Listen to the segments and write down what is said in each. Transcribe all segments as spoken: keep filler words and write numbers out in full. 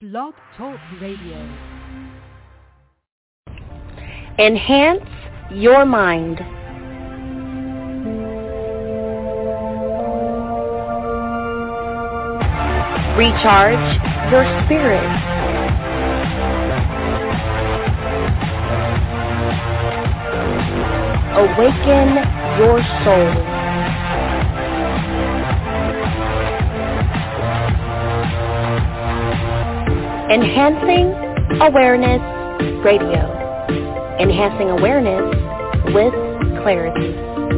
Blog Talk Radio. Enhance your mind. Recharge your spirit. Awaken your soul. Enhancing Awareness Radio. Enhancing awareness with clarity.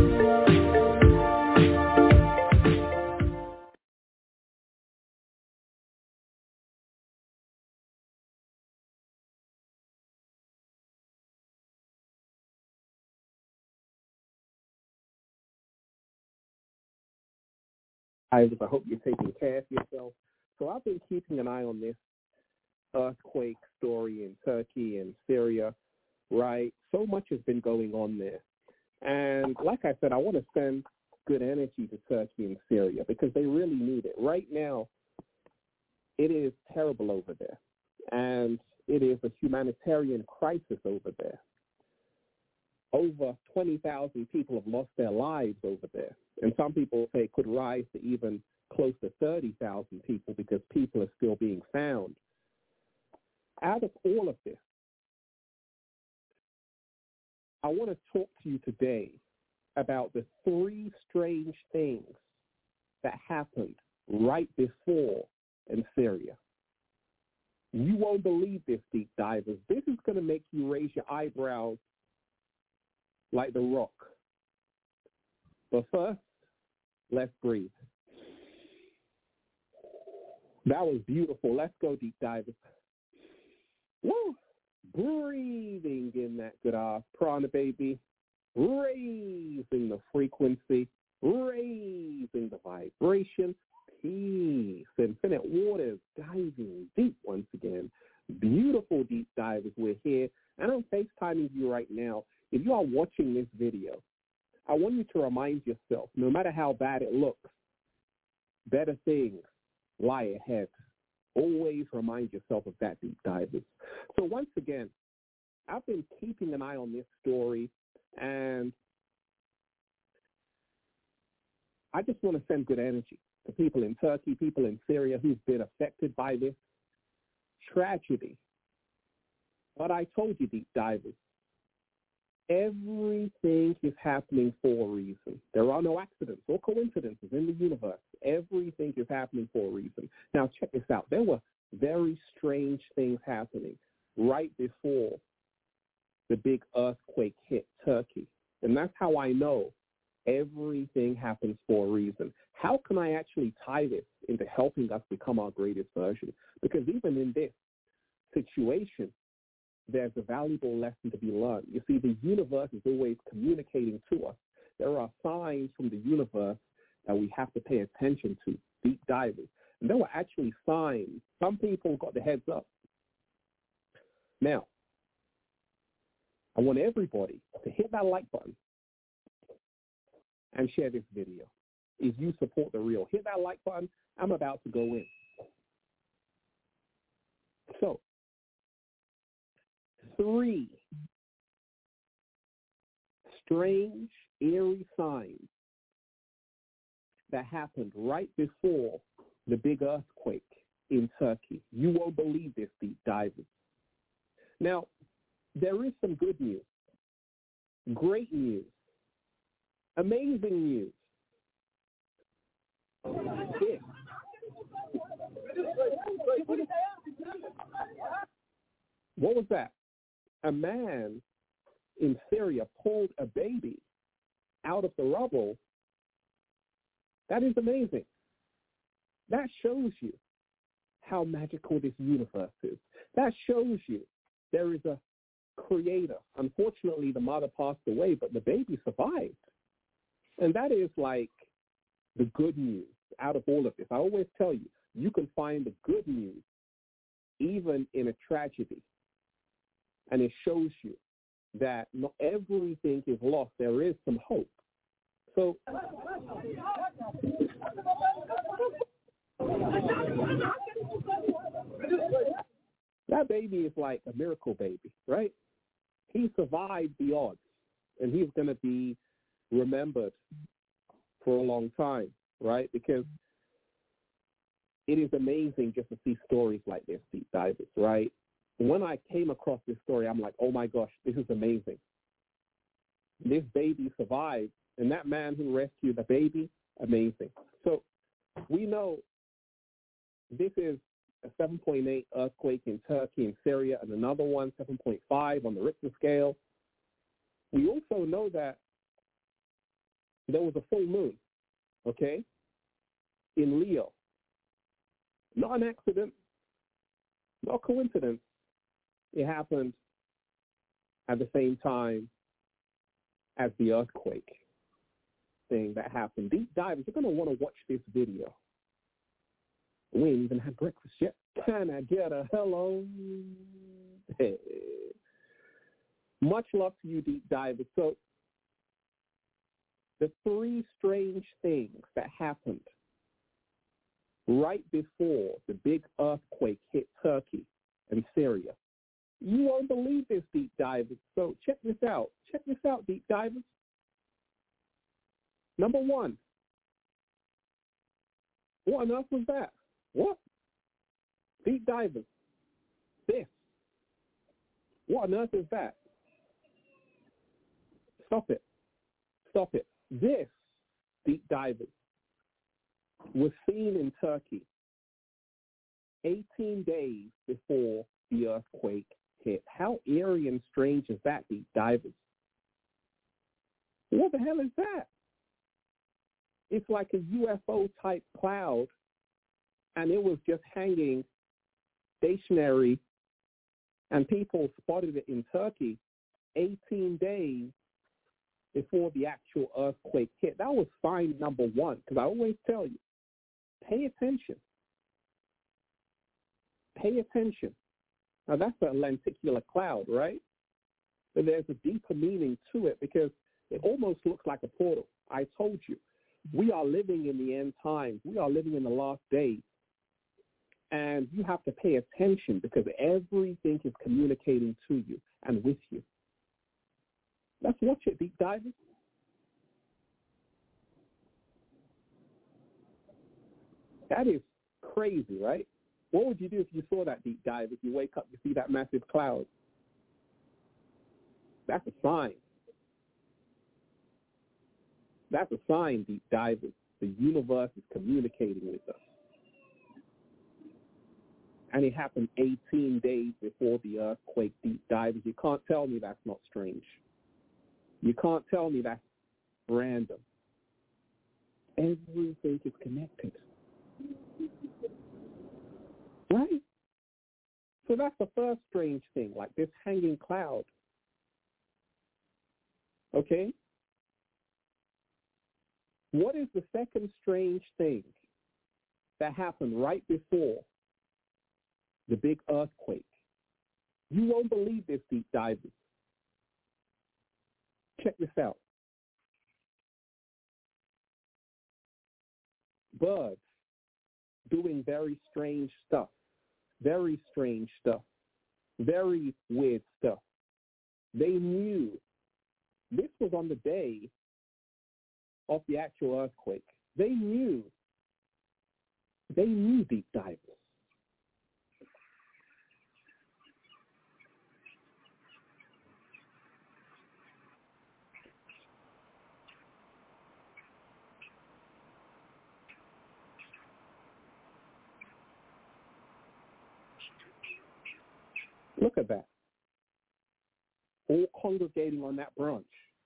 I hope you're taking care of yourself. So I've been keeping an eye on this earthquake story in Turkey and Syria, right? So much has been going on there. And like I said, I want to send good energy to Turkey and Syria because they really need it. Right now, it is terrible over there. And it is a humanitarian crisis over there. Over twenty thousand people have lost their lives over there. And some people say it could rise to even close to thirty thousand people because people are still being found. Out of all of this, I want to talk to you today about the three strange things that happened right before in Syria. You won't believe this, deep divers. This is going to make you raise your eyebrows like The Rock. But first, let's breathe. That was beautiful. Let's go, deep divers. Woo! Breathing in that good ass prana, baby. Raising the frequency. Raising the vibration. Peace. Infinite waters diving deep once again. Beautiful deep divers. We're here. And I'm FaceTiming you right now. If you are watching this video, I want you to remind yourself, no matter how bad it looks, better things lie ahead. Always remind yourself of that, deep divers. So once again, I've been keeping an eye on this story, and I just want to send good energy to people in Turkey, people in Syria who've been affected by this tragedy. But I told you, deep divers, everything is happening for a reason. There are no accidents or coincidences in the universe. Everything is happening for a reason. Now, check this out. There were very strange things happening right before the big earthquake hit Turkey. And that's how I know everything happens for a reason. How can I actually tie this into helping us become our greatest version? Because even in this situation, there's a valuable lesson to be learned. You see, the universe is always communicating to us. There are signs from the universe that we have to pay attention to, deep divers. And there were actually signs. Some people got the heads up. Now, I want everybody to hit that like button and share this video. If you support the real, hit that like button. I'm about to go in. So, three strange, eerie signs that happened right before the big earthquake in Turkey. You won't believe this, deep divers. Now, there is some good news, great news, amazing news. This. What was that? A man in Syria pulled a baby out of the rubble. That is amazing. That shows you how magical this universe is. That shows you there is a creator. Unfortunately, the mother passed away, but the baby survived. And that is like the good news out of all of this. I always tell you, you can find the good news even in a tragedy. And it shows you that not everything is lost. There is some hope. So That baby is like a miracle baby, right? He survived the odds, and he's going to be remembered for a long time, right? Because it is amazing just to see stories like this, deep divers, right? When I came across this story, I'm like, oh my gosh, this is amazing. This baby survived, and that man who rescued the baby, amazing. So we know this is a seven point eight earthquake in Turkey and Syria, and another one, seven point five on the Richter scale. We also know that there was a full moon, okay, in Leo. Not an accident, not a coincidence. It happened at the same time as the earthquake thing that happened. Deep divers, you're going to want to watch this video. We ain't even had breakfast yet. Can I get a hello? Hey. Much love to you, deep divers. So the three strange things that happened right before the big earthquake hit Turkey and Syria. You won't believe this, deep divers. So check this out. Check this out, deep divers. Number one, what on earth was that? What? Deep divers. This. What on earth is that? Stop it. Stop it. This, deep divers, was seen in Turkey eighteen days before the earthquake hit. How eerie and strange is that, deep divers? What the hell is that? It's like a U F O-type cloud, and it was just hanging stationary, and people spotted it in Turkey eighteen days before the actual earthquake hit. That was sign number one, because I always tell you, pay attention. Pay attention. Now, that's a lenticular cloud, right? But there's a deeper meaning to it because it almost looks like a portal. I told you, we are living in the end times. We are living in the last days. And you have to pay attention because everything is communicating to you and with you. Let's watch it, deep divers. That is crazy, right? What would you do if you saw that, deep dive? If you wake up, you see that massive cloud. That's a sign. That's a sign, deep divers. The universe is communicating with us. And it happened eighteen days before the earthquake, deep divers. You can't tell me that's not strange. You can't tell me that's random. Everything is connected. Right? So that's the first strange thing, like this hanging cloud. Okay? What is the second strange thing that happened right before the big earthquake? You won't believe this, deep divers. Check this out. Birds doing very strange stuff. Very strange stuff. Very weird stuff. They knew this was on the day of the actual earthquake. They knew. They knew, deep divers. Look at that. All congregating on that branch.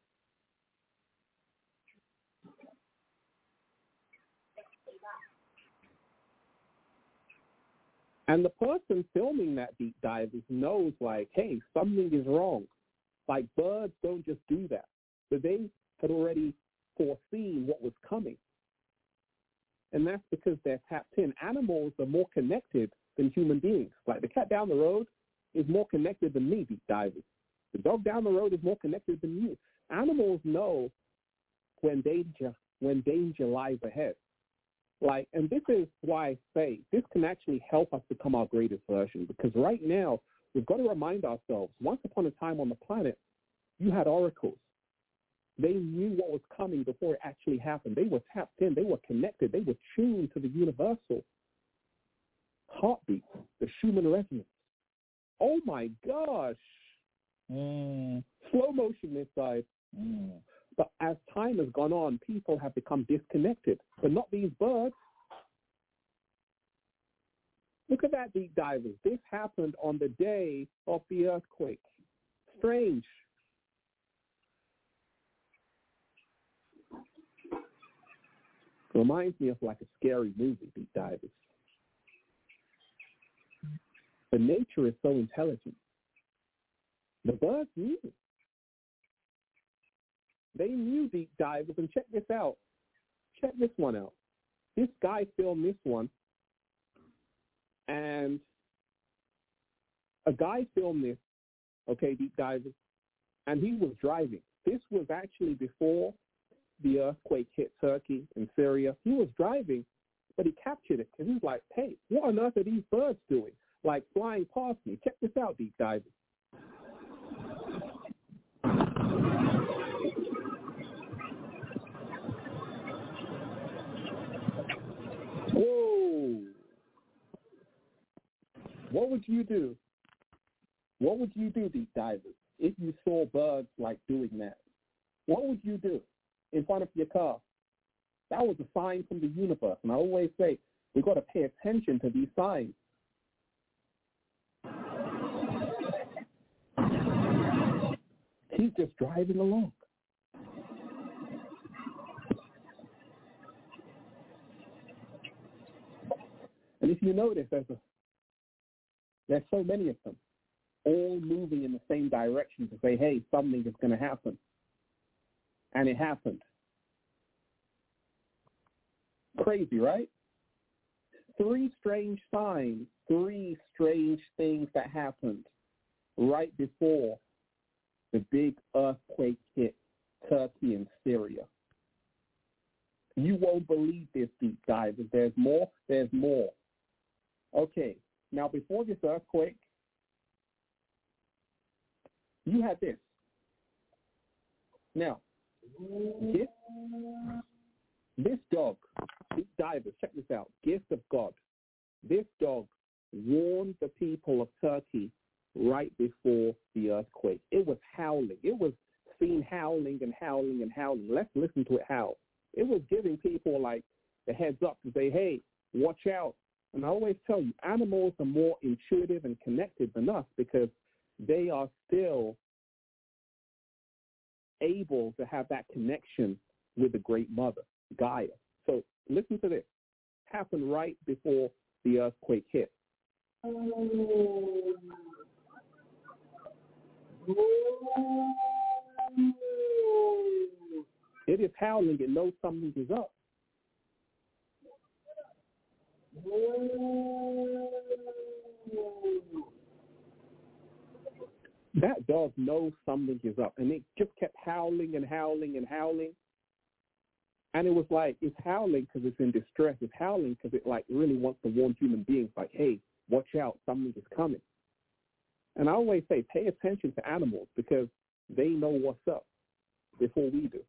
And the person filming that, deep divers, knows, like, hey, something is wrong. Like, birds don't just do that. So they had already foreseen what was coming. And that's because they're tapped in. Animals are more connected than human beings. Like the cat down the road is more connected than me, deep divers. The dog down the road is more connected than you. Animals know when danger, when danger lies ahead. Like, and this is why I say this can actually help us become our greatest version, because right now we've got to remind ourselves, once upon a time on the planet, you had oracles. They knew what was coming before it actually happened. They were tapped in. They were connected. They were tuned to the universal heartbeat, the Schumann resonance. Oh, my gosh. Mm. Slow motion this side. Mm. But as time has gone on, people have become disconnected. But not these birds. Look at that, deep divers. This happened on the day of the earthquake. Strange. Reminds me of like a scary movie, deep divers. But nature is so intelligent. The birds knew. They knew, deep divers, and check this out. Check this one out. This guy filmed this one, and a guy filmed this, okay, deep divers, and he was driving. This was actually before the earthquake hit Turkey and Syria. He was driving, but he captured it, and he was like, hey, what on earth are these birds doing? Like flying past me. Check this out, deep divers. Whoa. What would you do? What would you do, deep divers, if you saw birds like doing that? What would you do in front of your car? That was a sign from the universe. And I always say, we've got to pay attention to these signs. He's just driving along. And if you notice, there's, a, there's so many of them, all moving in the same direction to say, hey, something is going to happen. And it happened. Crazy, right? Three strange signs, three strange things that happened right before the big earthquake hit Turkey and Syria. You won't believe this, deep divers. There's more, there's more. Okay, now before this earthquake, you had this. Now, this, this dog, deep divers, check this out, gift of God. This dog warned the people of Turkey right before the earthquake. It was howling. It was seen howling and howling and howling. Let's listen to it howl. It was giving people like the heads up to say, hey, watch out. And I always tell you, animals are more intuitive and connected than us because they are still able to have that connection with the great mother, Gaia. So listen to this. Happened right before the earthquake hit. It is howling. It knows something is up. That dog knows something is up, and it just kept howling and howling and howling. And it was like, it's howling because it's in distress. It's howling because it like really wants to warn human beings, like, hey, watch out, something is coming. And I always say, pay attention to animals because they know what's up before we do.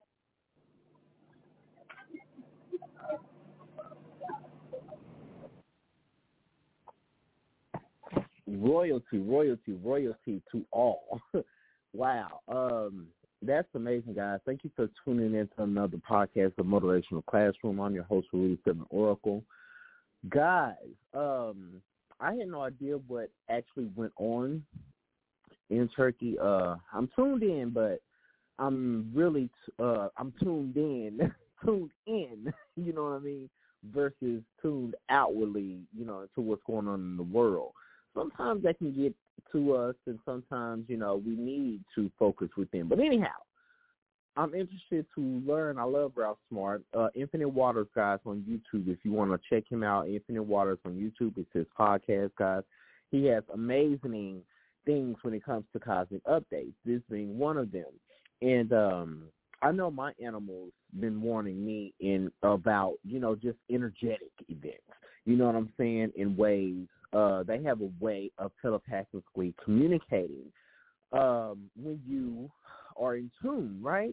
Royalty, royalty, royalty to all. Wow. Um, that's amazing, guys. Thank you for tuning in to another podcast of Motivational Classroom. I'm your host, Rudy Seven Oracle. Guys, um, I had no idea what actually went on in Turkey. Uh, I'm tuned in, but I'm really, t- uh, I'm tuned in, tuned in, you know what I mean, versus tuned outwardly, you know, to what's going on in the world. Sometimes that can get to us, and sometimes, you know, we need to focus within. But anyhow, I'm interested to learn. I love Ralph Smart. Uh, Infinite Waters, guys, on YouTube. If you want to check him out, Infinite Waters on YouTube. It's his podcast, guys. He has amazing things when it comes to cosmic updates, this being one of them. And um, I know my animals been warning me in about, you know, just energetic events. You know what I'm saying? In ways, uh, they have a way of telepathically communicating um, when you are in tune, right?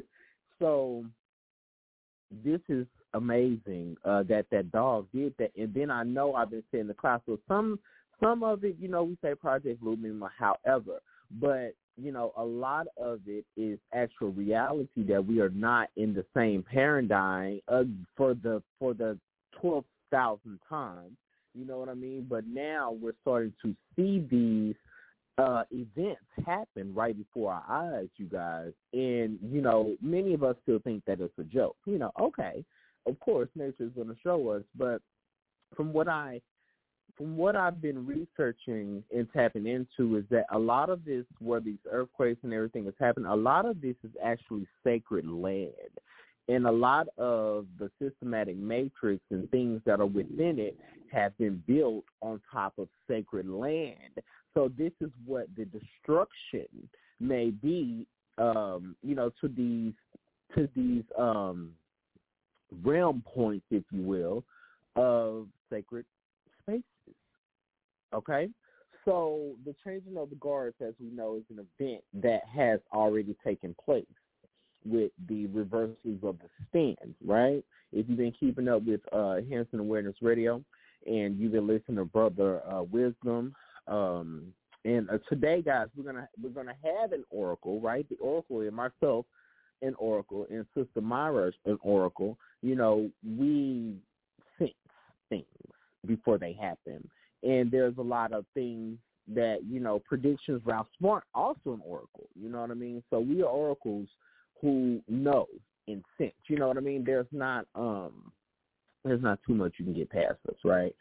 So this is amazing uh, that that dog did that. And then I know I've been saying the class, so some some of it, you know, we say Project Lumen, however, but you know, a lot of it is actual reality that we are not in the same paradigm uh, for the for the twelve thousand time. You know what I mean? But now we're starting to see these uh, events happen right before our eyes, you guys. And, you know, many of us still think that it's a joke. You know, okay, of course, nature is going to show us. But from what I From what I've been researching and tapping into is that a lot of this, where these earthquakes and everything is happening, a lot of this is actually sacred land. And a lot of the systematic matrix and things that are within it have been built on top of sacred land. So this is what the destruction may be, um, you know, to these to these um, realm points, if you will, of sacred spaces. Okay, so the changing of the guards, as we know, is an event that has already taken place with the reversals of the stands, right? If you've been keeping up with uh, Enhancing Awareness Radio and you've been listening to Brother uh, Wisdom, um, and uh, today, guys, we're gonna we're gonna have an oracle, right? The oracle and myself, an oracle, and Sister Myra, an oracle. You know, we sense things before they happen. And there's a lot of things that, you know, predictions. Ralph Smart, also an oracle, you know what I mean? So we are oracles who know and sense, you know what I mean? There's not um, there's not too much you can get past us, right?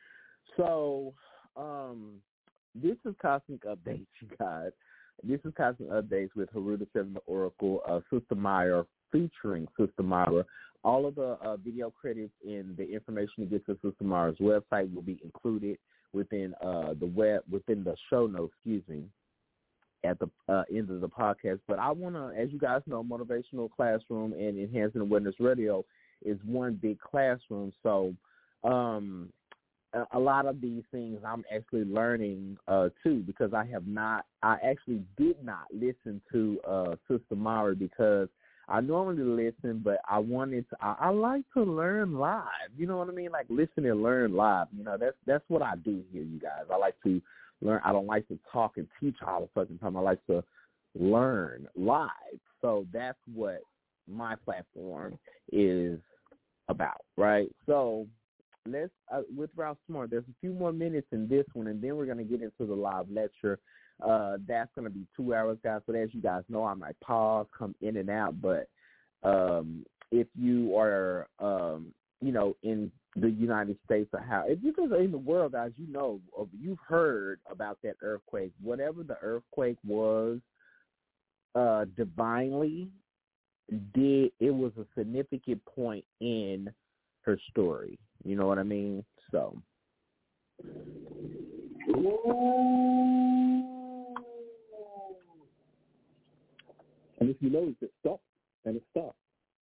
So um, this is Cosmic Updates, you guys. This is Cosmic Updates with Haruta Seven, the Oracle, uh, Sister Myra, featuring Sister Myra. All of the uh, video credits and the information to get to Sister Myra's website will be included within uh, the web, within the show notes, excuse me, at the uh, end of the podcast. But I want to, as you guys know, Motivational Classroom and Enhancing Awareness Radio is one big classroom. So um, a, a lot of these things I'm actually learning uh, too, because I have not, I actually did not listen to uh, Sister Myra because I normally listen, but I wanted to, I, I like to learn live. You know what I mean? Like listen and learn live. You know, that's that's what I do here, you guys. I like to learn. I don't like to talk and teach all the fucking time. I like to learn live. So that's what my platform is about, right? So let's, uh, with Ralph Smart, there's a few more minutes in this one, and then we're going to get into the live lecture. Uh, that's going to be two hours, guys. But as you guys know, I might pause, come in and out. But um, if you are, um, you know, in the United States or how, if you're in the world, guys, you know, you've heard about that earthquake. Whatever the earthquake was, uh, divinely did, it was a significant point in her story. You know what I mean? So. And if you notice it stopped, then it stopped.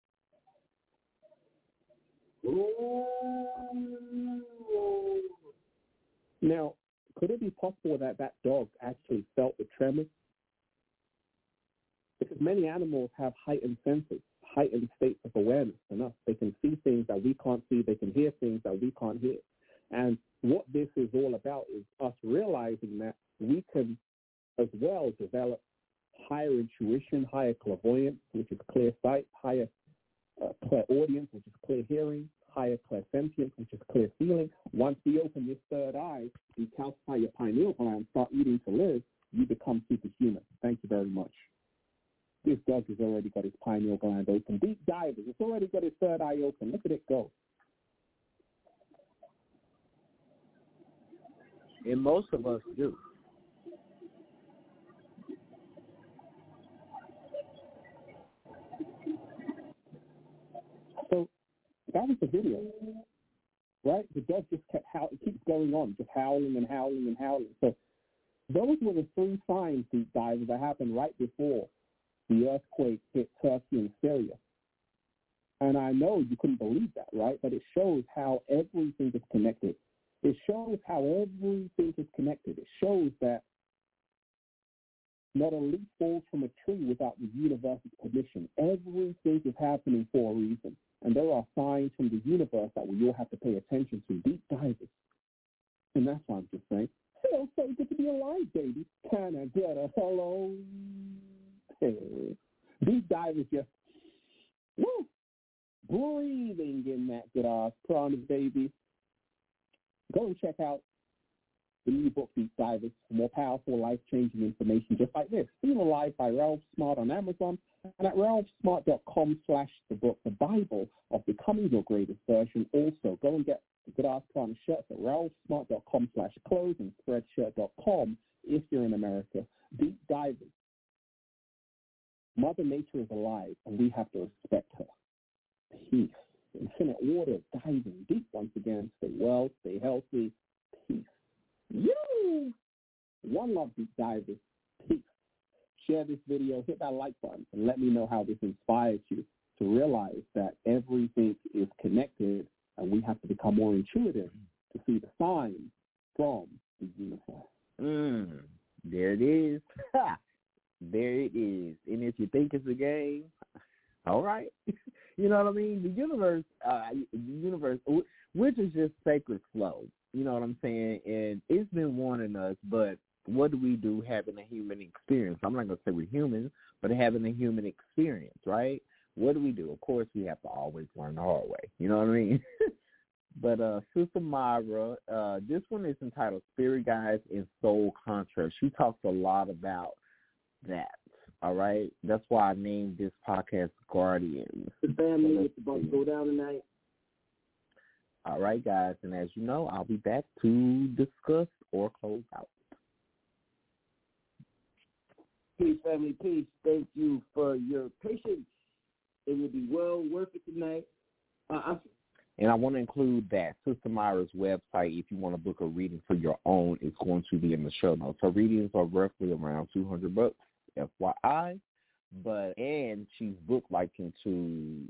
Now, could it be possible that that dog actually felt the tremors? Because many animals have heightened senses, heightened states of awareness than us. They can see things that we can't see. They can hear things that we can't hear. And what this is all about is us realizing that we can as well develop higher intuition, higher clairvoyance, which is clear sight, higher uh, clairaudience, which is clear hearing, higher clairsentience, which is clear feeling. Once you open your third eye, decalcify your pineal gland, start eating to live, you become superhuman. Thank you very much. This dog has already got his pineal gland open. Deep divers, it's already got his third eye open. Look at it go. And most of us do. So that was the video, right? The dog just kept howling. It keeps going on, just howling and howling and howling. So those were the three signs, deep divers, that happened right before the earthquake hit Turkey and Syria. And I know you couldn't believe that, right? But it shows how everything is connected. It shows how everything is connected. It shows that not a leaf falls from a tree without the universe's permission. Everything is happening for a reason. And there are signs from the universe that we all have to pay attention to, deep divers. And that's why I'm just saying, hello, so good to be alive, baby. Can I get a hello? Hey. Deep divers just, woo, breathing in that good ass prana, baby. Go and check out the new book, Deep Divers, for more powerful, life-changing information just like this. Seen Alive by Ralph Smart on Amazon and at ralphsmart.com slash the book, the Bible of Becoming Your Greatest Version. Also, go and get the Good Ass Prana shirts at ralphsmart.com slash clothes and spreadshirt dot com if you're in America. Deep Divers. Mother Nature is alive, and we have to respect her. Peace. Infinite water, diving deep once again. Stay well, stay healthy. Peace. You. One love, Deep Divers. Peace. Share this video, hit that like button, and let me know how this inspires you to realize that everything is connected, and we have to become more intuitive to see the signs from the universe. Mm, there it is. There it is. And if you think it's a game, all right. You know what I mean? The universe, uh, the universe, which is just sacred flow. You know what I'm saying? And it's been warning us, but what do we do having a human experience? I'm not going to say we're human, but having a human experience, right? What do we do? Of course, we have to always learn the hard way. You know what I mean? But uh, Sister Myra, uh, this one is entitled Spirit Guides and Soul Contrast. She talks a lot about that. All right? That's why I named this podcast Guardians. The family, it's about to go down tonight. All right, guys. And as you know, I'll be back to discuss or close out. Peace, family, peace. Thank you for your patience. It will be well worth it tonight. Uh, I'm And I want to include that Sister Myra's website, if you want to book a reading for your own, it's going to be in the show notes. Her readings are roughly around two hundred bucks, F Y I. But, and she's booked like into,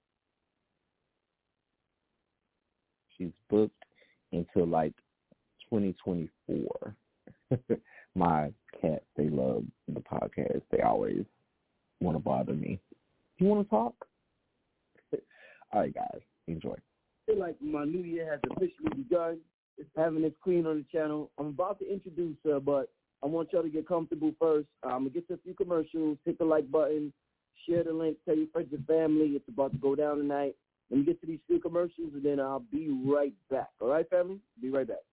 she's booked until like twenty twenty-four. My cats, they love the podcast. They always want to bother me. You want to talk? All right, guys, enjoy. I feel like my new year has officially begun. It's having its queen on the channel. I'm about to introduce her, but I want y'all to get comfortable first. I'm going to get to a few commercials, hit the like button, share the link, tell your friends and family. It's about to go down tonight. Let me get to these few commercials, and then I'll be right back. All right, family? Be right back.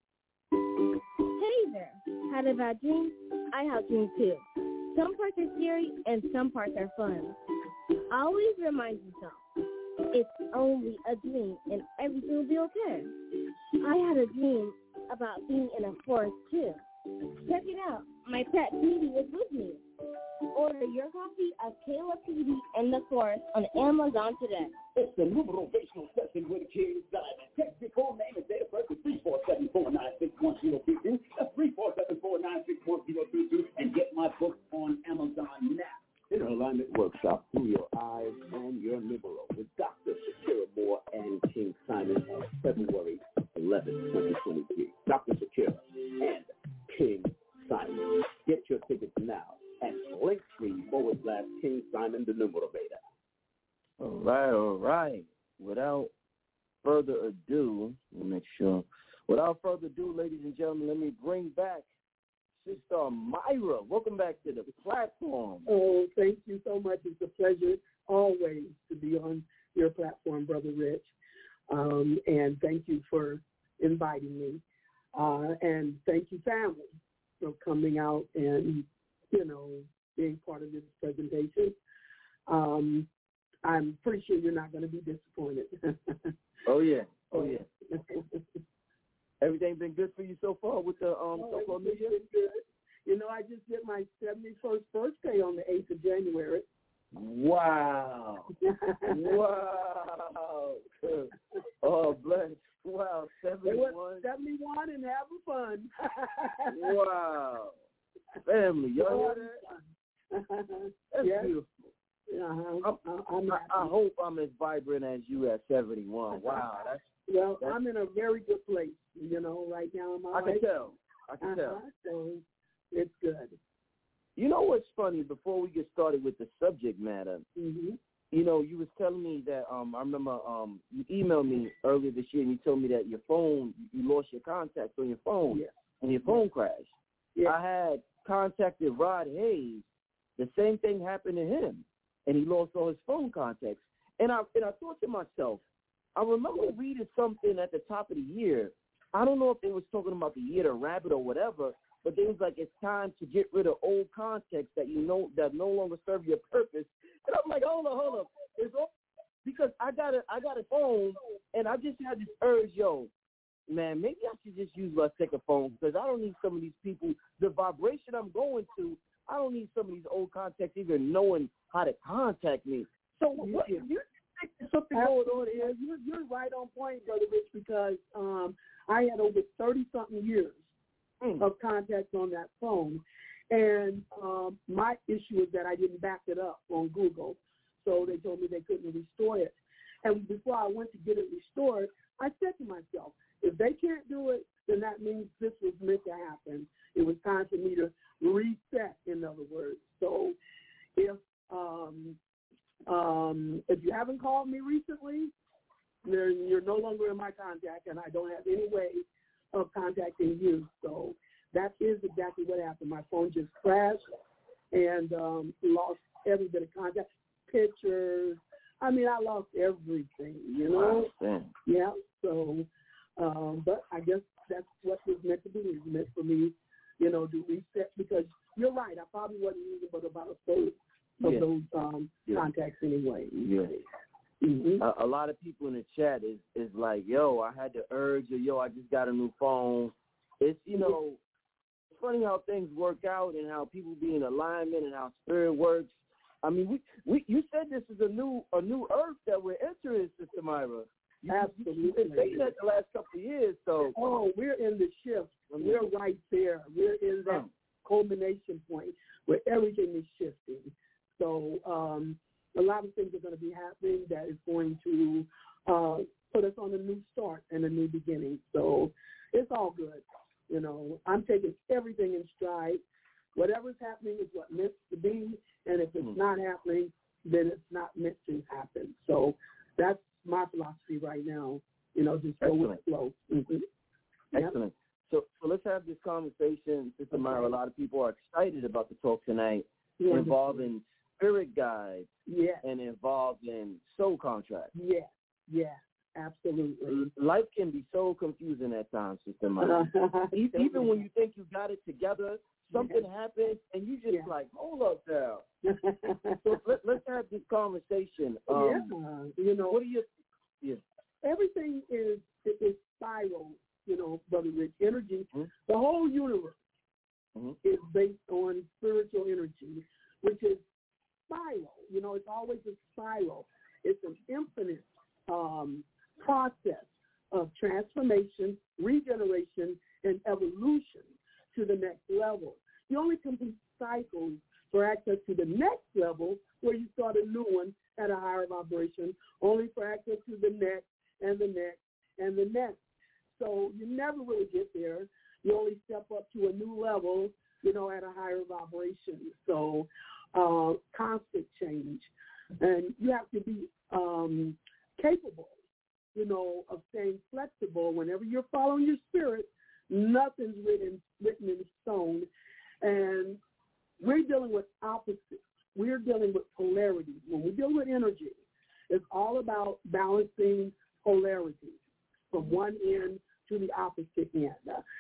Hey there. Had a bad dream? I have dreams too. Some parts are scary, and some parts are fun. Always remind yourself, it's only a dream, and everything will be okay. I had a dream about being in a forest, too. Check it out. My pet Petey is with me. Order your copy of Kayla Petey in the Forest on Amazon today. It's the motivational session with King Diamond. Text your full name and date of birth to three four seven, four nine six, one zero three two. That's three four seven, four nine six, one zero three two. And get my book on Amazon now. Inner Alignment Workshop through your eyes and your libero with Doctor Shakira Moore and King Simon on February eleventh, twenty twenty-three. Doctor Shakira and King Simon. Get your tickets now at linktree forward slash King Simon the Numerator. All right, all right. Without further ado, let me make sure. Without further ado, ladies and gentlemen, let me bring back Sister Myra. Welcome back to the platform. Oh, thank you so much. It's a pleasure always to be on your platform, Brother Rich. Um, and thank you for inviting me. Uh, and thank you, family, for coming out and, you know, being part of this presentation. Um, I'm pretty sure you're not going to be disappointed. Oh, yeah. Oh, yeah. Everything been good for you so far with the um oh, so-called New Year? Good. You know, I just did my seventy-first birthday on the eighth of January. Wow. Wow. Oh, bless. Wow, seventy-one. seventy-one and having fun. Wow. Family, y'all hear that? That's yes. beautiful. Uh-huh. I'm, I'm I, I hope I'm as vibrant as you at seventy-one. Wow, that's well. that's, I'm in a very good place, you know, right now in my I life. can tell. I can uh-huh. tell. So it's good. You know what's funny? Before we get started with the subject matter, mm-hmm. you know, you was telling me that um, I remember um, you emailed me earlier this year and you told me that your phone, you lost your contacts on your phone, yeah. and your phone crashed. Yeah. I had contacted Rod Hayes. The same thing happened to him, and he lost all his phone contacts. And I and I thought to myself, I remember reading something at the top of the year. I don't know if they was talking about the year of the rabbit or whatever, but they was like, it's time to get rid of old contacts that you know that no longer serve your purpose. And I'm like, hold up, hold up. It's all, because I got a I got a phone, and I just had this urge, yo, man, maybe I should just use my second phone because I don't need some of these people. The vibration I'm going to, I don't need some of these old contacts even knowing how to contact me. So what, yeah. you think there's something going on here? You're, you're right on point, Brother Rich, because um, I had over thirty-something years mm. of contacts on that phone. And um, my issue is that I didn't back it up on Google, so they told me they couldn't restore it. And before I went to get it restored, I said to myself, if they can't do it, then that means this was meant to happen. It was time for me to reset, in other words. So if um, um, if you haven't called me recently, then you're no longer in my contact, and I don't have any way of contacting you. So that is exactly what happened. My phone just crashed and um, lost every bit of contact, pictures. I mean, I lost everything, you know? Wow, yeah, so, um, but I guess that's what was meant to be. It was meant for me, you know, to reset, because you're right. I probably wasn't using but about a third of yeah. those um, yeah. contacts anyway. Yeah. Mm-hmm. A, a lot of people in the chat is, is like, yo, I had the urge, or yo, I just got a new phone. It's, you know, it's funny how things work out and how people be in alignment and how spirit works. I mean, we, we you said this is a new a new earth that we're entering, Sister Myra. You, Absolutely. You've been saying that the last couple of years. So, oh, we're in the shift. We're right there. We're in that culmination point where everything is shifting. So um, a lot of things are going to be happening that is going to uh, put us on a new start and a new beginning. So it's all good. You know, I'm taking everything in stride. Whatever's happening is what meant to be, and if it's mm. not happening, then it's not meant to happen. So that's my philosophy right now. You know, just go with the flow. Mm-hmm. Excellent. Yep. So, so let's have this conversation, Sister okay. Myra. A lot of people are excited about the talk tonight, yeah. involving spirit guides, yeah. and involving soul contracts. Yeah, yeah. Absolutely. Life can be so confusing at times, Sister Myra. Even when you think you got it together, something yeah. happens, and you just yeah. like, hold up there. So let, let's have this conversation. Um, yeah. You know, what do you? Yeah. Everything is is spiral. You know, Brother Rich, energy. Mm-hmm. The whole universe mm-hmm. is based on spiritual energy, which is spiral. You know, it's always a spiral. It's an infinite um, process of transformation, regeneration, and evolution to the next level. You only complete cycles for access to the next level where you start a new one at a higher vibration, only for access to the next and the next and the next. So you never really get there. You only step up to a new level, you know, at a higher vibration. So uh, constant change. And you have to be um, capable, you know, of staying flexible whenever you're following your spirit. Nothing's written written in stone. And we're dealing with opposites. We're dealing with polarity. When we deal with energy, it's all about balancing polarity from one end to the opposite end.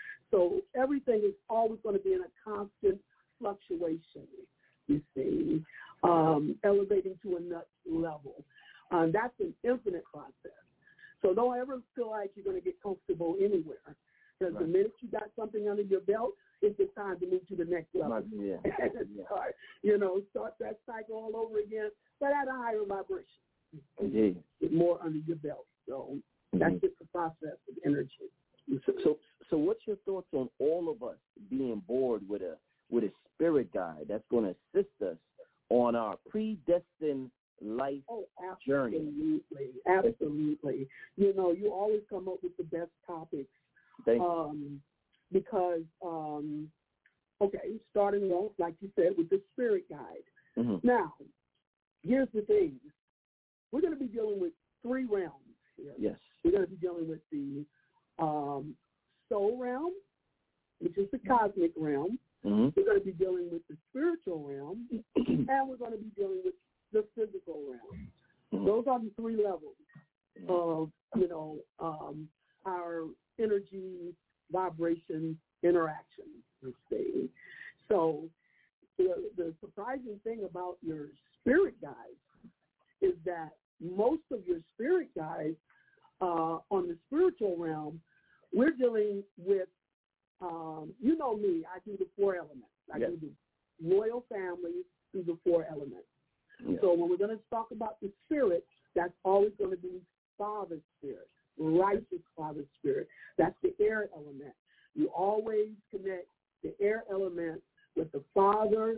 So everything is always going to be in a constant fluctuation, you see, um, elevating to a next level. Um, that's an infinite process. So don't ever feel like you're going to get comfortable anywhere. Because right. the minute you got something under your belt, it's the time to move to the next level. Yeah. and start, you know, start that cycle all over again, but at a higher vibration. Indeed. With more under your belt. So mm-hmm. that's just the process of energy. So, so, so what's your thoughts on all of us being bored with a with a spirit guide that's going to assist us on our predestined life oh, journey. Absolutely, absolutely. You know, you always come up with the best topics. Thank um, because, um, okay, starting off, like you said, with the spirit guide. Mm-hmm. Now, here's the thing. We're going to be dealing with three realms here. Yes. We're going to be dealing with the um, soul realm, which is the cosmic realm. Mm-hmm. We're going to be dealing with the spiritual realm, and we're going to be dealing with the physical realm. Mm-hmm. Those are the three levels of, you know, um, our energy, vibration, interaction, you see. So the, the surprising thing about your spirit guides is that most of your spirit guides uh, on the spiritual realm, we're dealing with, um, you know me, I do the four elements. I yes. do the royal family through the four elements. Yes. So when we're going to talk about the spirit, that's always going to be Father's spirit, righteous Father's spirit. That's the air element. You always connect the air element with the Father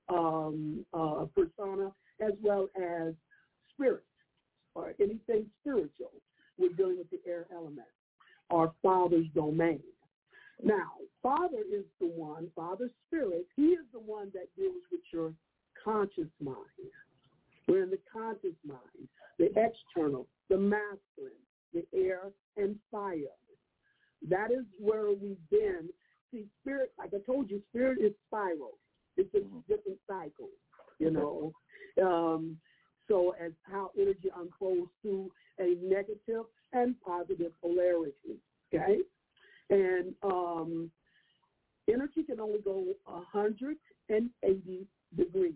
um, uh, persona as well as spirit or anything spiritual. We're dealing with the air element, our Father's domain. Now, Father is the one, Father's spirit, he is the one that deals with your conscious mind. We're in the conscious mind, the external, the masculine, the air, and fire. That is where we've been. See, spirit, like I told you, spirit is spiral. It's a mm-hmm. different cycle, you know. Um, so as how energy unfolds through a negative and positive polarity, okay? And um, energy can only go one hundred eighty degrees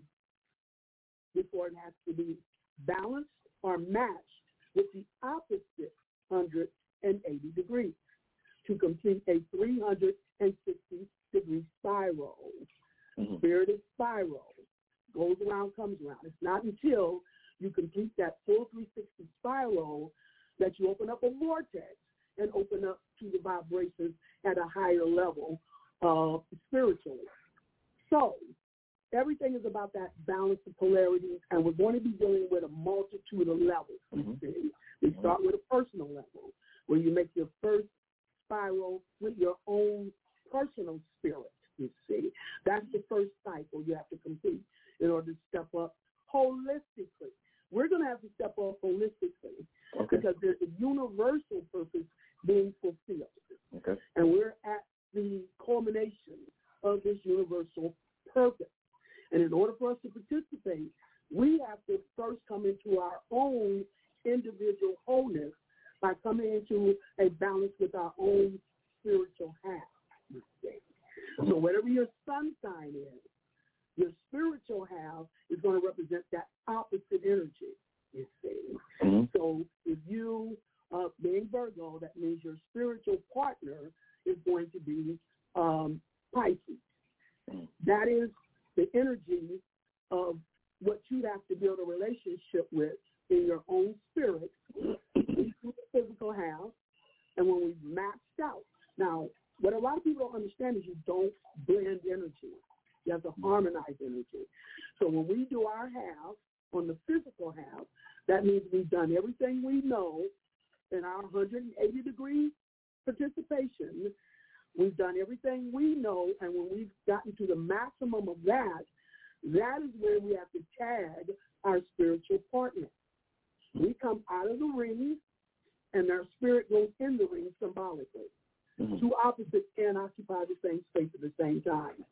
before it has to be balanced or matched with the opposite one hundred eighty degrees to complete a three hundred sixty degree spiral. Mm-hmm. Spirit is spiral. Goes around, comes around. It's not until you complete that full three sixty spiral that you open up a vortex and open up to the vibrations at a higher level uh, spiritually. So everything is about that balance of polarity, and we're going to be dealing with a multitude of levels. Mm-hmm. We start with a personal level, where you make your first spiral with your own personal spirit, you see. That's the first cycle you have to complete in order to step up holistically. We're going to have to step up holistically okay. because there's a universal purpose being fulfilled. Okay. And we're at the culmination of this universal purpose. And in order for us to participate, we have to first come into our own individual wholeness by coming into a balance with our own spiritual half. So whatever your sun sign is, your spiritual half is going to represent that opposite energy, you see. Mm-hmm. So if you, uh, being Virgo, that means your spiritual partner is going to be um, Pisces. Mm-hmm. That is the energy of what you have to build a relationship with in your own spirit, the physical half, and when we've maxed out. Now, what a lot of people don't understand is you don't blend energy. You have to harmonize energy. So when we do our half on the physical half, that means we've done everything we know in our one hundred eighty degree participation. We've done everything we know, and when we've gotten to the maximum of that, that is where we have to tag our spiritual partner. We come out of the ring, and our spirit goes in the ring symbolically. Mm-hmm. Two opposites can occupy the same space at the same time.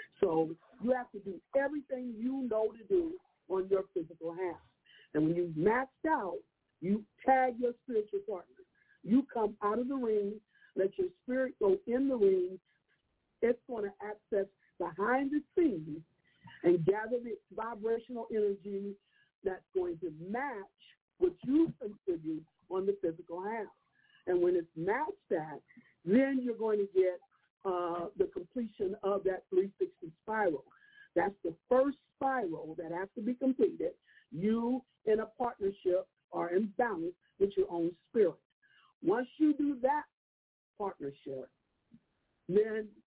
So you have to do everything you know to do on your physical half. And when you've maxed out, you tag your spiritual partner. You come out of the ring, let your spirit go in the ring. It's going to access behind the scenes and gather the vibrational energy that's going to match what you contribute on the physical half. And when it's matched at, then you're going to get uh, the completion of that three sixty spiral. That's the first spiral that has to be completed. You in a partnership are in balance with your own spirit. Once you do that partnership, then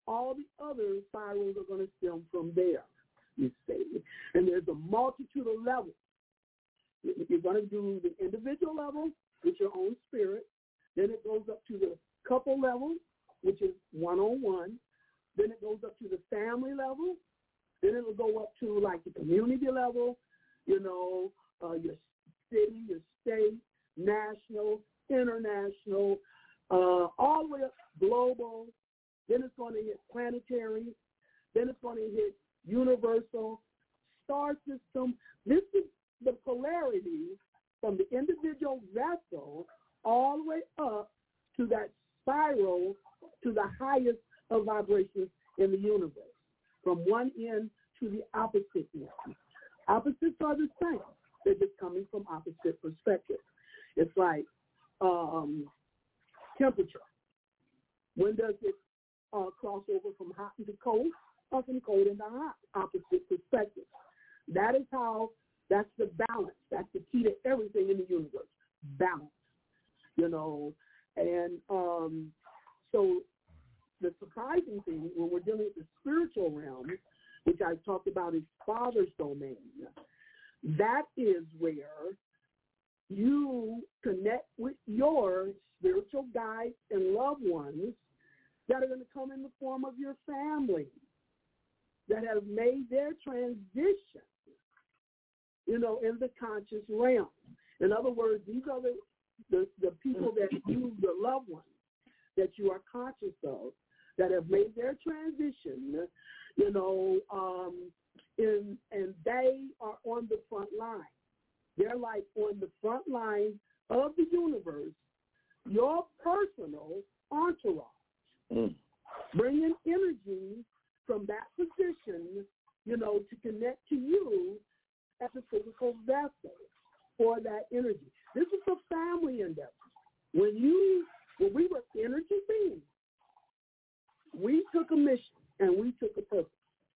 all the other spirals are going to stem from there, you see. And there's a multitude of levels. You're going to do the individual level with your own spirit. Then it goes up to the couple level, which is one-on-one. Then it goes up to the family level. Then it'll go up to, like, the community level, you know, uh, your city, your state, national, international, uh, all the way up global. Then it's going to hit planetary. Then it's going to hit universal, star system. This is the polarity from the individual vessel all the way up to that spiral to the highest of vibrations in the universe, from one end to the opposite end. Opposites are the same. They're just coming from opposite perspectives. It's like um, temperature. When does it uh, cross over from hot into cold? Or from cold into hot, opposite perspectives. That is how, that's the balance. That's the key to everything in the universe, balance, you know. And um, so the surprising thing when we're dealing with the spiritual realm, which I talked about is Father's domain, that is where you connect with your spiritual guides and loved ones that are going to come in the form of your family, that have made their transition, you know, in the conscious realm. In other words, these are the, the, the people that you, the loved ones, that you are conscious of, that have made their transition, you know, um, in, and they are on the front line. They're like on the front line of the universe, your personal entourage, mm. bringing energy from that position, you know, to connect to you as a physical vessel for that energy. This is a family endeavor. When you, when we were energy beings, we took a mission and we took a purpose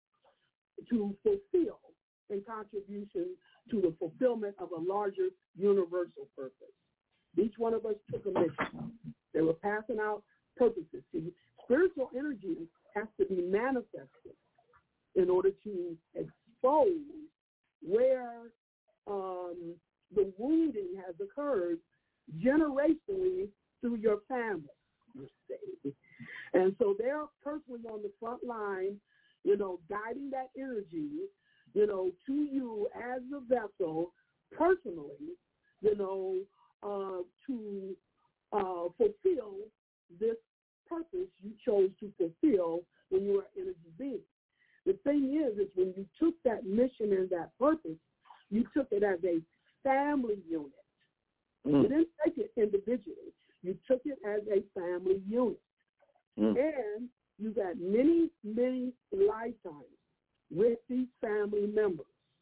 to fulfill in contribution to the fulfillment of a larger universal purpose. Each one of us took a mission. They were passing out purposes. See, spiritual energy has to be manifested in order to expose where um, the wounding has occurred generationally through your family, you see. And so they're personally on the front line, you know, guiding that energy, you know, to you as the vessel personally, you know, uh, to uh, fulfill this purpose you chose to fulfill when you were an energy being. The thing is, is when you took that mission and that purpose, you took it as a family unit. Mm. You didn't take it individually. You took it as a family unit. Mm. And you got many, many lifetimes with these family members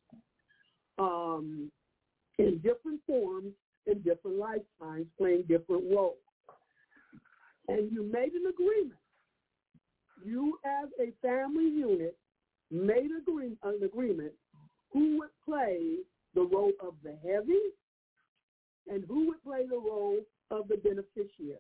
um, in different forms, in different lifetimes, playing different roles. And you made an agreement. You as a family unit made agree- an agreement who would play the role of the heavy and who would play the role of the beneficiary.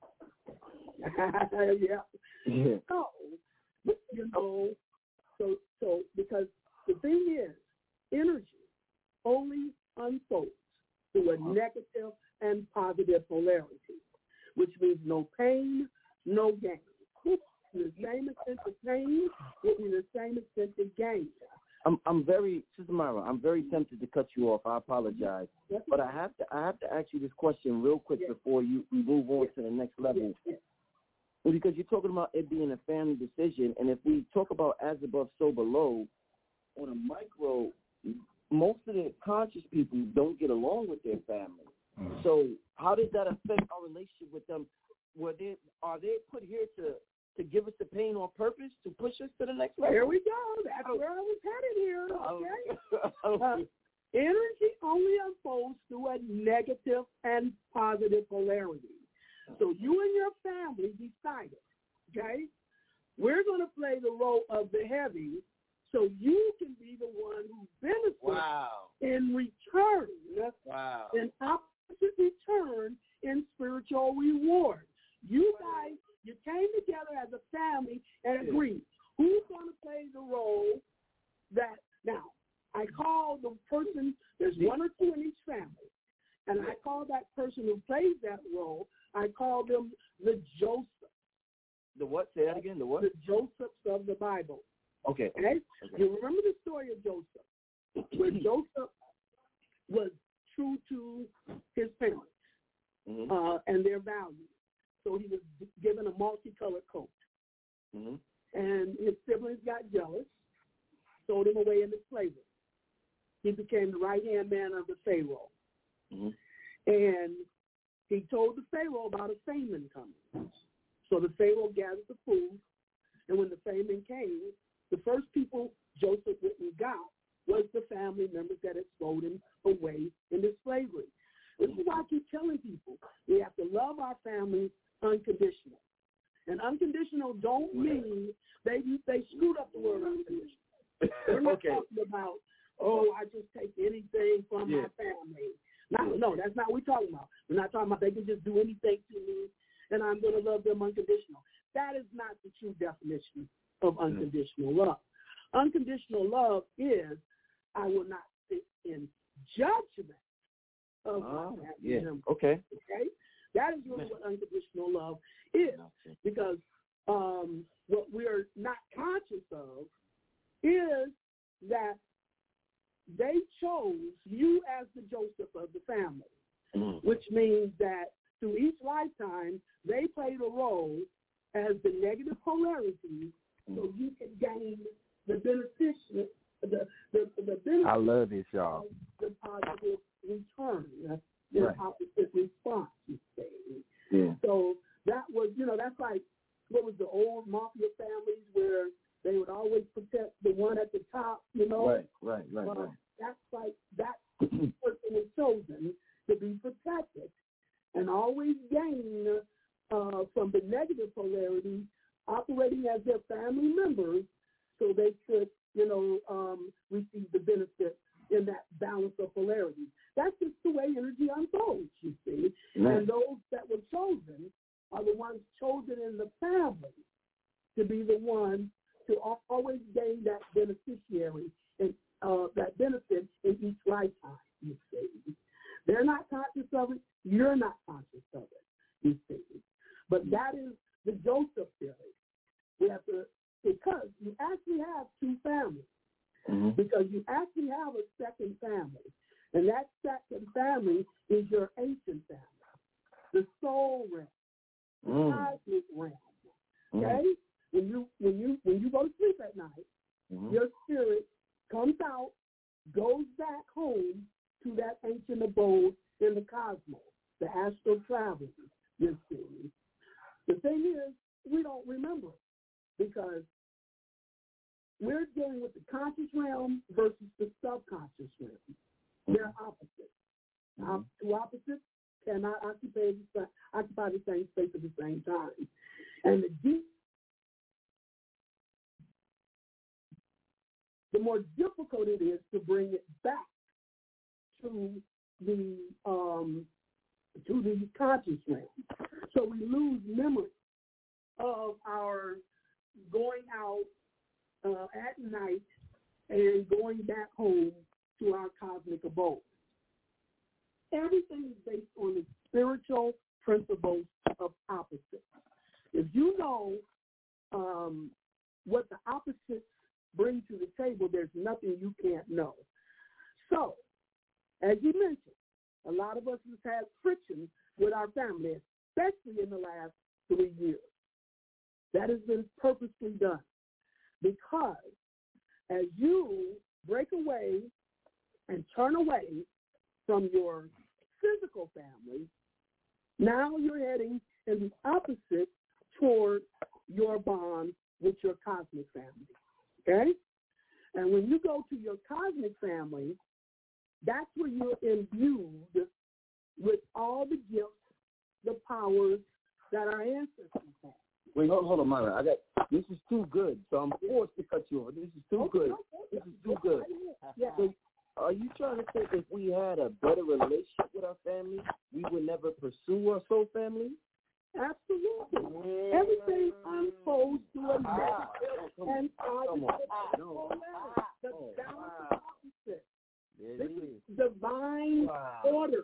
yeah. yeah. So, you know, so, so because the thing is, energy only unfolds through a negative and positive polarity, which means no pain, no gain. The same extent of pain will be the same extent of gain. I'm I'm very, Sister Myra, I'm very tempted to cut you off. I apologize. Yes. But I have to I have to ask you this question real quick yes. before you we move on yes. to the next level. Yes. Yes. Because you're talking about it being a family decision, and if we talk about as above, so below, on a micro, most of the conscious people don't get along with their family. Mm-hmm. So how does that affect our relationship with them? Were they are they put here to to give us the pain on purpose, to push us to the next level? There we go. That's oh. where I was headed here. Okay. uh, energy only unfolds through a negative and positive polarity. So you and your family decided, okay, we're going to play the role of the heavy so you can be the one who benefits wow. in return, wow. in opposite return in spiritual reward. You guys you came together as a family and agreed who's going to play the role that, now, I call the person, there's one or two in each family, and I call that person who plays that role, I call them the Joseph. The what? Say that again. The what? The Josephs of the Bible. Okay. Okay? Okay. You remember the story of Joseph, where Joseph was true to his parents mm-hmm. uh, and their values. So he was given a multicolored coat. Mm-hmm. And his siblings got jealous, sold him away into slavery. He became the right-hand man of the Pharaoh. Mm-hmm. And he told the Pharaoh about a famine coming. So the Pharaoh gathered the food, and when the famine came, the first people Joseph went and got was the family members that had sold him away into slavery. This is why I keep telling people we have to love our families unconditional. And unconditional don't mean they they screwed up the word unconditional. We're not okay. talking about, oh, I just take anything from yeah. my family. No, no, that's not what we're talking about. We're not talking about they can just do anything to me and I'm going to love them unconditional. That is not the true definition of unconditional love. Unconditional love is I will not sit in judgment of uh, my family yeah. members. Okay. Okay? That is really what unconditional love is, because um, what we're not conscious of is that they chose you as the Joseph of the family, mm. which means that through each lifetime, they played a role as the negative polarity mm. so you can gain the beneficial, the, the, the benefit I love this, y'all. The positive return, the right. opposite response, you say. Yeah. So that was, you know, that's like, what was the old mafia families where they would always protect the one at the top, you know? Right, right, right, uh, right. That's like that person was chosen to be protected and always gain uh, from the negative polarity, operating as their family members so they could, you know, um, receive the benefit in that balance of polarity. That's just the way energy unfolds, you see. Right. And those that were chosen are the ones chosen in the family to be the one to always gain that beneficiary and uh, that benefit in each lifetime, you see. They're not conscious of it. You're not conscious of it, you see. But that is the Joseph theory. We have to, because you actually have two families. Mm-hmm. Because you actually have a second family. And that second family is your ancient family, the soul realm, the mm. cosmic realm. Okay? Mm-hmm. When you when you when you go to sleep at night, mm-hmm. your spirit comes out, goes back home to that ancient abode in the cosmos, the astral travel, you see. The thing is, we don't remember it because we're dealing with the conscious realm versus the subconscious realm. Mm-hmm. They're opposites. Mm-hmm. Um, two opposites cannot occupy the, occupy the same space at the same time. And the deep, the more difficult it is to bring it back to the um, to the conscious realm. So we lose memory of our going out Uh, at night and going back home to our cosmic abode. Everything is based on the spiritual principles of opposites. If you know um, what the opposites bring to the table, there's nothing you can't know. So, as you mentioned, a lot of us have had friction with our family, especially in the last three years. That has been purposely done. Because as you break away and turn away from your physical family, now you're heading in the opposite toward your bond with your cosmic family, okay? And when you go to your cosmic family, that's where you're imbued with all the gifts, the powers that our ancestors had. Wait, hold, hold on, Myra. I got this is too good, so I'm forced to cut you off. This is too good. This is too good. So, are you trying to say if we had a better relationship with our family, we would never pursue our soul family? Absolutely. Everything unfolds through a negative and positive polarity. The balance opposite. This is divine order.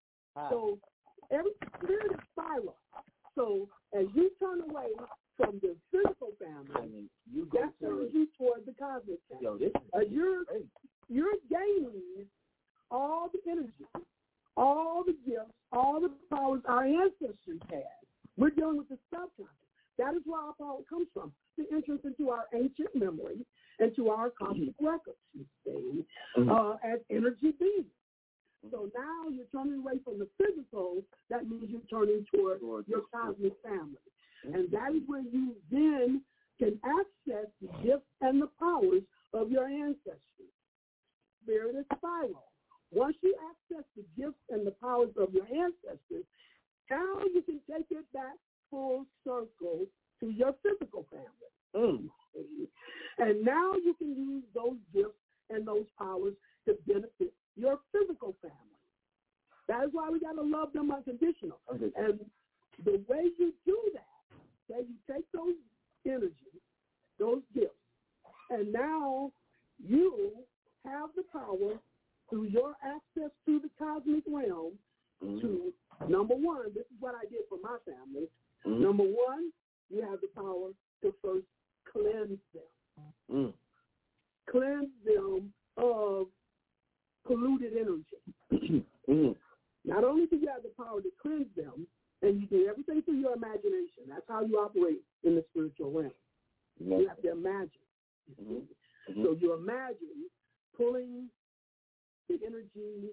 So every spirit is spiral. So as you turn away from the physical family, I mean, you go that turns you toward the cosmic family. Yo, this uh, you're you're gaining all the energy, all the gifts, all the powers our ancestors had. We're dealing with the subconscious. That is where our power comes from, the entrance into our ancient memory and to our cosmic records, you see, mm-hmm. uh, as energy beings. So now you're turning away from the physical. That means you're turning toward your cosmic family. And that is where you then can access the gifts and the powers of your ancestors. Spirit is spiral. Once you access the gifts and the powers of your ancestors, now you can take it back full circle to your physical family. Mm. And now you can use those gifts and those powers to benefit your physical family. That is why we got to love them unconditional. Okay. And the way you do that, that you take those energies, those gifts, and now you have the power through your access to the cosmic realm mm-hmm. to, number one, this is what I did for my family. Mm-hmm. Number one, you have the power to first cleanse them. Mm. Cleanse them of polluted energy. mm. Not only do you have the power to cleanse them, and you do everything through your imagination. That's how you operate in the spiritual realm. Mm-hmm. You have to imagine. Mm-hmm. So you imagine pulling the energy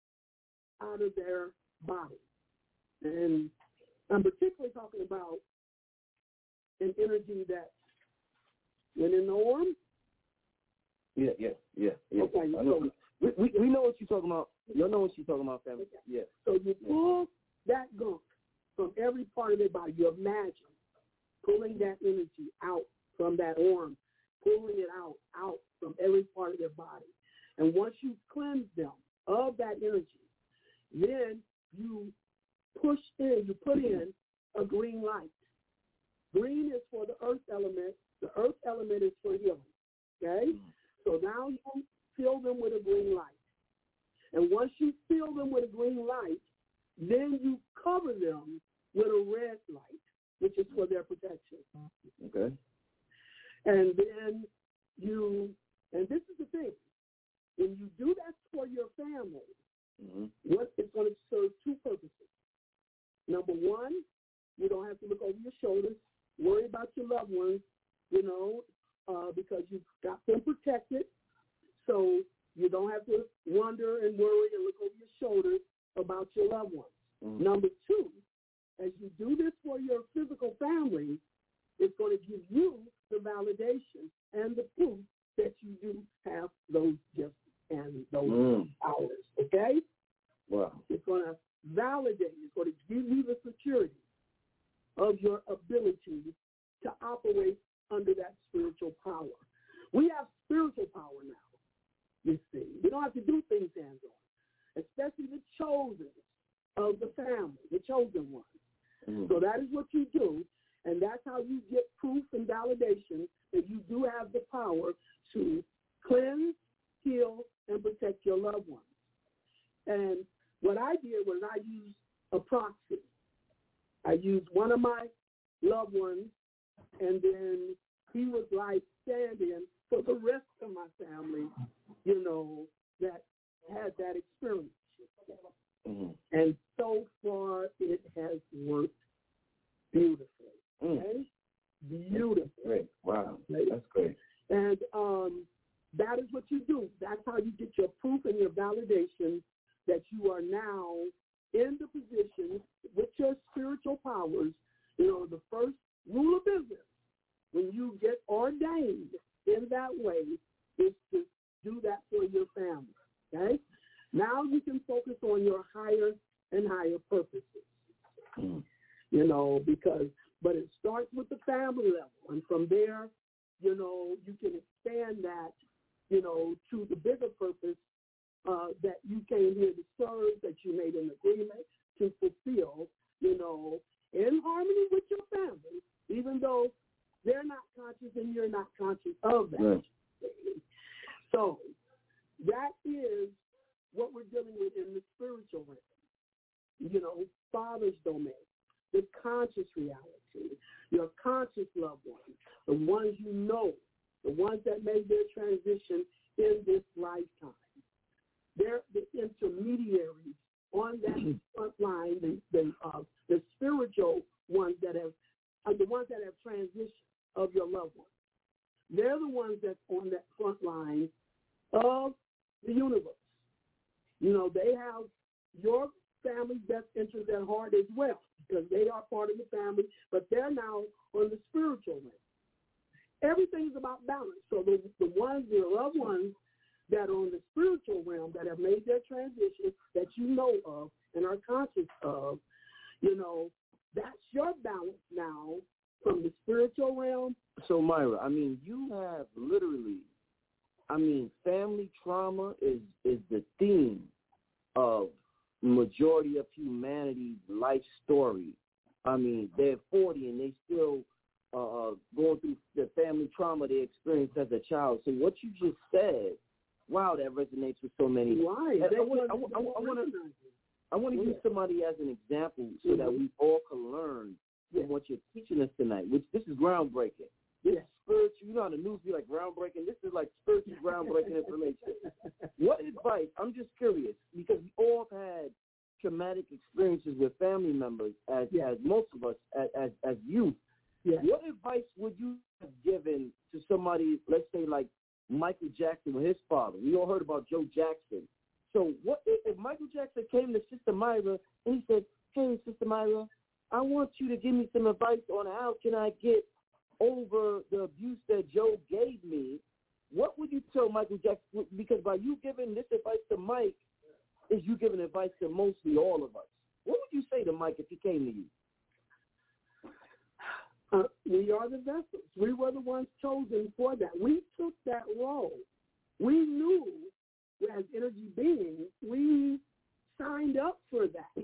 out of their body. And I'm particularly talking about an energy that went in the arm. Yeah, yeah, yeah, yeah. Okay, I know. So, we, we we know what you're talking about. You know what you're talking about, family. Okay. Yeah. So you pull that gunk from every part of their body. You imagine pulling that energy out from that arm, pulling it out, out from every part of their body. And once you cleanse them of that energy, then you push in, you put in a green light. Green is for the earth element. The earth element is for healing. Okay? So now you fill them with a green light. And once you fill them with a green light, then you cover them with a red light, which is for their protection. Okay. And then you, and this is the thing, when you do that for your family, mm-hmm. what it's going to serve two purposes. Number one, you don't have to look over your shoulders, worry about your loved ones, you know, uh, because you've got them protected. So you don't have to wonder and worry and look over your shoulders about your loved ones. Mm-hmm. Number two, as you do this for your physical family, it's going to give you the validation and the proof that you do have those gifts and those mm. powers, okay? Wow. It's going to validate, it's going to give you the security of your ability to operate under that spiritual power. We have spiritual power now, you see. We don't have to do things hands-on, especially the chosen of the family, the chosen ones. Mm. So that is what you do, and that's how you get proof and validation that you do have the power to cleanse, heal, and protect your loved ones. And what I did was I used a proxy. I used one of my loved ones, and then he was like stand-in for the rest of my family, you know, that had that experience. Mm-hmm. And so far, it has worked beautifully. Okay? Mm. Beautifully. Great. Wow. That's great. And um, that is what you do. That's how you get your proof and your validation that you are now in the position with your spiritual powers. You know, the first rule of business when you get ordained in that way is to do that for your family. Okay? Now you can focus on your higher and higher purposes. Mm. You know, because, but it starts with the family level. And from there, you know, you can expand that, you know, to the bigger purpose uh, that you came here to serve, that you made an agreement to fulfill, you know, in So that is what we're dealing with in the spiritual realm. You know, Father's domain, the conscious reality, your conscious loved ones, the ones you know, the ones that made their transition in this lifetime. They're the intermediaries on that front line, the, the, uh, the spiritual ones that have, uh, the ones that have transitioned of your loved ones. They're the ones that's on that front line of the universe. You know, they have your family's best interest at heart as well, because they are part of the family, but they're now on the spiritual realm. Everything's about balance. So the, the ones, your loved ones that are on the spiritual realm that have made their transition that you know of and are conscious of, you know, that's your balance now from the spiritual realm. So, Myra, I mean, you have literally, I mean, family trauma is, is the theme of majority of humanity's life story. I mean, they're forty and they still uh, going through the family trauma they experienced as a child. So what you just said, wow, that resonates with so many. Right. I, I, want, I, I, I want to I want to use somebody as an example so mm-hmm. that we all can learn from yeah. what you're teaching us tonight, which this is groundbreaking. This yeah. is spiritual. You know how the news be like groundbreaking? This is like spiritual groundbreaking information. What advice, I'm just curious, because we all have had traumatic experiences with family members as, yeah. as most of us as, as, as youth. Yeah. What advice would you have given to somebody, let's say like Michael Jackson with his father? We all heard about Joe Jackson. So what if, if Michael Jackson came to Sister Myra and he said, hey, Sister Myra, I want you to give me some advice on how can I get over the abuse that Joe gave me, what would you tell Michael Jackson? Because by you giving this advice to Mike, is you giving advice to mostly all of us. What would you say to Mike if he came to you? Uh, we are the vessels. We were the ones chosen for that. We took that role. We knew as energy beings, we signed up for that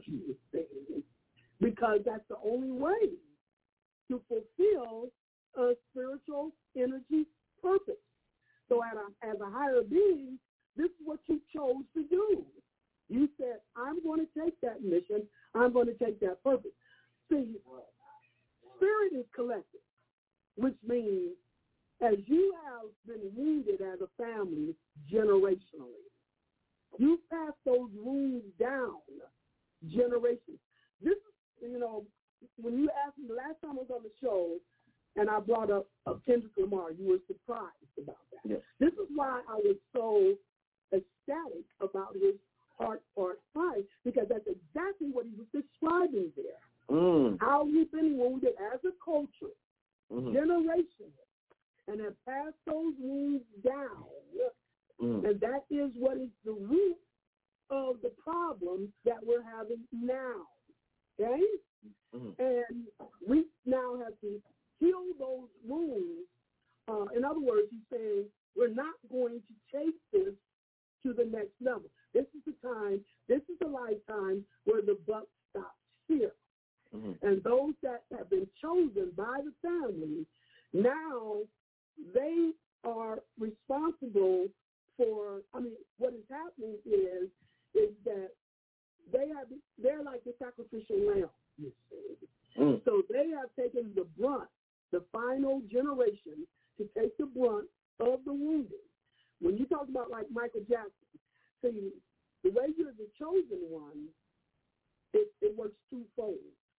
because that's the only way to fulfill a spiritual energy purpose. So as a, as a higher being, this is what you chose to do. You said, I'm going to take that mission. I'm going to take that purpose. See, spirit is collective, which means as you have been wounded as a family generationally, you pass those wounds down generations. This is, you know, when you asked me the last time I was on the show and I brought up uh, Kendrick Lamar, you were surprised about that. Yes. This is why I was so ecstatic about his Heart Part five, because that's exactly what he was describing there. Mm. How we've been wounded as a culture, mm-hmm. generationally, and have passed those wounds down. Mm. And that is what is the root of the problems that we're having now. Okay? Mm. And we now have to heal those wounds. Uh, in other words, he's saying we're not going to take this to the next level. This is the time, this is the lifetime where the buck stops here. Mm-hmm. And those that have been chosen by the family, now they are responsible for, I mean, what is happening is, is that they have, they're like the sacrificial lamb, you see. Mm. So they have taken the brunt, the final generation, to take the brunt of the wounded. When you talk about like Michael Jackson, see, the way you're the chosen one, it, it works twofold.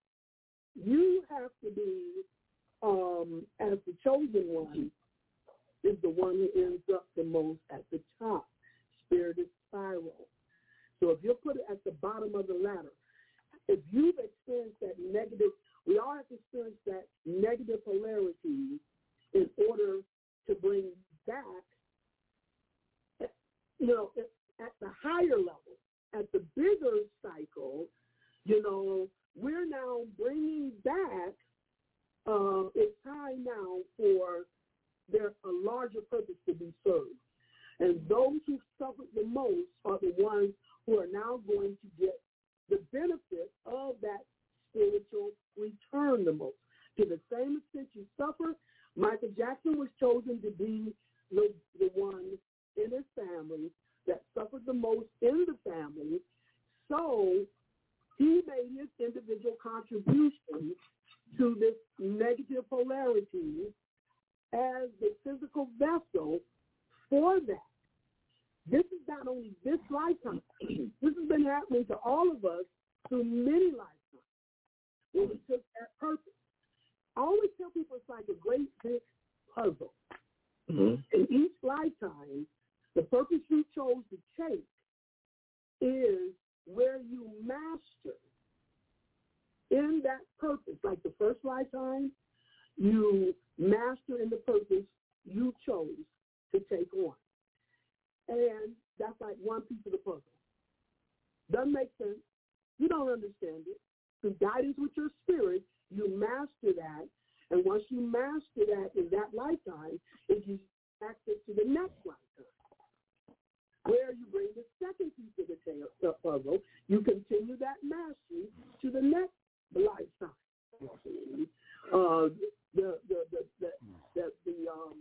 You have to be, um, as the chosen one, is the one who ends up the most at the top. Spirit is spiral. So if you're put it at the bottom of the ladder, if you've experienced that negative, we all have to experience that negative polarity in order to bring back, you know, at the higher level, at the bigger cycle, you know, we're now bringing back, uh, it's time now for there a larger purpose to be served. And those who suffered the most are the ones who are now going to get the benefit of that spiritual return the most. To the same extent you suffer, Michael Jackson was chosen to be the, the one in his so he made his individual contribution to this negative polarity as the physical vessel for that. This is not only this lifetime. This has been happening to all of us through many lifetimes when we took that purpose. I always tell people it's like a great big puzzle. Mm-hmm. In each lifetime, the purpose you chose to take is where you master in that purpose. Like the first lifetime, you master in the purpose you chose to take on. And that's like one piece of the puzzle. Doesn't make sense. You don't understand it. Through guidance with your spirit, you master that. And once you master that in that lifetime, it gives you access to the next lifetime, where you bring the second piece of the tail, puzzle. You continue that mastery to the next lifetime. Uh, the the the the, the, the um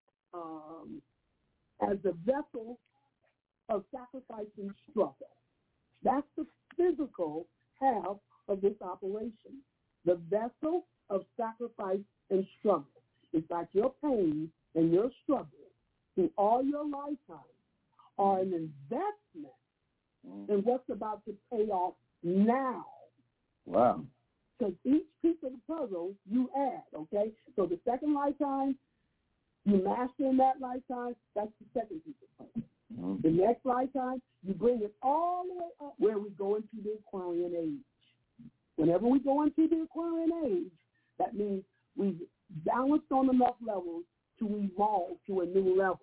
um as the vessel of sacrifice and struggle. That's the physical half of this operation. The vessel of sacrifice and struggle. It's like your pain and your struggle through all your lifetime are an investment mm. in what's about to pay off now. Wow. Because each piece of the puzzle you add, okay? So the second lifetime, you master in that lifetime, that's the second piece of puzzle. Mm. The next lifetime, you bring it all the way up where we go into the Aquarian age. Whenever we go into the Aquarian age, that means we've balanced on enough levels to evolve to a new level.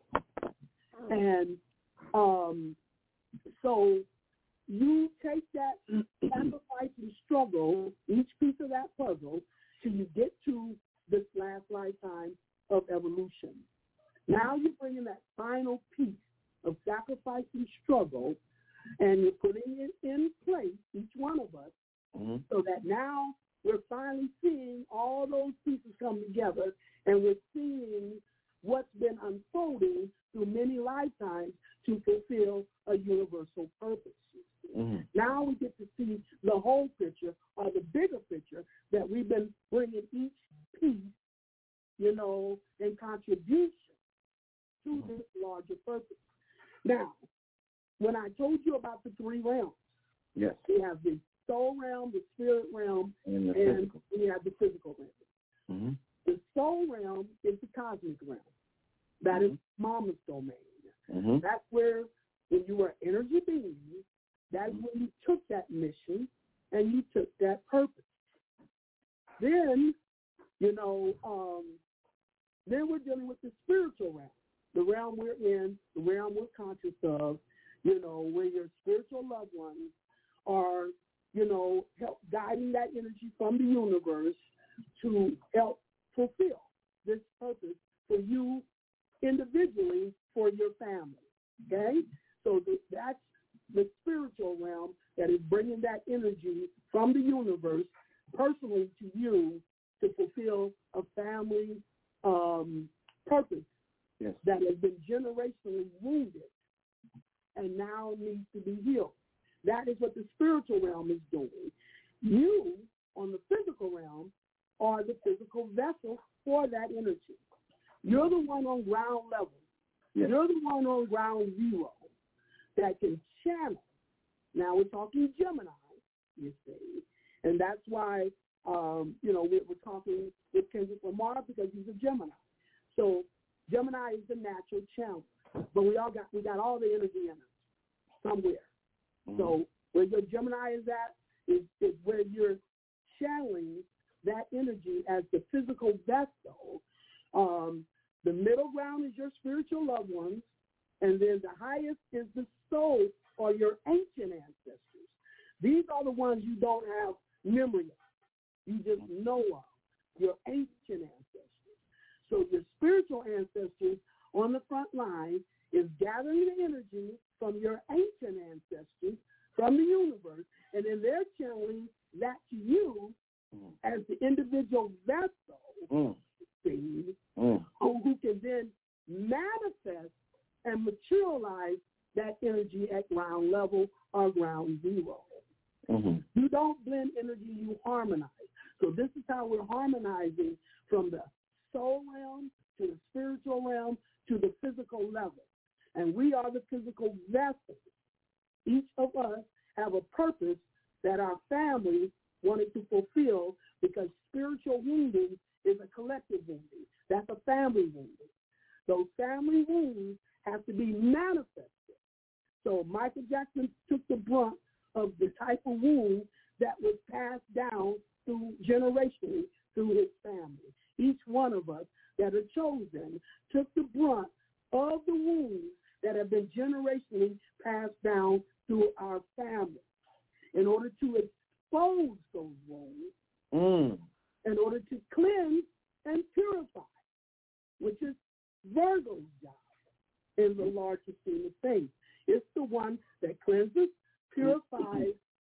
And um, so you take that sacrifice and struggle, each piece of that puzzle, till you get to this last lifetime of evolution. Now you're bringing that final piece of sacrifice and struggle, and you're putting it in place, each one of us, mm-hmm. so that now we're finally seeing all those pieces come together, and we're seeing what's been unfolding through many lifetimes to fulfill a universal purpose. Mm-hmm. Now we get to see the whole picture, or the bigger picture, that we've been bringing each piece, you know, in contribution to mm-hmm. this larger purpose. Now, when I told you about the three realms, yes, we have the soul realm, the spirit realm, and, the and we have the physical realm. Mm-hmm. The soul realm is the cosmic realm. That mm-hmm. is Mama's domain. Mm-hmm. That's where, when you were energy being, that's mm-hmm. when you took that mission and you took that purpose. Then, you know, um, then we're dealing with the spiritual realm, the realm we're in, the realm we're conscious of, you know, where your spiritual loved ones are, you know, help guiding that energy from the universe to help fulfill this purpose for you individually, for your family, okay? So th- that's the spiritual realm that is bringing that energy from the universe personally to you to fulfill a family um, purpose yes. that has been generationally wounded and now needs to be healed. That is what the spiritual realm is doing. You, on the physical realm, are the physical vessel for that energy. You're the one on ground level. Yes. You're the one on ground zero that can channel. Now we're talking Gemini, you see. And that's why, um, you know, we're, we're talking with Kendrick Lamar because he's a Gemini. So Gemini is the natural channel. But we all got we got all the energy in us somewhere. Mm-hmm. So where your Gemini is at is, is where you're channeling that energy as the physical vessel. Um, the middle ground is your spiritual loved ones, and then the highest is the soul or your ancient ancestors. These are the ones you don't have memory of. You just know of, your ancient ancestors. So your spiritual ancestors on the front line is gathering the energy from your ancient ancestors from the universe, and then they're channeling that to you mm. as the individual vessel, mm. see, mm. who, who can then manifest and materialize that energy at ground level or ground zero. Mm-hmm. You don't blend energy, you harmonize. So this is how we're harmonizing from the soul realm to the spiritual realm to the physical level. And we are the physical vessels. Each of us have a purpose that our family wanted to fulfill, because spiritual wounding is a collective wounding. That's a family wounding. Those family wounds have to be manifested. So Michael Jackson took the brunt of the type of wound that was passed down through generationally through his family. Each one of us that are chosen took the brunt of the wounds that have been generationally passed down through our family. In order to expose those wounds, Mm. in order to cleanse and purify, which is Virgo's job in the larger scheme of things. It's the one that cleanses, purifies,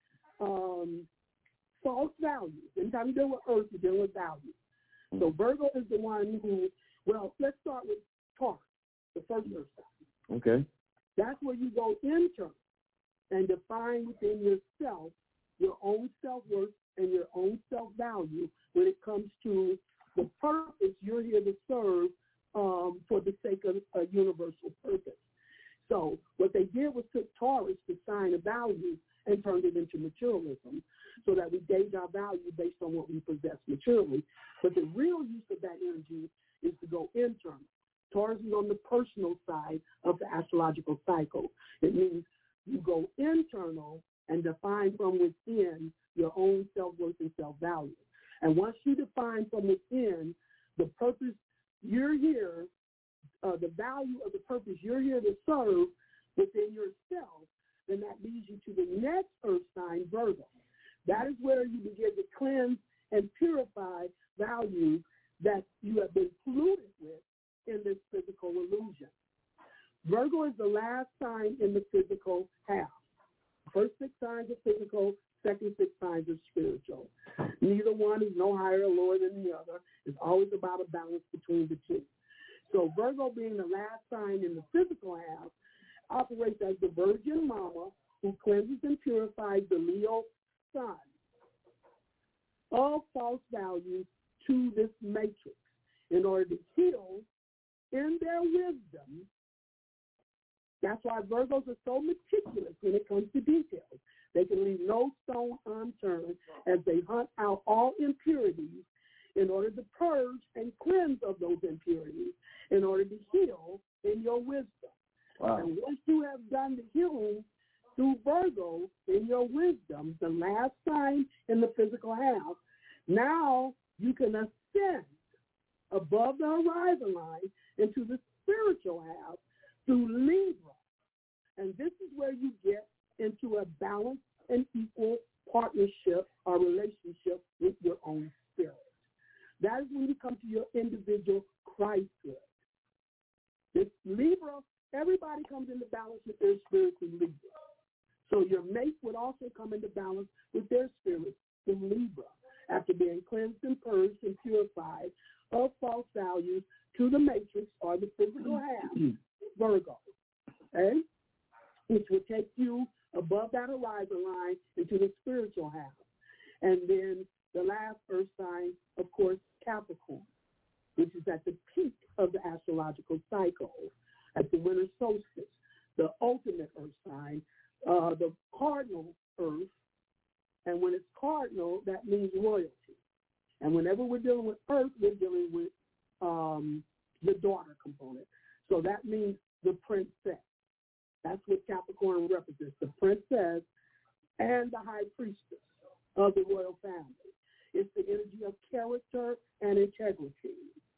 um, false values. Anytime you deal with earth, you deal with values. So Virgo is the one who, well, let's start with Taurus, the first earth sign. Okay. That's where you go internal and define within yourself your own self-worth and your own self-value when it comes to the purpose you're here to serve um, for the sake of a universal purpose. So what they did was took Taurus, the sign of value, and turned it into materialism so that we gauge our value based on what we possess materially. But the real use of that energy is to go internal. Taurus is on the personal side of the astrological cycle. It means you go internal and define from within your own self-worth and self-value. And once you define from within the purpose you're here, uh, the value of the purpose you're here to serve within yourself, then that leads you to the next earth sign, Virgo. That is where you begin to cleanse and purify values that you have been polluted with in this physical illusion. Virgo is the last sign in the physical half. First six signs are physical, second six signs are spiritual. Neither one is no higher or lower than the other. It's always about a balance between the two. So Virgo, being the last sign in the physical half, operates as the virgin mama who cleanses and purifies the Leo sun of false values to this matrix in order to heal in their wisdom. That's why Virgos are so meticulous when it comes to details. They can leave no stone unturned as they hunt out all impurities in order to purge and cleanse of those impurities in order to heal in your wisdom. Wow. And once you have done the healing through Virgo in your wisdom, the last sign in the physical half, now you can ascend above the horizon line into the spiritual half through Libra. And this is where you get into a balanced and equal partnership or relationship with your own spirit. That is when you come to your individual Christhood. This Libra, everybody comes into balance with their spirit in Libra. So your mate would also come into balance with their spirit in Libra after being cleansed and purged and purified of false values to the matrix or the physical half, Virgo, okay? Which will take you above that horizon line into the spiritual half. And then the last earth sign, of course, Capricorn, which is at the peak of the astrological cycle, at the winter solstice, the ultimate earth sign, uh, the cardinal earth. And when it's cardinal, that means royalty. And whenever we're dealing with earth, we're dealing with um, the daughter component. So that means the princess. That's what Capricorn represents, the princess and the high priestess of the royal family. It's the energy of character and integrity.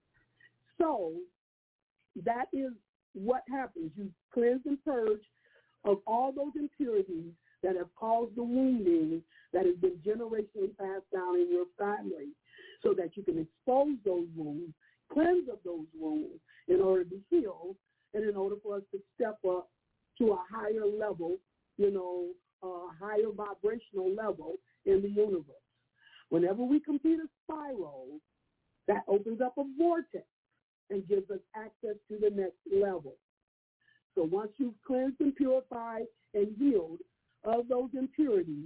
So that is what happens. You cleanse and purge of all those impurities that have caused the wounding that has been generationally passed down in your family so that you can expose those wounds, cleanse of those wounds in order to heal and in order for us to step up to a higher level, you know, a higher vibrational level in the universe. Whenever we complete a spiral, that opens up a vortex and gives us access to the next level. So once you've cleansed and purified and healed of those impurities,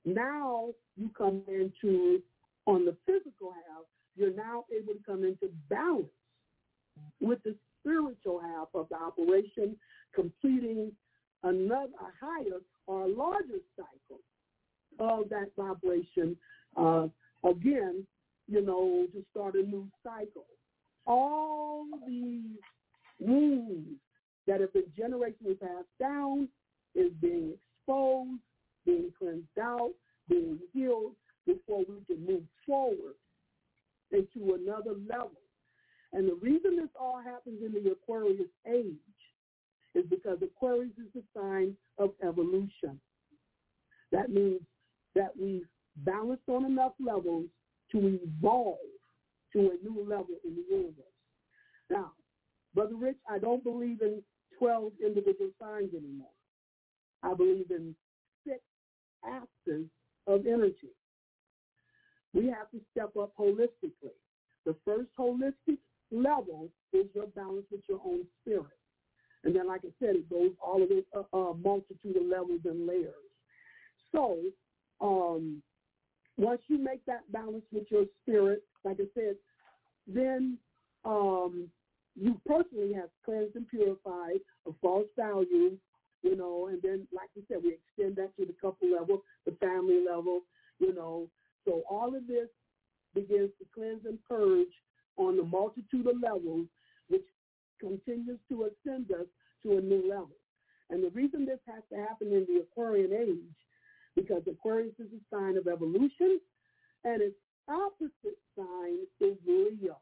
Now you come into, on the physical half, you're now able to come into balance with the spiritual half of the operation, completing another, a higher or a larger cycle of that vibration. Uh, again, you know, to start a new cycle. All these wounds that have been generationally passed down is being exposed, being cleansed out, being healed before we can move forward into another level. And the reason this all happens in the Aquarius age is because Aquarius is the sign of evolution. That means that we've balanced on enough levels to evolve to a new level in the universe. Now, Brother Rich, I don't believe in twelve individual signs anymore. I believe in six axes of energy. We have to step up holistically. The first holistic level is your balance with your own spirit. And then, like I said, it goes all of it, a, a multitude of levels and layers. So um, once you make that balance with your spirit, like I said, then um, you personally have cleansed and purified a false value, you know, and then, like we said, we extend that to the couple level, the family level, you know. So all of this begins to cleanse and purge on the multitude of levels, which continues to ascend us to a new level. And the reason this has to happen in the Aquarian age, because Aquarius is a sign of evolution, and its opposite sign is Leo.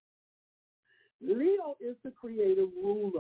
Leo is the creative ruler.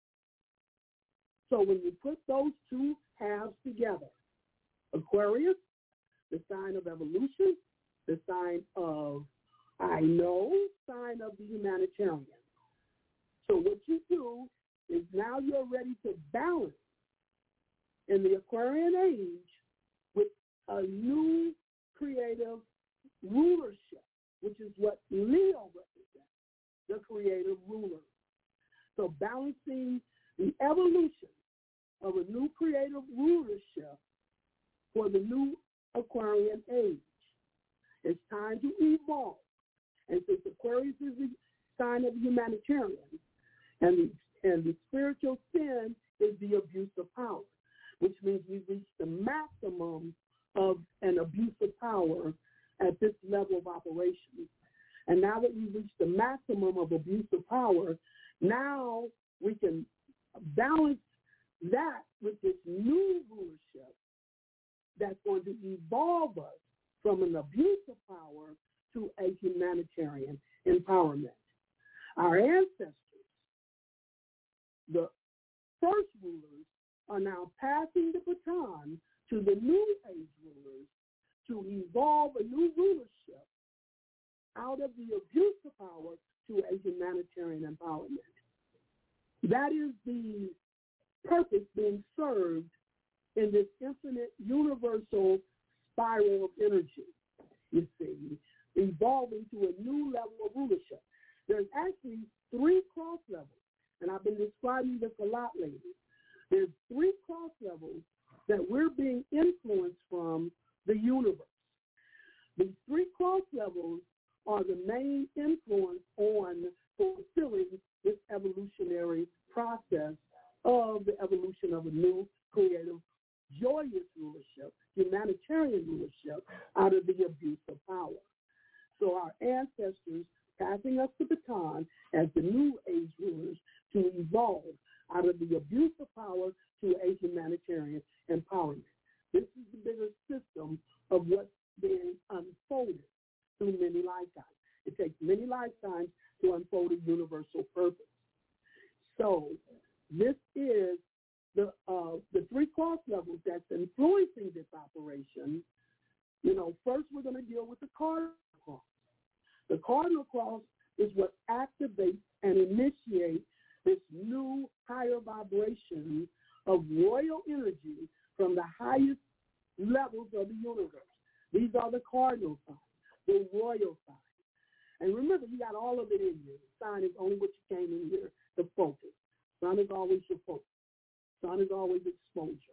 So when you put those two halves together, Aquarius, the sign of evolution, the sign of I know, sign of the humanitarian. So what you do is now you're ready to balance in the Aquarian age with a new creative rulership, which is what Leo represents, the creative ruler. So balancing the evolution of a new creative rulership for the new Aquarian age. It's time to evolve. And since Aquarius is the sign of the humanitarian, and the, and the spiritual sin is the abuse of power, which means we've reached the maximum of an abuse of power at this level of operation. And now that we've reached the maximum of abuse of power, now we can balance that with this new rulership that's going to evolve us from an abuse of power to a humanitarian empowerment. Our ancestors, the first rulers, are now passing the baton to the new age rulers to evolve a new rulership out of the abuse of power to a humanitarian empowerment. That is the purpose being served in this infinite universal spiral of energy, you see, evolving to a new level of rulership. There's actually three cross levels, and I've been describing this a lot lately. There's three cross levels that we're being influenced from the universe. These three cross levels are the main influence on fulfilling this evolutionary process of the evolution of a new, creative, joyous rulership, humanitarian rulership out of the abuse of power. So our ancestors passing us the baton as the new age rulers to evolve out of the abuse of power to a humanitarian empowerment. This is the bigger system of what's being unfolded through many lifetimes. It takes many lifetimes to unfold a universal purpose. So this is the uh, the three cross levels that's influencing this operation. You know, first we're going to deal with the cardinal cross. The cardinal cross is what activates and initiates this new higher vibration of royal energy from the highest levels of the universe. These are the cardinal signs, the royal signs. And remember, you got all of it in you. The sign is only what you came in here to focus. Sun is always your focus. Sun is always exposure.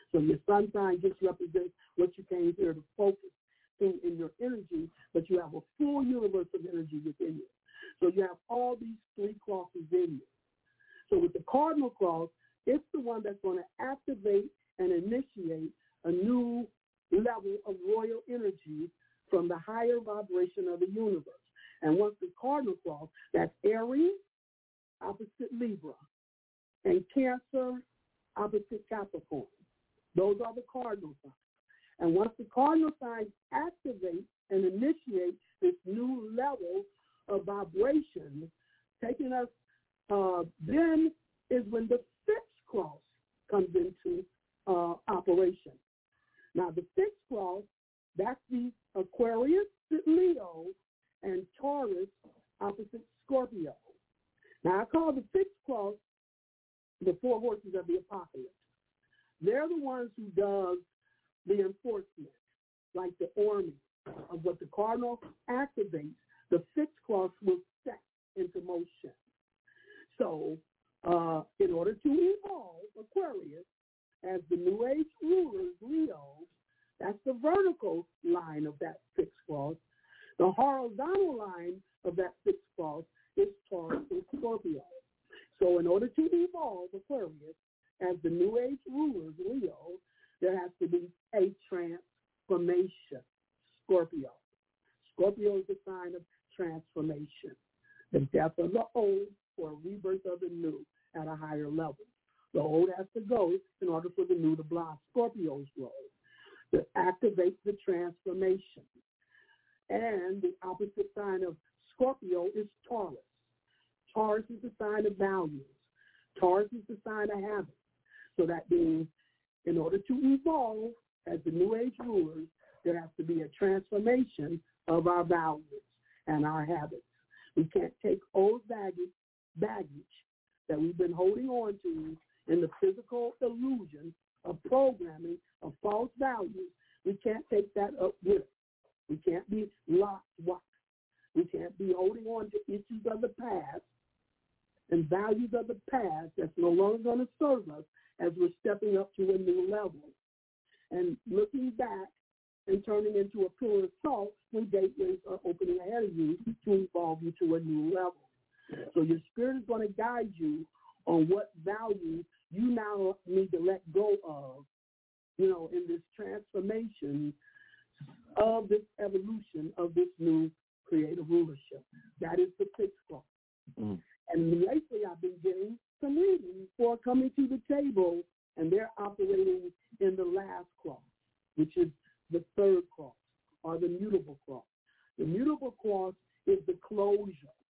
So your sun sign just represents what you came here to focus in, in your energy, but you have a full universe of energy within you. So you have all these three crosses in you. So with the cardinal cross, it's the one that's going to activate and initiate a new level of royal energy from the higher vibration of the universe. And once the cardinal cross, that's Aries, opposite Libra, and Cancer, opposite Capricorn. Those are the cardinal signs. And once the cardinal signs activate and initiate this new level of vibration, taking us, uh, then is when the fixed cross comes into uh, operation. Now, the fixed cross, that's the Aquarius, Leo, and Taurus, opposite Scorpio. Now, I call the fixed cross the four horses of the apocalypse. They're the ones who does the enforcement, like the army of what the cardinal activates. The fixed cross will set into motion. So, uh, in order to evolve Aquarius as the New Age rulers, Leo, that's the vertical line of that fixed cross. The horizontal line of that fixed cross is Taurus and Scorpio. So in order to evolve Aquarius as the New Age rulers, Leo, there has to be a transformation, Scorpio. Scorpio is a sign of transformation, the death of the old or rebirth of the new at a higher level. The old has to go in order for the new to blossom. Scorpio's role to activate the transformation. And the opposite sign of Scorpio is Taurus. Taurus is the sign of values. Taurus is the sign of habits. So that means in order to evolve as the New Age rulers, there has to be a transformation of our values and our habits. We can't take old baggage, baggage that we've been holding on to in the physical illusion of programming of false values. We can't take that up with us. We can't be locked, locked. We can't be holding on to issues of the past and values of the past that's no longer going to serve us as we're stepping up to a new level. And looking back and turning into a pillar of salt when gateways are opening ahead of you to evolve you to a new level. So your spirit is going to guide you on what values you now need to let go of, you know, in this transformation of this evolution of this new creative rulership. That is the fixed cross. Mm. And lately I've been getting some readings for coming to the table, and they're operating in the last cross, which is the third cross, or the mutable cross. The mutable cross is the closure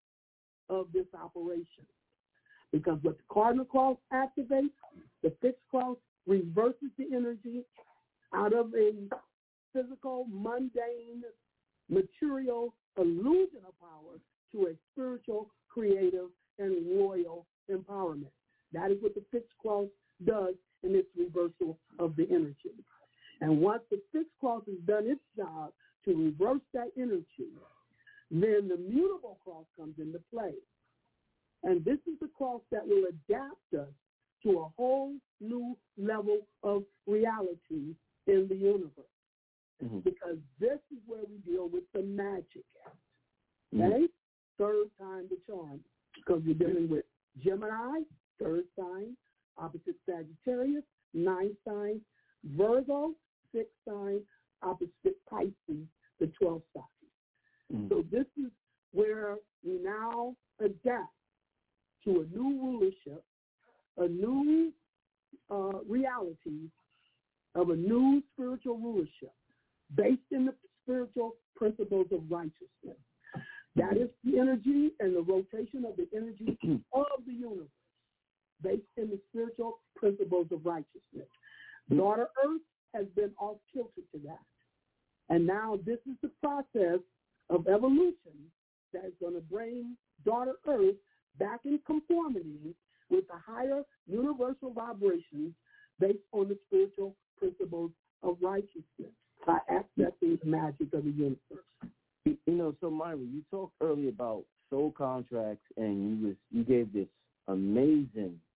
of this operation. Because what the cardinal cross activates, the fixed cross reverses the energy out of a physical, mundane, material illusion of power to a spiritual, creative, and royal empowerment. That is what the fixed cross does in its reversal of the energy. And once the fixed cross has done its job to reverse that energy, then the mutable cross comes into play. And this is the cross that will adapt us to a whole new level of reality in the universe. Mm-hmm. Because this is where we deal with the magic act. Okay? Mm-hmm. Third time the charm. Because we're dealing with Gemini, third sign, opposite Sagittarius, ninth sign, Virgo, sixth sign, opposite Pisces, the twelfth sign. Mm-hmm. So this is where we now adapt to a new rulership, a new uh, reality of a new spiritual rulership based in the spiritual principles of righteousness. That is the energy and the rotation of the energy of the universe based in the spiritual principles of righteousness. Daughter Earth has been off kilter to that. And now this is the process of evolution that is going to bring Daughter Earth back in conformity with the higher universal vibrations based on the spiritual principles of righteousness by accessing the magic of the universe. You know, so Myra, you talked earlier about soul contracts, and you was you gave this amazing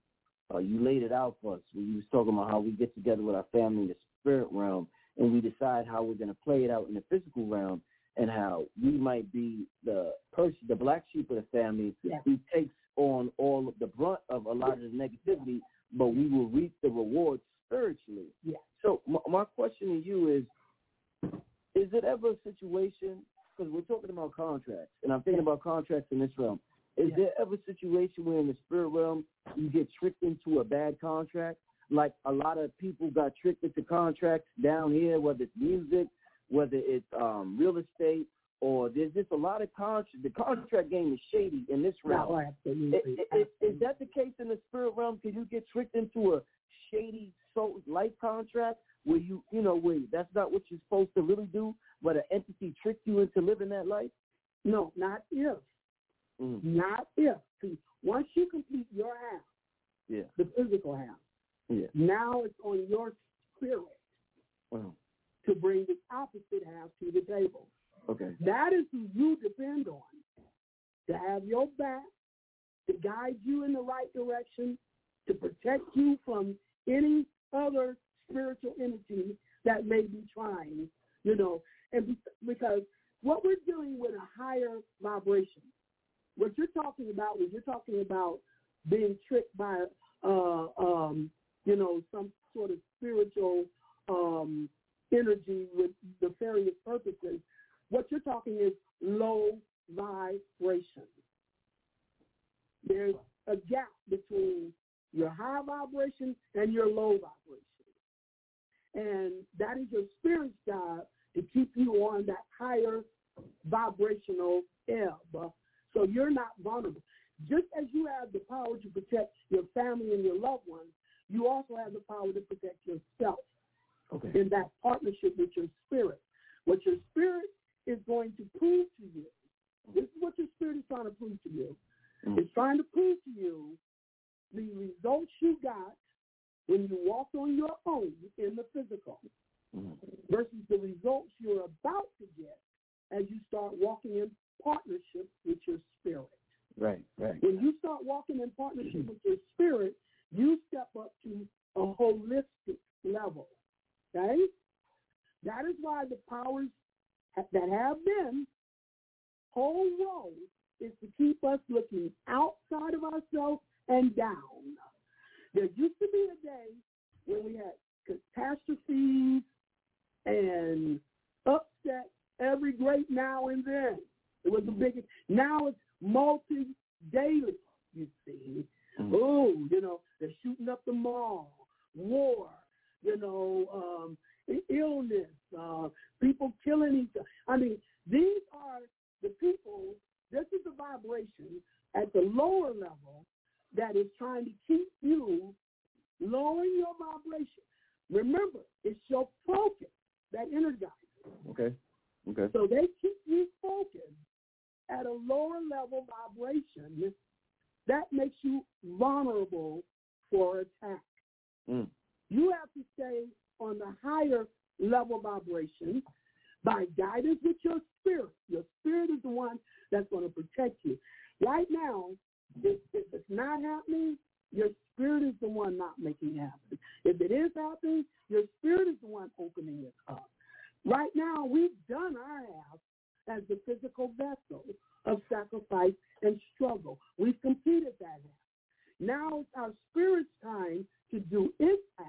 uh, you laid it out for us. You was talking about how we get together with our family in the spirit realm, and we decide how we're going to play it out in the physical realm, and how we might be the person, the black sheep of the family, yeah. who takes on all of the brunt of a lot of the negativity, but we will reap the rewards spiritually. Yeah. So my, my question to you is, is it ever a situation, because we're talking about contracts, and I'm thinking about contracts in this realm, is yeah. there ever a situation where in the spirit realm you get tricked into a bad contract? Like a lot of people got tricked into contracts down here, whether it's music, whether it's um, real estate, or there's just a lot of contracts. The contract game is shady in this realm. No, absolutely. Is, is, is that the case in the spirit realm? Can you get tricked into a shady soul life contract where you, you know, where that's not what you're supposed to really do, but an entity tricked you into living that life? No, not if. Mm. Not if. See, once you complete your half, yeah, the physical half, yeah, now it's on your spirit wow. to bring the opposite half to the table. Okay. That is who you depend on to have your back, to guide you in the right direction, to protect you from any other spiritual entity that may be trying, you know, and because what we're dealing with a higher vibration. What you're talking about when you're talking about being tricked by, uh, um, you know, some sort of spiritual um, energy with nefarious purposes, what you're talking is low vibration. There's a gap between your high vibration and your low vibration. And that is your spirit's job to keep you on that higher vibrational ebb. So you're not vulnerable. Just as you have the power to protect your family and your loved ones, you also have the power to protect yourself okay. in that partnership with your spirit. What your spirit is going to prove to you, this is what your spirit is trying to prove to you. Mm-hmm. It's trying to prove to you the results you got when you walked on your own in the physical mm-hmm. versus the results you're about to get as you start walking in partnership with your spirit. Right, right. When you start walking in partnership with your spirit, you step up to a holistic level. Okay? That is why the powers that have been, whole role is to keep us looking outside of ourselves and down. There used to be a day when we had catastrophes and upset every great now and then. It was the biggest. Now it's multi-daily, you see. Mm-hmm. Oh, you know, they're shooting up the mall, war, you know, um, illness, uh, people killing each other. I mean, these are the people, this is the vibration at the lower level that is trying to keep you lowering your vibration. Remember, it's your focus that energizes. Okay. Okay. So they keep you focused at a lower level vibration that makes you vulnerable for attack. Mm. You have to stay on the higher level vibration by guidance with your spirit. Your spirit is the one that's going to protect you. Right now, if, if it's not happening, your spirit is the one not making it happen. If it is happening, your spirit is the one opening it up. Right now, we've done our half as the physical vessel of sacrifice and struggle. We've completed that half. Now it's our spirit's time to do its half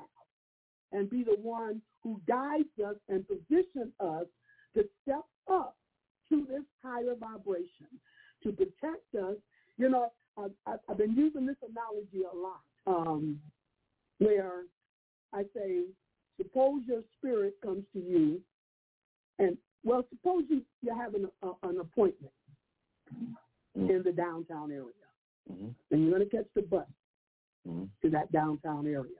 and be the one who guides us and positions us to step up to this higher vibration, to protect us. You know, I've, I've been using this analogy a lot, um, where I say, suppose your spirit comes to you, and, well, suppose you, you're having a, an appointment mm-hmm. in the downtown area, mm-hmm. and you're going to catch the bus mm-hmm. to that downtown area.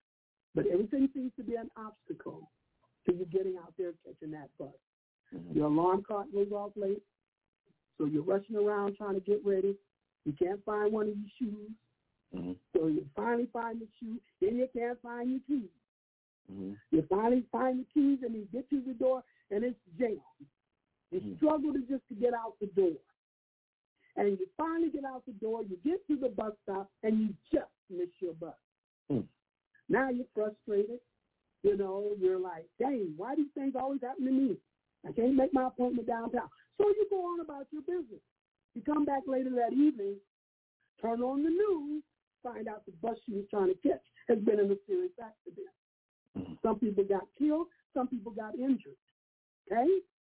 But everything seems to be an obstacle to you getting out there catching that bus. Mm-hmm. Your alarm clock goes off late, so you're rushing around trying to get ready. You can't find one of your shoes, mm-hmm. so you finally find the shoe. Then you can't find your keys. Mm-hmm. You finally find the keys, and you get to the door, and it's jammed. You mm-hmm. struggle to just to get out the door. And you finally get out the door, you get to the bus stop, and you just miss your bus. Mm. Now you're frustrated. You know, you're like, dang, why these things always happen to me? I can't make my appointment downtown. So you go on about your business. You come back later that evening, turn on the news, find out the bus she was trying to catch has been in a serious accident. Mm-hmm. Some people got killed. Some people got injured. Okay?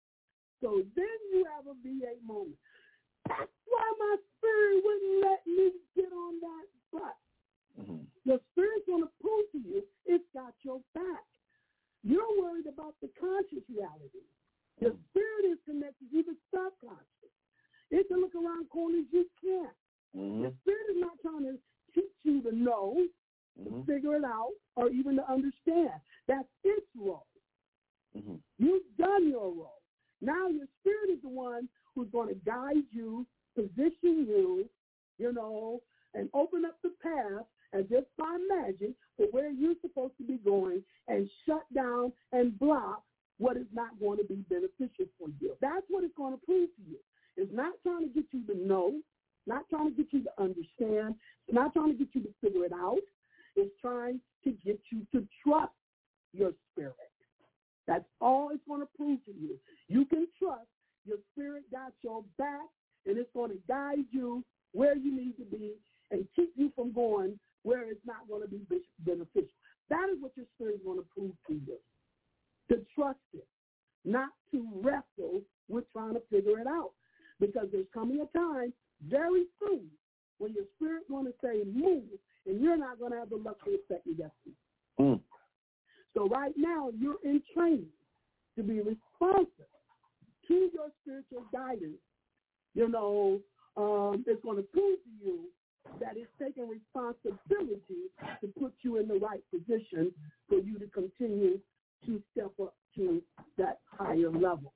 So then you have a V eight moment. That's why my spirit wouldn't let me get on that bus. Mm-hmm. The spirit's going to prove to you it's got your back. You're worried about the conscious reality. The mm-hmm. spirit is connected to the subconscious. It can look around corners you can't. Mm-hmm. The spirit is not trying to teach you to know, mm-hmm. to figure it out, or even to understand. That's its role. Mm-hmm. You've done your role. Now your spirit is the one who's going to guide you, position you, you know, and open up the path as if by magic for where you're supposed to be going and shut down and block what is not going to be beneficial for you. That's what it's going to prove to you. It's not trying to get you to know, not trying to get you to understand, it's not trying to get you to figure it out. It's trying to get you to trust your spirit. That's all it's going to prove to you. You can trust your spirit got your back, and it's going to guide you where you need to be and keep you from going where it's not going to be beneficial. That is what your spirit is going to prove to you. To trust it, not to wrestle with trying to figure it out. Because there's coming a time very soon when your spirit's going to say move, and you're not going to have the luxury of second guessing. Mm. So right now, you're in training to be responsive to your spiritual guidance. You know, um, it's going to prove to you that it's taking responsibility to put you in the right position for you to continue to step up to that higher level.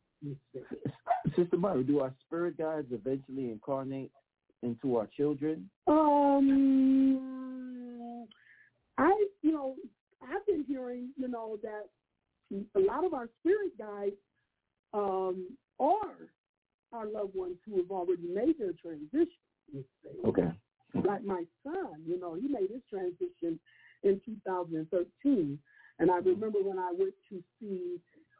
Sister Mary, do our spirit guides eventually incarnate into our children? Um, I, you know, I've been hearing, you know, that a lot of our spirit guides um, are our loved ones who have already made their transition. Okay. Like my son, you know, he made his transition in two thousand thirteen. And I remember when I went to see,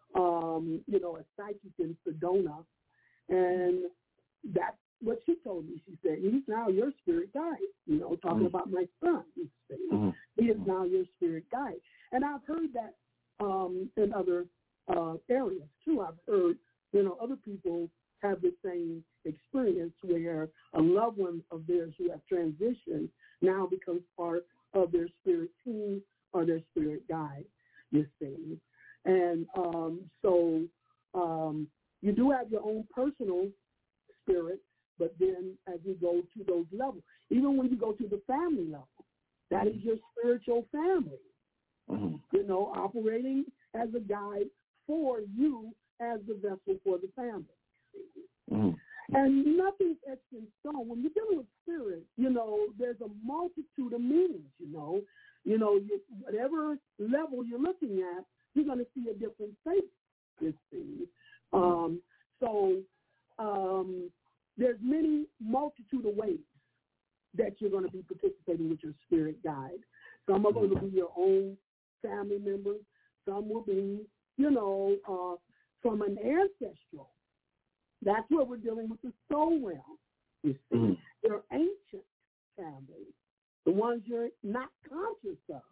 um, you know, a psychic in Sedona, and that's what she told me. She said, he's now your spirit guide, you know, talking mm-hmm. about my son. He said, mm-hmm. he is now your spirit guide. And I've heard that um, in other uh, areas, too. I've heard, you know, other people have the same experience where a loved one of theirs who have transitioned now becomes part of their spirit team or their spirit guide, you see. And um, so um, you do have your own personal spirit, but then as you go to those levels, even when you go to the family level, that is your spiritual family, mm-hmm. you know, operating as a guide for you as the vessel for the family. Mm-hmm. And nothing's etched in stone. When you're dealing with spirit, you know, there's a multitude of meanings, you know. You know, you, whatever level you're looking at, you're going to see a different face, you see. Um, so um, there's many multitude of ways that you're going to be participating with your spirit guide. Some are going to be your own family members. Some will be, you know, uh, from an ancestral. That's where we're dealing with the soul realm, you see. Mm-hmm. They're ancient families, the ones you're not conscious of.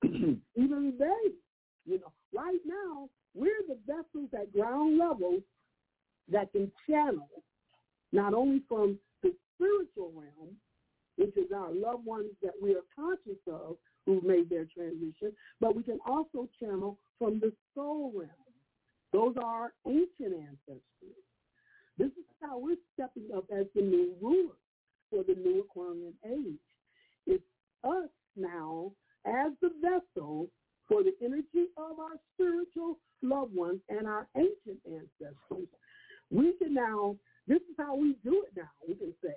Even they, you know, right now, we're the vessels at ground level that can channel not only from the spiritual realm, which is our loved ones that we are conscious of who've made their transition, but we can also channel from the soul realm. Those are our ancient ancestors. This is how we're stepping up as the new rulers for the new Aquarian age. It's us now as the vessel for the energy of our spiritual loved ones and our ancient ancestors. We can now, this is how we do it now. We can say,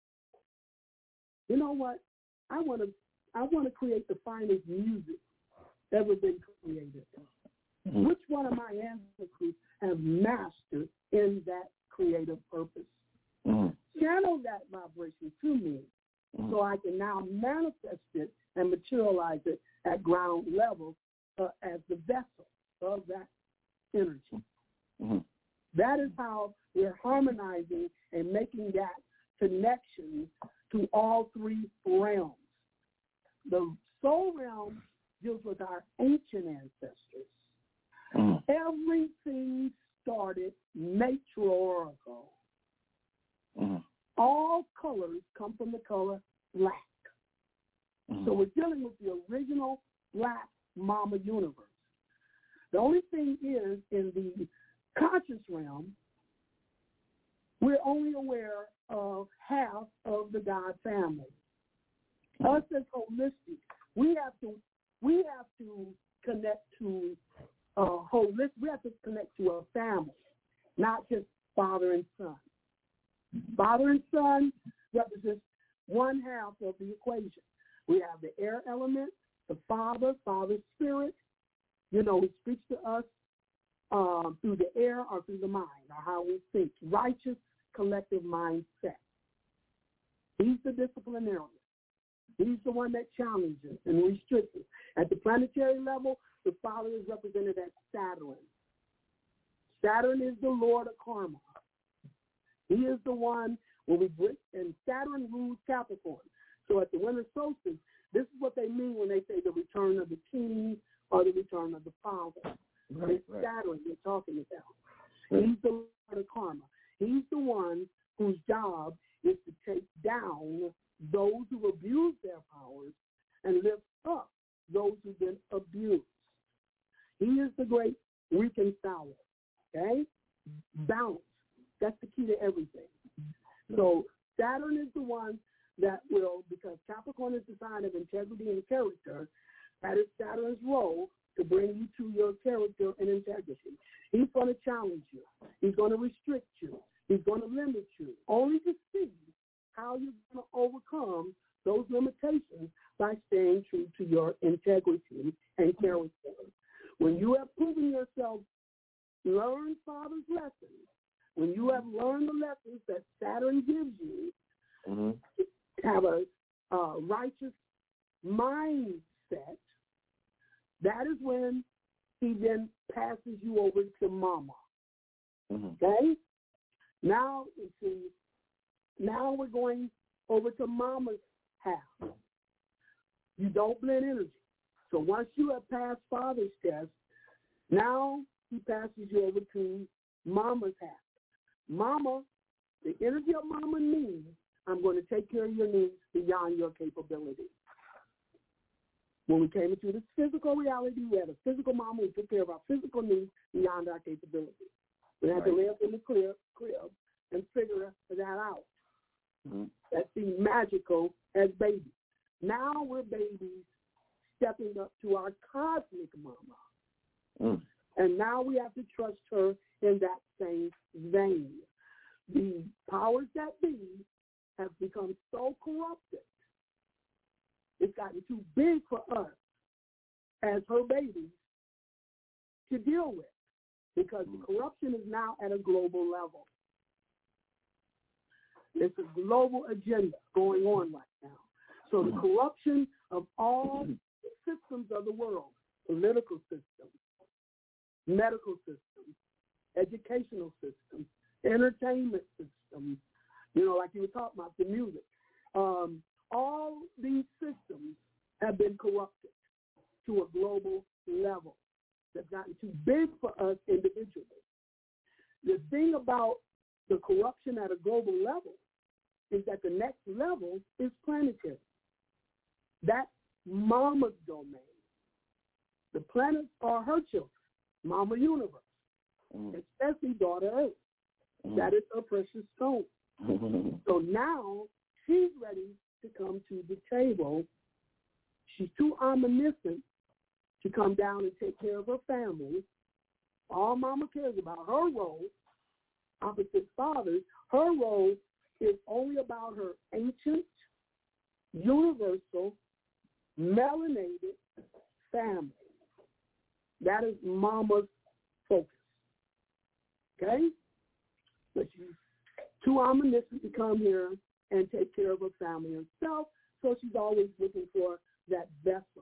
you know what? I want to I want to create the finest music ever been created. Mm-hmm. Which one of my ancestors have mastered in that creative purpose? Mm-hmm. Channel that vibration to me mm-hmm. so I can now manifest it and materialize it at ground level uh, as the vessel of that energy. Mm-hmm. That is how we're harmonizing and making that connection to all three realms. The soul realm deals with our ancient ancestors. Mm-hmm. Everything started matriarchal. Mm-hmm. All colors come from the color black. Mm-hmm. So we're dealing with the original black mama universe. The only thing is, in the conscious realm, we're only aware of half of the God family. Mm-hmm. Us as holistic, we have to we have to connect to a holistic. We have to connect to a family, not just father and son. Father and son represents one half of the equation. We have the air element, the Father, Father's Spirit. You know, he speaks to us um, through the air or through the mind, or how we think. Righteous collective mindset. He's the disciplinarian. He's the one that challenges and restricts us. At the planetary level, the Father is represented as Saturn. Saturn is the Lord of karma. He is the one when we bring, and Saturn rules Capricorn. So at the winter solstice, this is what they mean when they say the return of the king or the return of the father. Right, it's right. Saturn they're talking about. Right. He's the Lord of karma. He's the one whose job is to take down those who abuse their powers and lift up those who've been abused. He is the great reconciler. Okay? Balance. That's the key to everything. So Saturn is the one that will, because Capricorn is the sign of integrity and character, that is Saturn's role to bring you to your character and integrity. He's going to challenge you. He's going to restrict you. He's going to limit you, only to see how you're going to overcome those limitations by staying true to your integrity and character. When you have proven yourself, learn Father's lessons, when you have learned the lessons that Saturn gives you, mm-hmm. have a uh, righteous mindset, that is when he then passes you over to Mama. Mm-hmm. Okay? Now, you see, now we're going over to Mama's half. You don't blend energy. So once you have passed Father's test, now he passes you over to Mama's half. Mama, the energy of Mama means I'm going to take care of your needs beyond your capability. When we came into this physical reality, we had a physical mama who took care of our physical needs beyond our capability. We had right. to live in the crib, crib and figure that out. Mm-hmm. That seemed magical as babies. Now we're babies stepping up to our cosmic mama. Mm. And now we have to trust her in that same vein. The powers that be have become so corrupted. It's gotten too big for us as her babies to deal with, because the corruption is now at a global level. It's a global agenda going on right now. So the corruption of all systems of the world, political systems, medical systems, educational systems, entertainment systems, you know, like you were talking about, the music. Um, all these systems have been corrupted to a global level. They've gotten too big for us individually. The thing about the corruption at a global level is that the next level is planetary. That's Mama's domain. The planets are her children, Mama Universe, mm. especially Daughter Earth. Mm. That is her precious stone. Mm-hmm. So now she's ready to come to the table. She's too omniscient to come down and take care of her family. All Mama cares about, her role, opposite fathers, her role is only about her ancient, universal, melanated family. That is Mama's focus. Okay? But she's too omniscient to come here and take care of her family herself, so she's always looking for that vessel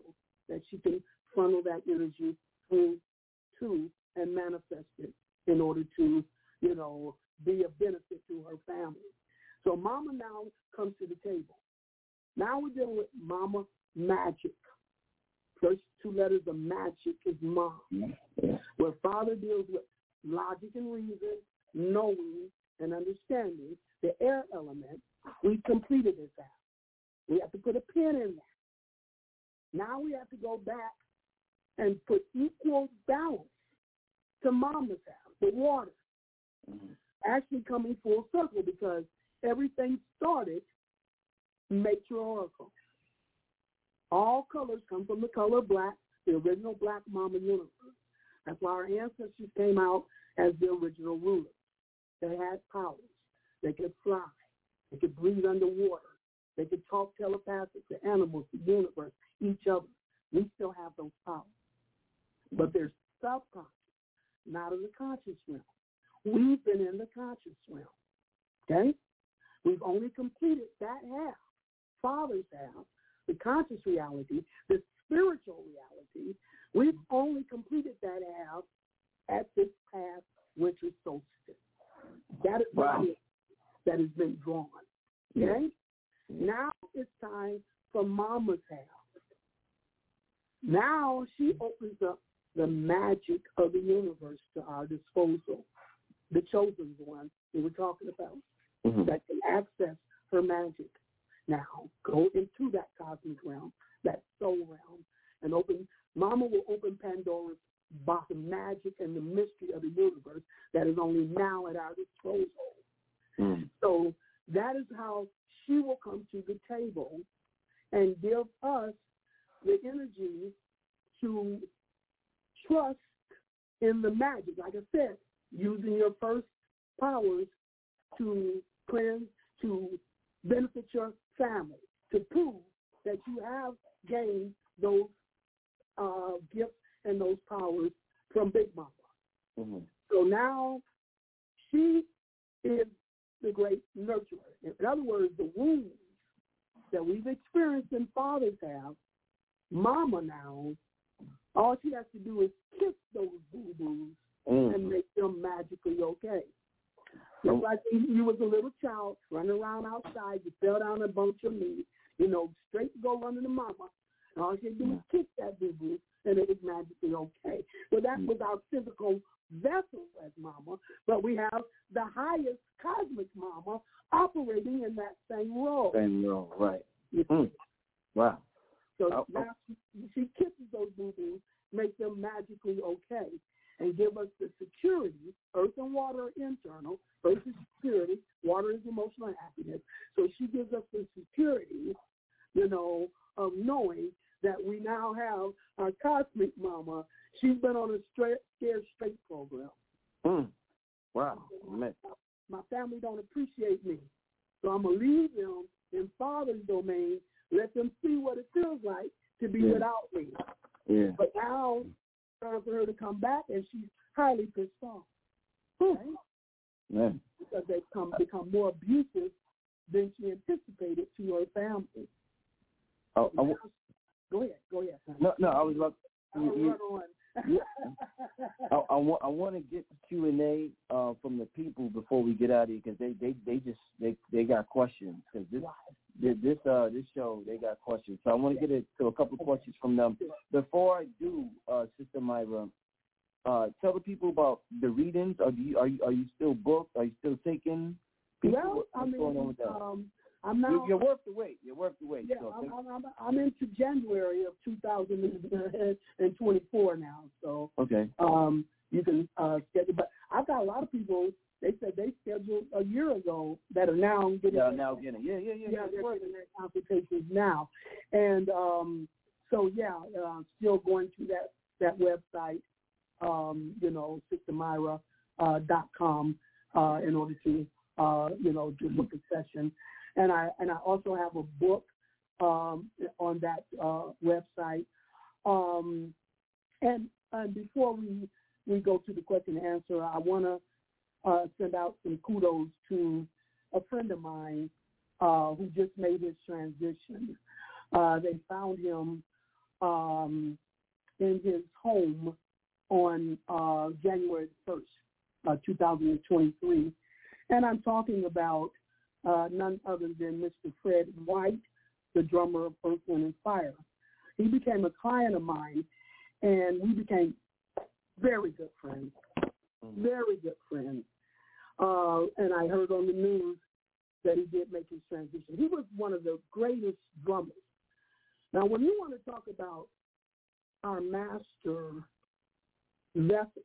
that she can funnel that energy through to and manifest it in order to, you know, be a benefit to her family. So Mama now comes to the table. Now we're dealing with Mama Magic. First two letters of magic is Mom. Yeah. Where Father deals with logic and reason, knowing and understanding the air element. We completed this out. We have to put a pin in that. Now we have to go back and put equal balance to Mama's house, the water. Mm-hmm. Actually coming full circle because everything started matriarchal. All colors come from the color black, the original black Mama universe. That's why our ancestors came out as the original rulers. They had powers. They could fly. They could breathe underwater. They could talk telepathic to animals, the universe, each other. We still have those powers. But they're subconscious, not in the conscious realm. We've been in the conscious realm. Okay? We've only completed that half. Father's half, the conscious reality, the spiritual reality. We've only completed that half at this past winter solstice. That is wow. the that has been drawn. Okay? Yeah. Now it's time for Mama's half. Now she opens up the magic of the universe to our disposal. The chosen one we were talking about mm-hmm. that can access her magic. Now go into that cosmic realm, that soul realm, and open. Mama will open Pandora's box of magic and the mystery of the universe that is only now at our disposal. Mm. So that is how she will come to the table and give us the energy to trust in the magic. Like I said, using your first powers to cleanse, to benefit your family, to prove that you have gained those uh, gifts and those powers from Big Mama. Mm-hmm. So now she is the great nurturer. In other words, the wounds that we've experienced in Father's house, Mama now, all she has to do is kiss those boo-boos mm. and make them magically okay. Just like you, you was a little child running around outside, you fell down and bumped your knee, you know, straight to go running to Mama. And all she had to do was kiss that boo-boo, and it was magically okay. Well, that was our physical vessel as Mama, but we have the highest cosmic Mama operating in that same role. Same role, right. Mm. Wow. So oh, now oh. She, she kisses those boo-boos, make them magically okay, and give us the security. Earth and water are internal. Earth is security. Water is emotional happiness. So she gives us the security, you know, of knowing that we now have our cosmic Mama. She's been on a straight, scared straight program. Mm. Wow. My, my family don't appreciate me. So I'm going to leave them in Father's domain, let them see what it feels like to be yeah. without me. Yeah. But now it's time for her to come back, and she's highly pissed off. Right? Yeah. Because they've come, become more abusive than she anticipated to her family. Oh, I w- go ahead. Go ahead. Son. No, no, I was about to... You, yeah. I, I, want, I want to get the Q and A uh, from the people before we get out of here because they, they, they just they, they got questions because this wow. this this, uh, this show they got questions. So I want to get it to a couple of questions from them. Before I do, uh, Sister Myra, uh, tell the people about the readings. Are you are you are you still booked? Are you still taking people? Well, What's I mean, going on with that? Um, I'm now, you're worth the wait. You're worth the wait. Yeah, so I'm, I'm, I'm into January of two thousand twenty-four now. So okay, um, you can uh, schedule. But I've got a lot of people. They said they scheduled a year ago that are now getting. Yeah, now getting. Yeah, yeah, yeah. Yeah, they're getting their consultations now, and um, so yeah, uh, still going to that that website. Um, you know, sister myra dot com uh, in order to uh, you know to book a session. And I and I also have a book um, on that uh, website. Um, and, and before we, we go to the question and answer, I want to uh, send out some kudos to a friend of mine uh, who just made his transition. Uh, they found him um, in his home on uh, January first, uh, two thousand twenty-three. And I'm talking about uh, none other than Mister Fred White, the drummer of Earth, Wind and Fire. He became a client of mine, and we became very good friends, very good friends. Uh, and I heard on the news that he did make his transition. He was one of the greatest drummers. Now, when you want to talk about our master vessel,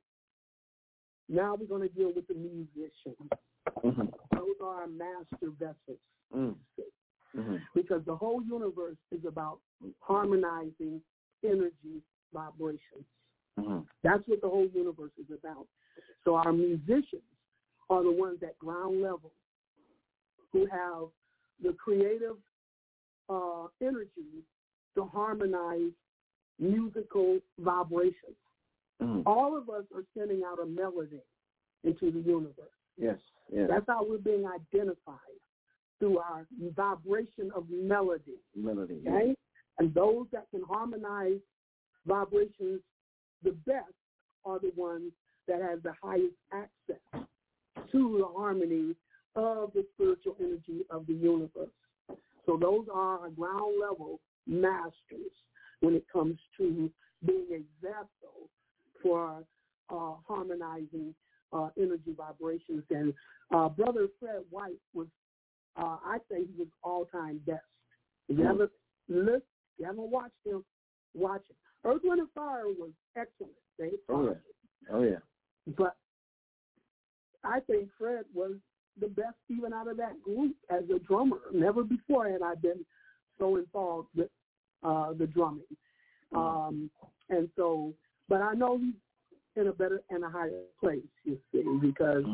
now we're going to deal with the musicians. Mm-hmm. Those are our master vessels. Mm-hmm. Because the whole universe is about harmonizing energy vibrations. Mm-hmm. That's what the whole universe is about. So our musicians are the ones at ground level who have the creative uh, energy to harmonize musical vibrations. Mm-hmm. All of us are sending out a melody into the universe. Yes, yes. That's how we're being identified, through our vibration of melody. Melody, okay? Yes. And those that can harmonize vibrations the best are the ones that have the highest access to the harmony of the spiritual energy of the universe. So those are our ground level masters when it comes to being a vessel for uh, harmonizing uh, energy vibrations. And uh, Brother Fred White was, uh, I say he was all-time best. If you haven't listened, you haven't watched him, watch it. Earth, Wind and Fire was excellent. They oh, yeah. oh, yeah. But I think Fred was the best even out of that group as a drummer. Never before had I been so involved with uh, the drumming. Um, and so, but I know he's in a better and a higher place, you see, because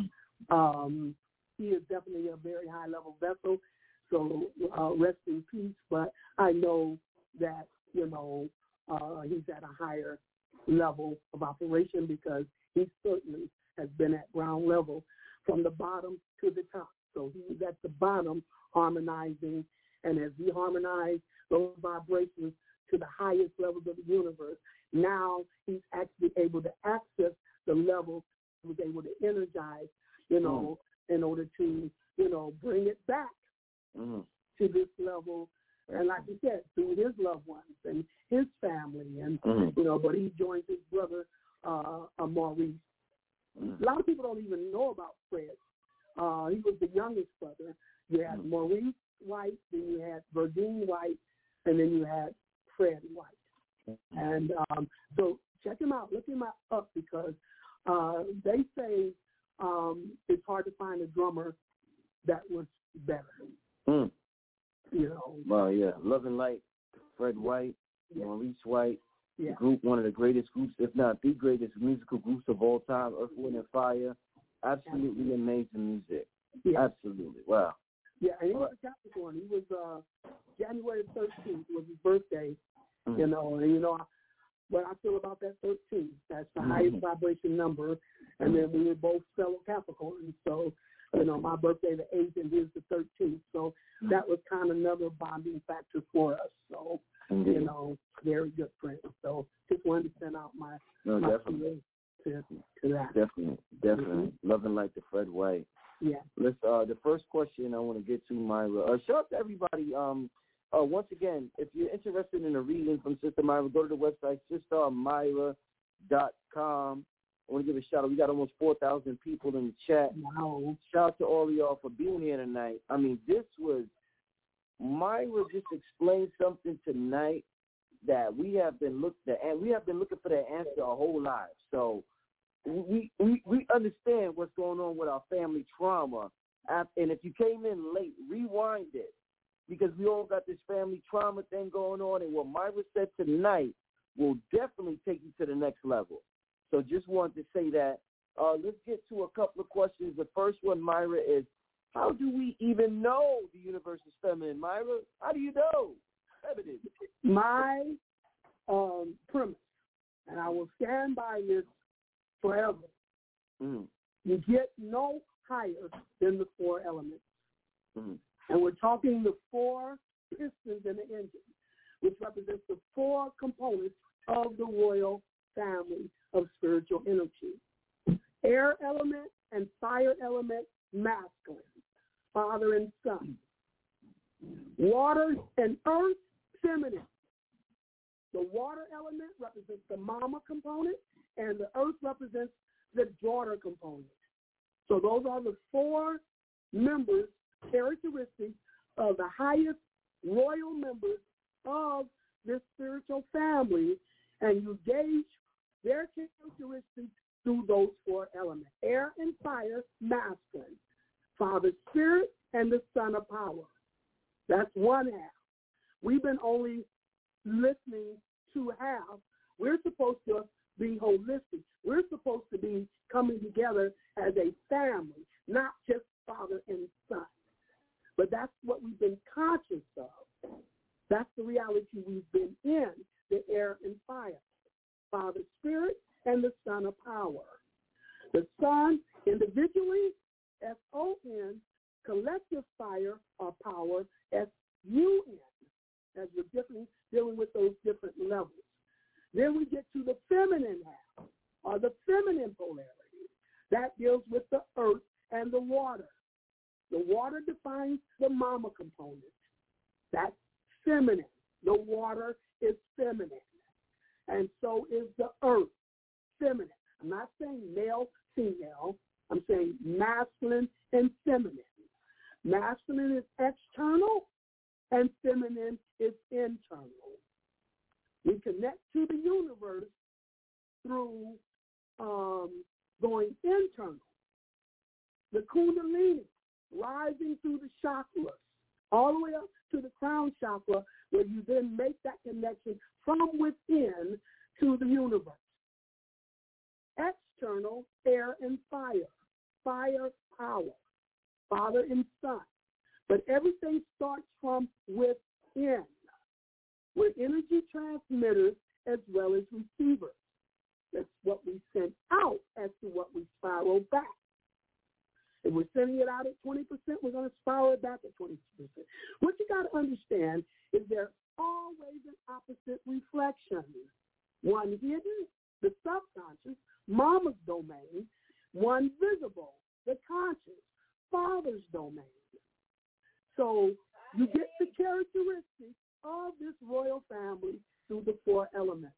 um, he is definitely a very high-level vessel. So uh, rest in peace. But I know that, you know, uh, he's at a higher level of operation because he certainly has been at ground level from the bottom to the top. So he's at the bottom harmonizing, and as he harmonized those vibrations to the highest levels of the universe, now he's actually able to access the level he was able to energize, you know, mm. in order to, you know, bring it back mm. to this level. And like you said, through his loved ones and his family, and mm. you know, but he joins his brother uh, uh, Maurice. Mm. A lot of people don't even know about Fred. Uh, he was the youngest brother. You had mm. Maurice White, then you had Verdine White, and then you had Fred White. Mm. And um, so check him out, look him up, because uh, they say um, it's hard to find a drummer that was better. Mm. You know. Well, yeah, Love and Light, Fred White, yeah. Maurice White, yeah. the group, one of the greatest groups, if not the greatest musical groups of all time, Earth, Wind and Fire. Absolutely, Absolutely. amazing music. Yeah. Absolutely, wow. Yeah, and he was a Capricorn. He was uh, January thirteenth was his birthday, mm-hmm. you know, and you know what I feel about that thirteen. That's the mm-hmm. highest vibration number, and then we were both fellow Capricorns, so. You know, my birthday the eighth and his the thirteenth. So that was kind of another bonding factor for us. So, Indeed. you know, very good friends. So just wanted to send out my, no, my definitely. To, to that. Definitely, definitely. Mm-hmm. Loving like the Fred White. Yeah. Let's, uh, the first question I want to get to, Myra. Uh, shout out to everybody. Um, uh, once again, if you're interested in a reading from Sister Myra, go to the website, sister myra dot com. I want to give a shout out. We got almost four thousand people in the chat. Wow. Shout out to all of y'all for being here tonight. I mean, this was, Myra just explained something tonight that we have been looked at, and we have been looking for that answer our whole lives. So we we we understand what's going on with our family trauma. And if you came in late, rewind it, because we all got this family trauma thing going on. And what Myra said tonight will definitely take you to the next level. So just wanted to say that. Uh, let's get to a couple of questions. The first one, Myra, is how do we even know the universe is feminine? Myra, how do you know? Feminine. My um, premise, and I will stand by this forever, mm. you get no higher than the four elements. Mm. And we're talking the four pistons in the engine. which represents the four components of the royal family of spiritual energy. Air element and fire element, masculine, father and son. Water and earth, feminine. The water element represents the mama component, and the earth represents the daughter component. So those are the four members, characteristics of the highest royal members of this spiritual family, and you gauge their characteristics through those four elements. Air and fire, masculine. Father spirit and the son of power. That's one half. We've been only listening to half. We're supposed to be holistic. We're supposed to be coming together as a family, not just father and son. But that's what we've been conscious of. That's the reality we've been in, the air and fire. Father spirit and the son of power. The son individually, S O N, collective fire or power, S U N, as we're different, dealing with those different levels. Then we get to the feminine half, or the feminine polarity. That deals with the earth and the water. The water defines the mama component. That's feminine. The water is feminine. And so is the earth, feminine. I'm not saying male, female. I'm saying masculine and feminine. Masculine is external and feminine is internal. We connect to the universe through um, going internal. The Kundalini, rising through the chakras, all the way up to the crown chakra, where you then make that connection from within to the universe. External, air and fire, fire, power, father and son. But everything starts from within. We're energy transmitters as well as receivers. That's what we send out as to what we spiral back. If we're sending it out at twenty percent, we're going to spiral it back at twenty percent. What you got to understand is there's always an opposite reflection. One hidden, the subconscious, mama's domain. One visible, the conscious, father's domain. So you get the characteristics of this royal family through the four elements.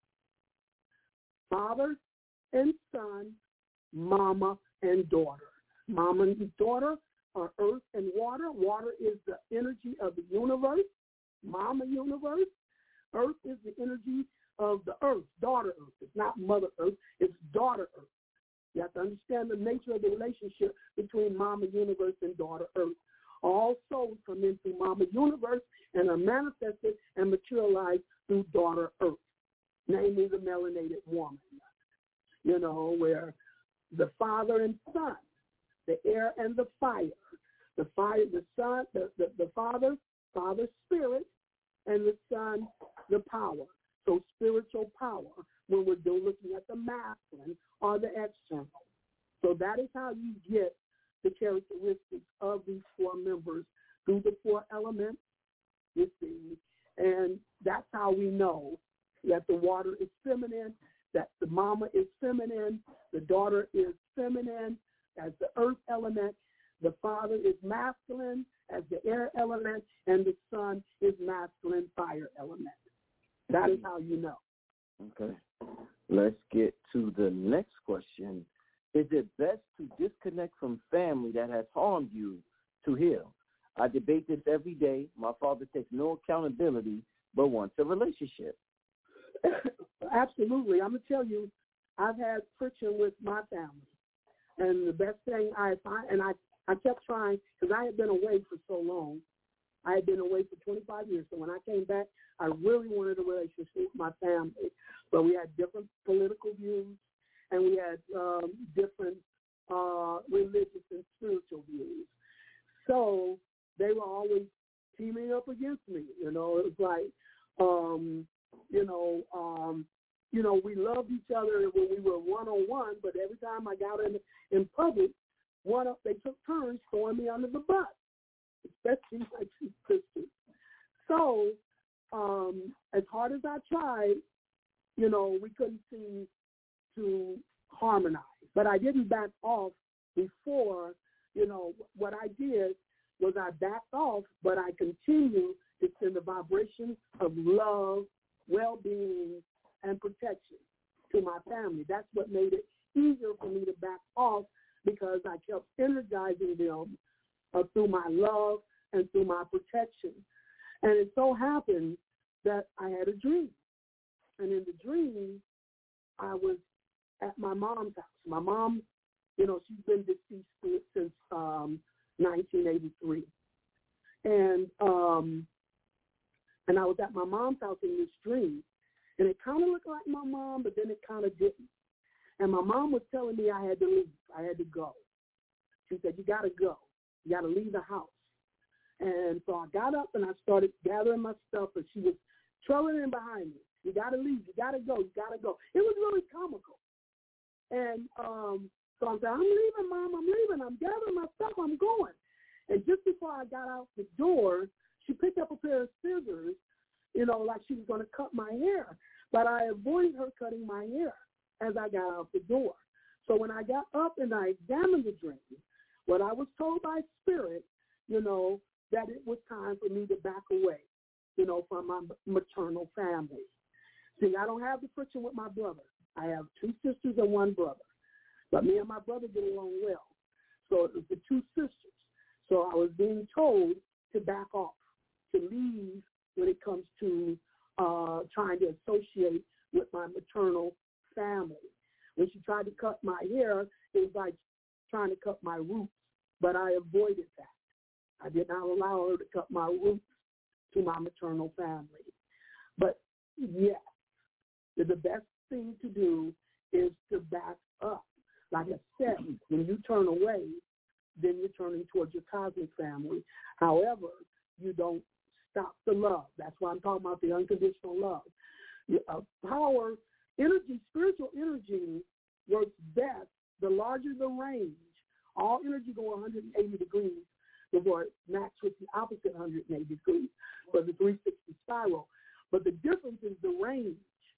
Father and son, mama and daughter. Mama and daughter are earth and water. Water is the energy of the universe, mama universe. Earth is the energy of the earth, daughter earth. It's not mother earth, it's daughter earth. You have to understand the nature of the relationship between mama universe and daughter earth. All souls come into mama universe and are manifested and materialized through daughter earth, namely the melanated woman. You know, where the father and son, the air and the fire, the fire, the son, the, the, the father, father spirit, and the son, the power. So spiritual power when we're looking at the masculine or the external. So that is how you get the characteristics of these four members through the four elements, you see. And that's how we know that the water is feminine, that the mama is feminine, the daughter is feminine as the earth element, the father is masculine as the air element, and the son is masculine fire element. That is how you know. Okay. Let's get to the next question. Is it best to disconnect from family that has harmed you to heal? I debate this every day. My father takes no accountability but wants a relationship. Absolutely. I'm going to tell you, I've had friction with my family. And the best thing I find, and I, I kept trying, because I had been away for so long. I had been away for twenty-five years. So when I came back, I really wanted a relationship with my family. But we had different political views, and we had um, different uh, religious and spiritual views. So they were always teaming up against me. You know, it was like, um, you know, um, you know, we loved each other when we were one-on-one, but every time I got in in public, one of they took turns throwing me under the bus, especially my two sisters. So um, as hard as I tried, you know, we couldn't seem to harmonize. But I didn't back off before, you know, what I did was I backed off, but I continued to send the vibration of love, well-being, and protection to my family. That's what made it easier for me to back off, because I kept energizing them uh, through my love and through my protection. And it so happened that I had a dream. And in the dream, I was at my mom's house. My mom, you know, she's been deceased since um, nineteen eighty-three. And um, and I was at my mom's house in this dream. And it kind of looked like my mom, but then it kind of didn't. And my mom was telling me I had to leave. I had to go. She said, you got to go. You got to leave the house. And so I got up and I started gathering my stuff, and she was trailing in behind me. You got to leave. You got to go. You got to go. It was really comical. And um, so I said, I'm leaving, Mom. I'm leaving. I'm gathering my stuff. I'm going. And just before I got out the door, she picked up a pair of scissors, you know, like she was going to cut my hair. But I avoided her cutting my hair as I got out the door. So when I got up and I examined the dream, what I was told by Spirit, you know, that it was time for me to back away, you know, from my maternal family. See, I don't have the friction with my brother. I have two sisters and one brother. But me and my brother get along well. So it was the two sisters. So I was being told to back off, to leave when it comes to uh, trying to associate with my maternal family. When she tried to cut my hair, it was like trying to cut my roots. But I avoided that. I did not allow her to cut my roots to my maternal family. But yes, the best thing to do is to back up. Like I said, when you turn away, then you're turning towards your cosmic family. However, you don't stop the love. That's why I'm talking about the unconditional love. Uh, power, energy, spiritual energy works best the larger the range. All energy go one hundred eighty degrees before it matches with the opposite one hundred eighty degrees for the three sixty spiral. But the difference is the range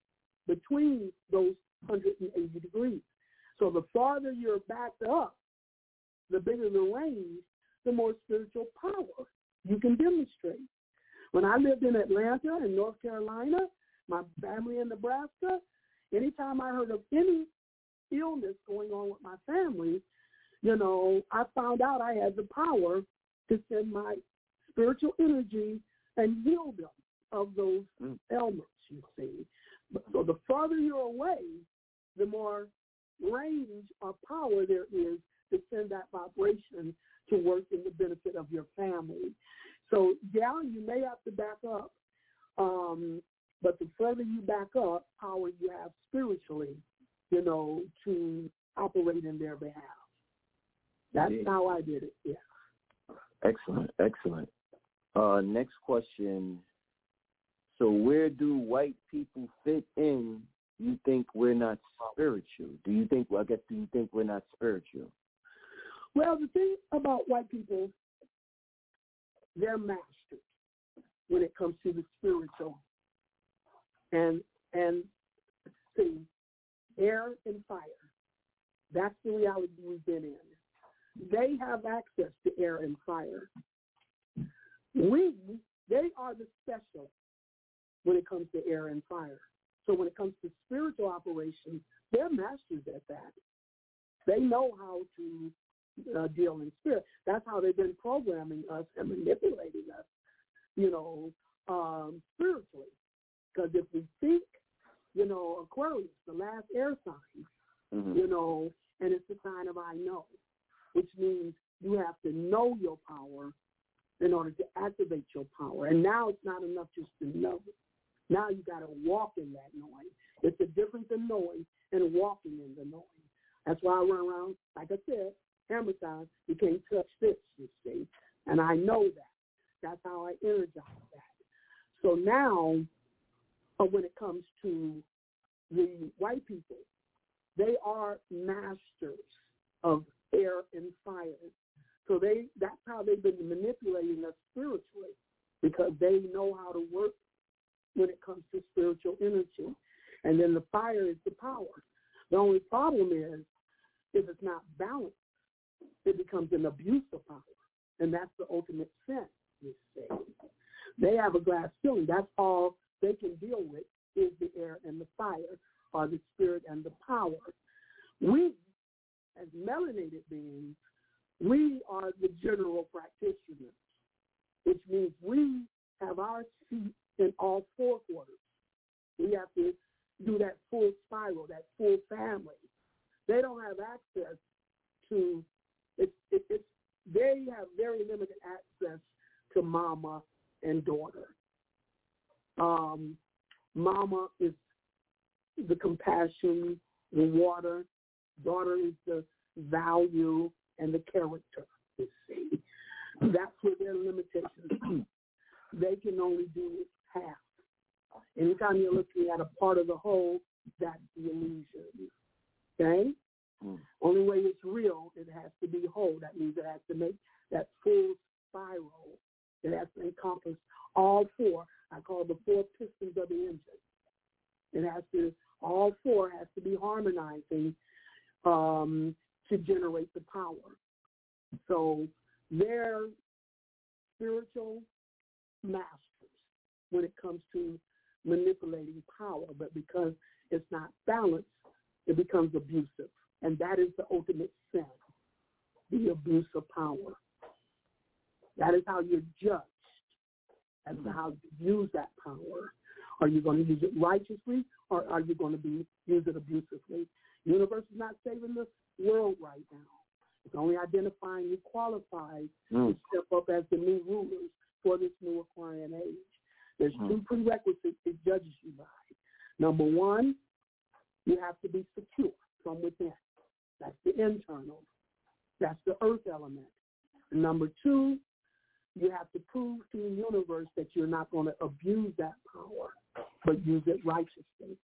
between those one hundred eighty degrees. So the farther you're backed up, the bigger the range, the more spiritual power you can demonstrate. When I lived in Atlanta and North Carolina, my family in Nebraska, anytime I heard of any illness going on with my family, you know, I found out I had the power to send my spiritual energy and heal them of those mm. ailments, you see. So the farther you're away, the more range or power there is to send that vibration to work in the benefit of your family. So, yeah, you may have to back up, um, but the further you back up, power you have spiritually, you know, to operate in their behalf. That's Indeed. How I did it, yeah. Excellent, excellent. Uh, next question. So where do white people fit in? You think we're not spiritual? Do you think, well, I guess, do you think we're not spiritual? Well, the thing about white people, they're masters when it comes to the spiritual. And, and see, air and fire, that's the reality we've been in. They have access to air and fire. We, they are the special when it comes to air and fire. So when it comes to spiritual operations, they're masters at that. They know how to uh, deal in spirit. That's how they've been programming us and manipulating us, you know, um, spiritually. Because if we think, you know, Aquarius, the last air sign, mm-hmm. you know, and it's the sign of I know, which means you have to know your power in order to activate your power. And now it's not enough just to know. Now you got to walk in that knowing. It's a difference in knowing and walking in the knowing. That's why I run around, like I said, hammer time, you can't touch this, you see. And I know that. That's how I energize that. So now, uh, when it comes to the white people, they are masters of air and fire. So they that's how they've been manipulating us spiritually, because they know how to work when it comes to spiritual energy. And then the fire is the power. The only problem is if it's not balanced, it becomes an abuse of power. And that's the ultimate sin, you see. They have a glass ceiling. That's all they can deal with is the air and the fire, or the spirit and the power. We, as melanated beings, we are the general practitioners, which means we have our seat in all four quarters. We have to do that full spiral, that full family. They don't have access to, it, it, it's, they have very limited access to mama and daughter. Um, mama is the compassion, the water. Daughter is the value and the character, you see. That's where their limitations. They can only do half. Anytime you're looking at a part of the whole, that's the illusion. Okay? Mm. Only way it's real, it has to be whole. That means it has to make that full spiral. It has to encompass all four. I call the four pistons of the engine. It has to, all four has to be harmonizing um, to generate the power. So they're spiritual masters when it comes to manipulating power, but because it's not balanced, it becomes abusive. And that is the ultimate sin, the abuse of power. That is how you're judged as to how to use that power. Are you going to use it righteously, or are you going to be use it abusively? The universe is not saving the world right now. It's only identifying who qualifies mm. to step up as the new rulers for this new Aquarian age. There's mm. two prerequisites it judges you by. Number one, you have to be secure from within. That's the internal. That's the earth element. And number two, you have to prove to the universe that you're not going to abuse that power, but use it righteously.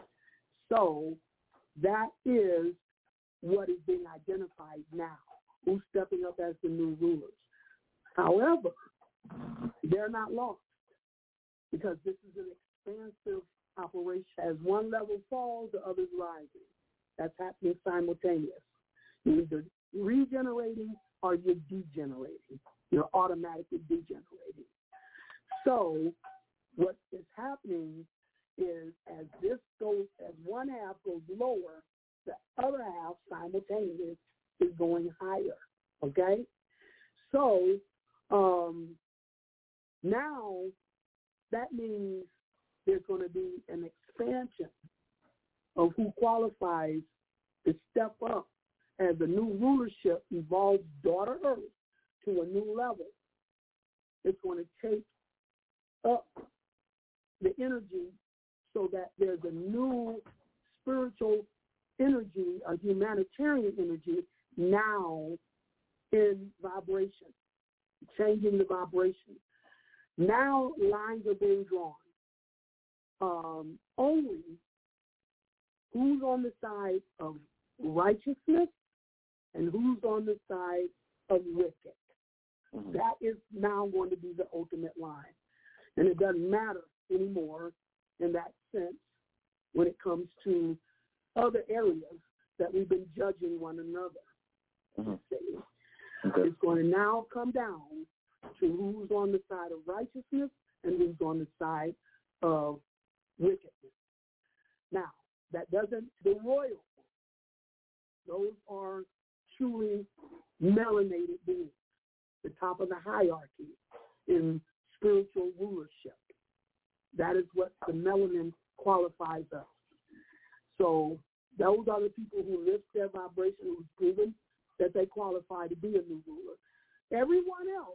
So that is what is being identified now, who's stepping up as the new rulers. However, they're not lost because this is an expansive operation. As one level falls, the other's rising. That's happening simultaneously. You're either regenerating or you're degenerating. You're automatically degenerating. So what is happening is as this goes, as one half goes lower, the other half simultaneous is going higher, okay? So um, now that means there's going to be an expansion of who qualifies to step up as the new rulership evolves daughter Earth to a new level. It's going to take up the energy so that there's a new spiritual energy, a humanitarian energy now in vibration, changing the vibration. Now lines are being drawn. Um, only who's on the side of righteousness and who's on the side of wicked. Mm-hmm. That is now going to be the ultimate line. And it doesn't matter anymore in that sense when it comes to other areas that we've been judging one another. Mm-hmm. Okay. It's going to now come down to who's on the side of righteousness and who's on the side of wickedness. Now, that doesn't, the royal, those are truly melanated beings, the top of the hierarchy in spiritual rulership. That is what the melanin qualifies us. So those are the people who lift their vibration, who's proven that they qualify to be a new ruler. Everyone else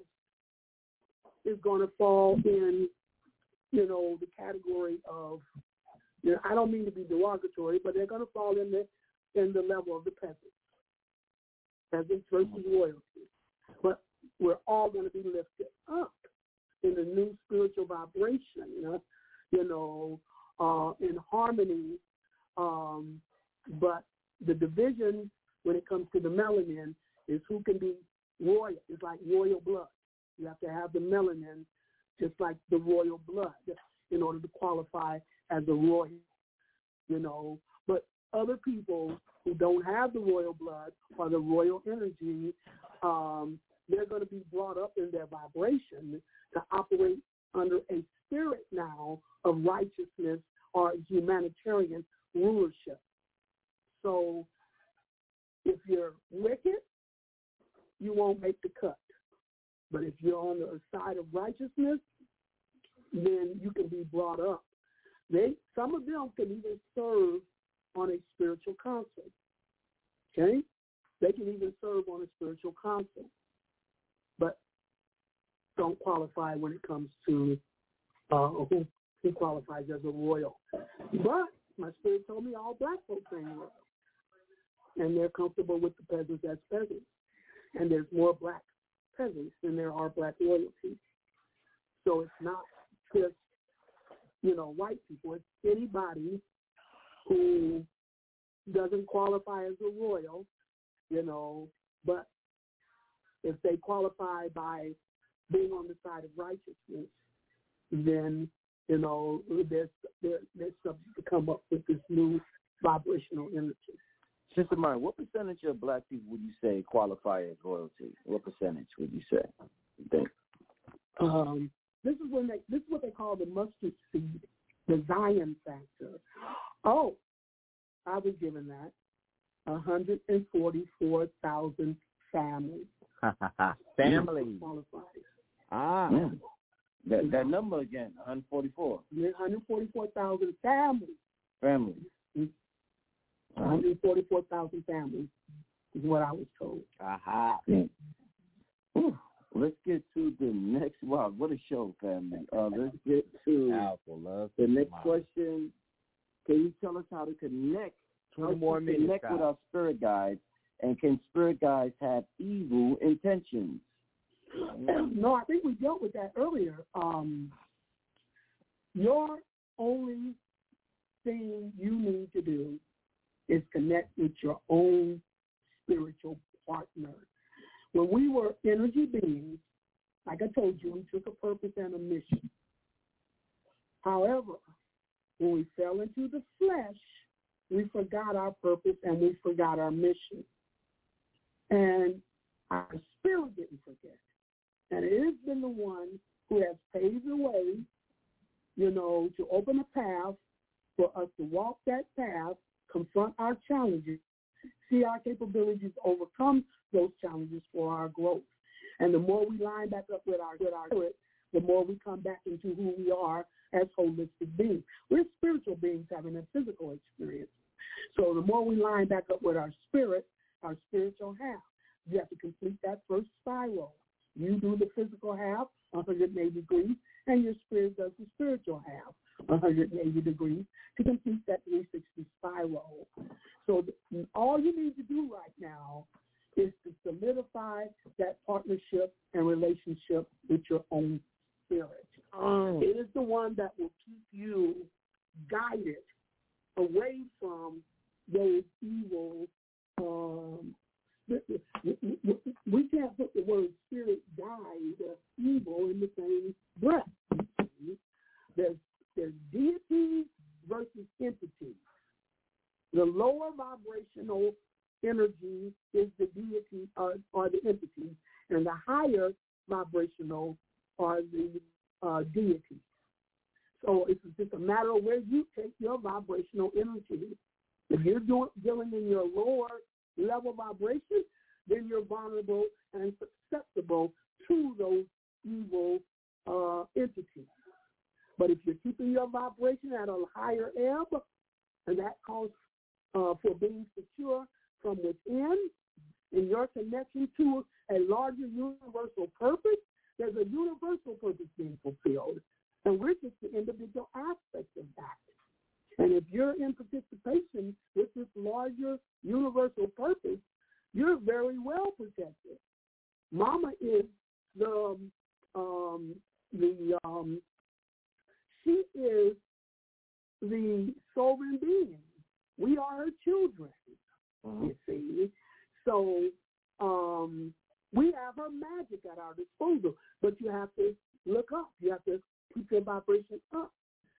is going to fall in, you know, the category of, you know, I don't mean to be derogatory, but they're going to fall in the in the level of the peasants, peasants versus royalty. But we're all going to be lifted up in the new spiritual vibration, you know, you know, uh, in harmony. Um, but the division when it comes to the melanin is who can be royal. It's like royal blood. You have to have the melanin just like the royal blood. in order to qualify as a royal, you know. But other people who don't have the royal blood or the royal energy, um, they're going to be brought up in their vibration to operate under a spirit now of righteousness or humanitarian rulership. So if you're wicked, you won't make the cut. But if you're on the side of righteousness, then you can be brought up. They, some of them can even serve on a spiritual council. Okay? They can even serve on a spiritual council, but don't qualify when it comes to uh, who, who qualifies as a royal. But my spirit told me all black folks ain't royal, and they're comfortable with the peasants as peasants. And there's more black peasants than there are black royalty. So it's not just, you know, white people. It's anybody who doesn't qualify as a royal, you know, but if they qualify by being on the side of righteousness, then, you know, they're, they're, they're subject to come up with this new vibrational energy. Sister Maya, what percentage of black people would you say qualify as royalty? What percentage would you say? You think? Um, this is when they, this is what they call the mustard seed, the Zion factor. Oh, I was given that. one hundred forty-four thousand families. Families. Qualifies. Ah. Yeah. That, that number again, one hundred forty-four. one hundred forty-four thousand families. Families. Mm-hmm. one hundred forty-four thousand families is what I was told. Aha. Yeah. Whew. Let's get to the next. Wow, what a show, family. Uh, let's get to Powerful, love. the next Wow. question. Can you tell us how to connect? twenty how more to minutes, connect guys. with our spirit guides, and can spirit guides have evil intentions? No, I think we dealt with that earlier. Um, your only thing you need to do is connect with your own spiritual partner. When we were energy beings, like I told you, we took a purpose and a mission. However, when we fell into the flesh, we forgot our purpose and we forgot our mission. And our spirit didn't forget. And it has been the one who has paved the way, you know, to open a path for us to walk that path, confront our challenges, see our capabilities overcome those challenges for our growth. And the more we line back up with our, with our spirit, the more we come back into who we are as holistic beings. We're spiritual beings having a physical experience. So the more we line back up with our spirit, our spiritual half, you have to complete that first spiral. You do the physical half, one hundred eighty degrees, and your spirit does the spiritual half, one hundred eighty degrees, to complete that three sixty spiral. So the, all you need to do right now is to solidify that partnership and relationship with your own spirit. Oh. It is the one that will keep you guided away from those evil. Um, we can't put the word spirit guide, uh, evil in the same breath. There's, there's deity versus entity. The lower vibrational energy is the deity or, or the entity, and the higher vibrational are the uh, deity. So it's just a matter of where you take your vibrational energy. If you're doing, dealing in your lower level vibration, then you're vulnerable and susceptible to those evil uh, entities. But if you're keeping your vibration at a higher ebb, and that calls uh, for being secure from within, in your connection to a larger universal purpose, there's a universal purpose being fulfilled. And we're just the individual aspects of that. And if you're in participation with this larger universal purpose, you're very well protected. Mama is the, um, the um, she is the sovereign being. We are her children, mm-hmm. you see. So um, we have her magic at our disposal, but you have to look up. You have to keep your vibration up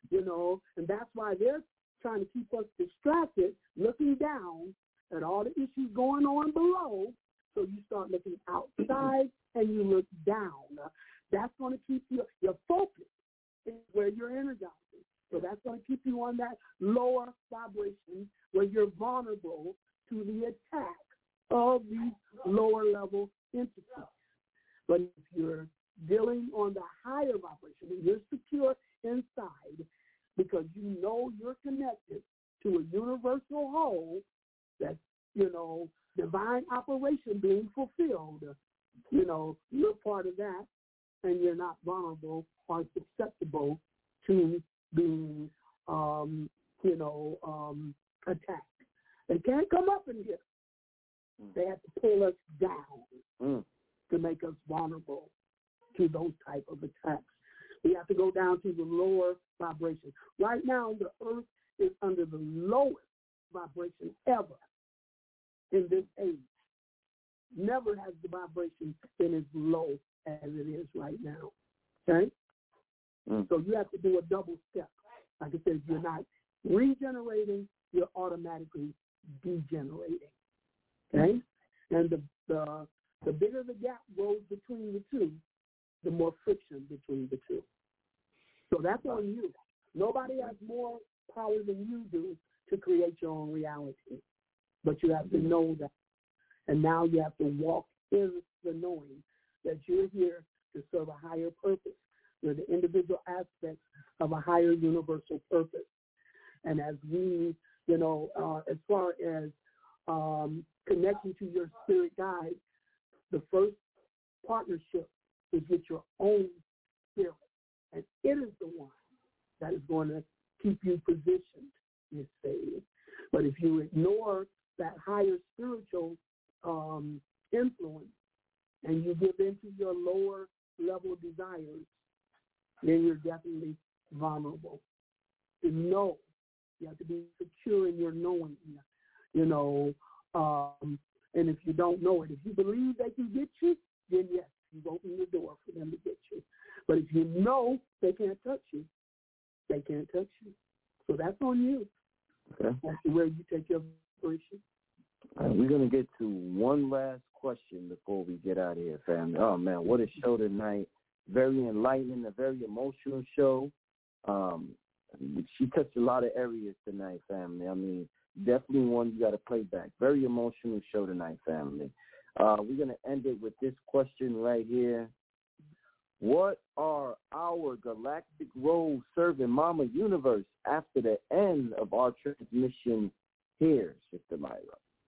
you know, and that's why they're trying to keep us distracted, looking down at all the issues going on below. So you start looking outside and you look down. That's going to keep you, your focus is where you're energizing. So that's going to keep you on that lower vibration where you're vulnerable to the attack of these lower level entities. But if you're dealing on the higher vibration and you're secure inside because you know you're connected to a universal whole, that's, you know, divine operation being fulfilled, you know, you're part of that and you're not vulnerable or susceptible to being, um, you know, um, attacked. They can't come up in here. They have to pull us down mm. to make us vulnerable to those type of attacks. We have to go down to the lower vibration. Right now, the earth is under the lowest vibration ever in this age. Never has the vibration been as low as it is right now. Okay? Mm. So you have to do a double step. Like I said, you're not regenerating, you're automatically degenerating. Okay? And the, the the bigger the gap grows between the two, the more friction between the two. So that's on you. Nobody has more power than you do to create your own reality. But you have to know that. And now you have to walk in the knowing that you're here to serve a higher purpose. You're the individual aspects of a higher universal purpose. And as we, you know, uh, as far as um, connecting to your spirit guide, the first partnership is with your own spirit. And it is the one that is going to keep you positioned, you see. But if you ignore that higher spiritual um, influence and you give into your lower level desires, then you're definitely vulnerable. To know, you have to be secure in your knowing, you know. Um, and if you don't know it, if you believe they can get you, then yes, you've opened the door for them to get you. But if you know they can't touch you, they can't touch you. So that's on you. Okay. That's where you take your vibration. All right, we're going to get to one last question before we get out of here, family. Oh, man, what a show tonight. Very enlightening, a very emotional show. Um, she touched a lot of areas tonight, family. I mean, definitely one you got to play back. Very emotional show tonight, family. Uh, we're going to end it with this question right here. What are our galactic roles serving Mama Universe after the end of our transmission here, Sister Myra?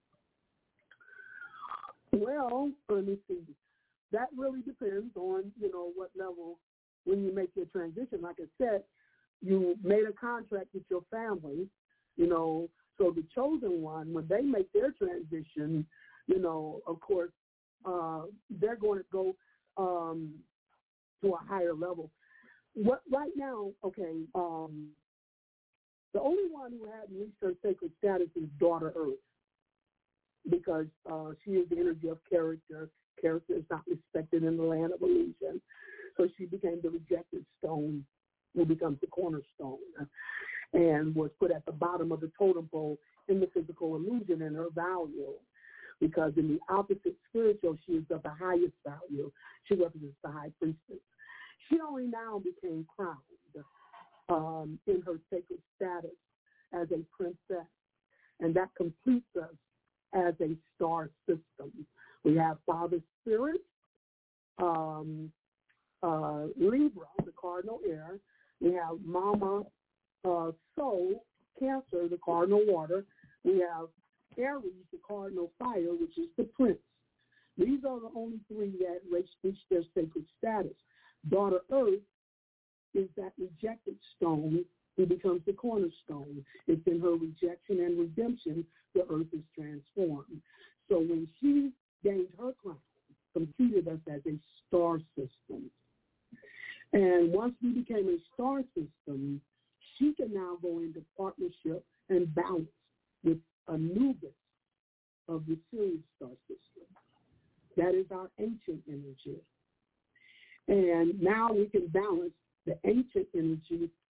Well, let me see. That really depends on, you know, what level when you make your transition. Like I said, you made a contract with your family, you know, so the chosen one, when they make their transition, you know, of course, uh, they're going to go um, to a higher level. What right now, okay, um, the only one who hadn't reached her sacred status is Daughter Earth, because uh, she is the energy of character. Character is not respected in the land of illusion. So she became the rejected stone, who becomes the cornerstone, and was put at the bottom of the totem pole in the physical illusion and her value. Because in the opposite spiritual, she is of the highest value. She represents the high priestess. She only now became crowned um, in her sacred status as a princess. And that completes us as a star system. We have Father Spirit, um, uh, Libra, the cardinal air. We have Mama uh, Soul, Cancer, the cardinal water. We have Aries, the cardinal fire, which is the prince. These are the only three that reach their sacred status. Daughter Earth is that rejected stone who becomes the cornerstone. It's in her rejection and redemption the earth is transformed. So when she gained her crown, completed us as a star system. And once we became a star system, she can now go into partnership and balance with Anubis of the Sirius star system. That is our ancient energy. And now we can balance the ancient energy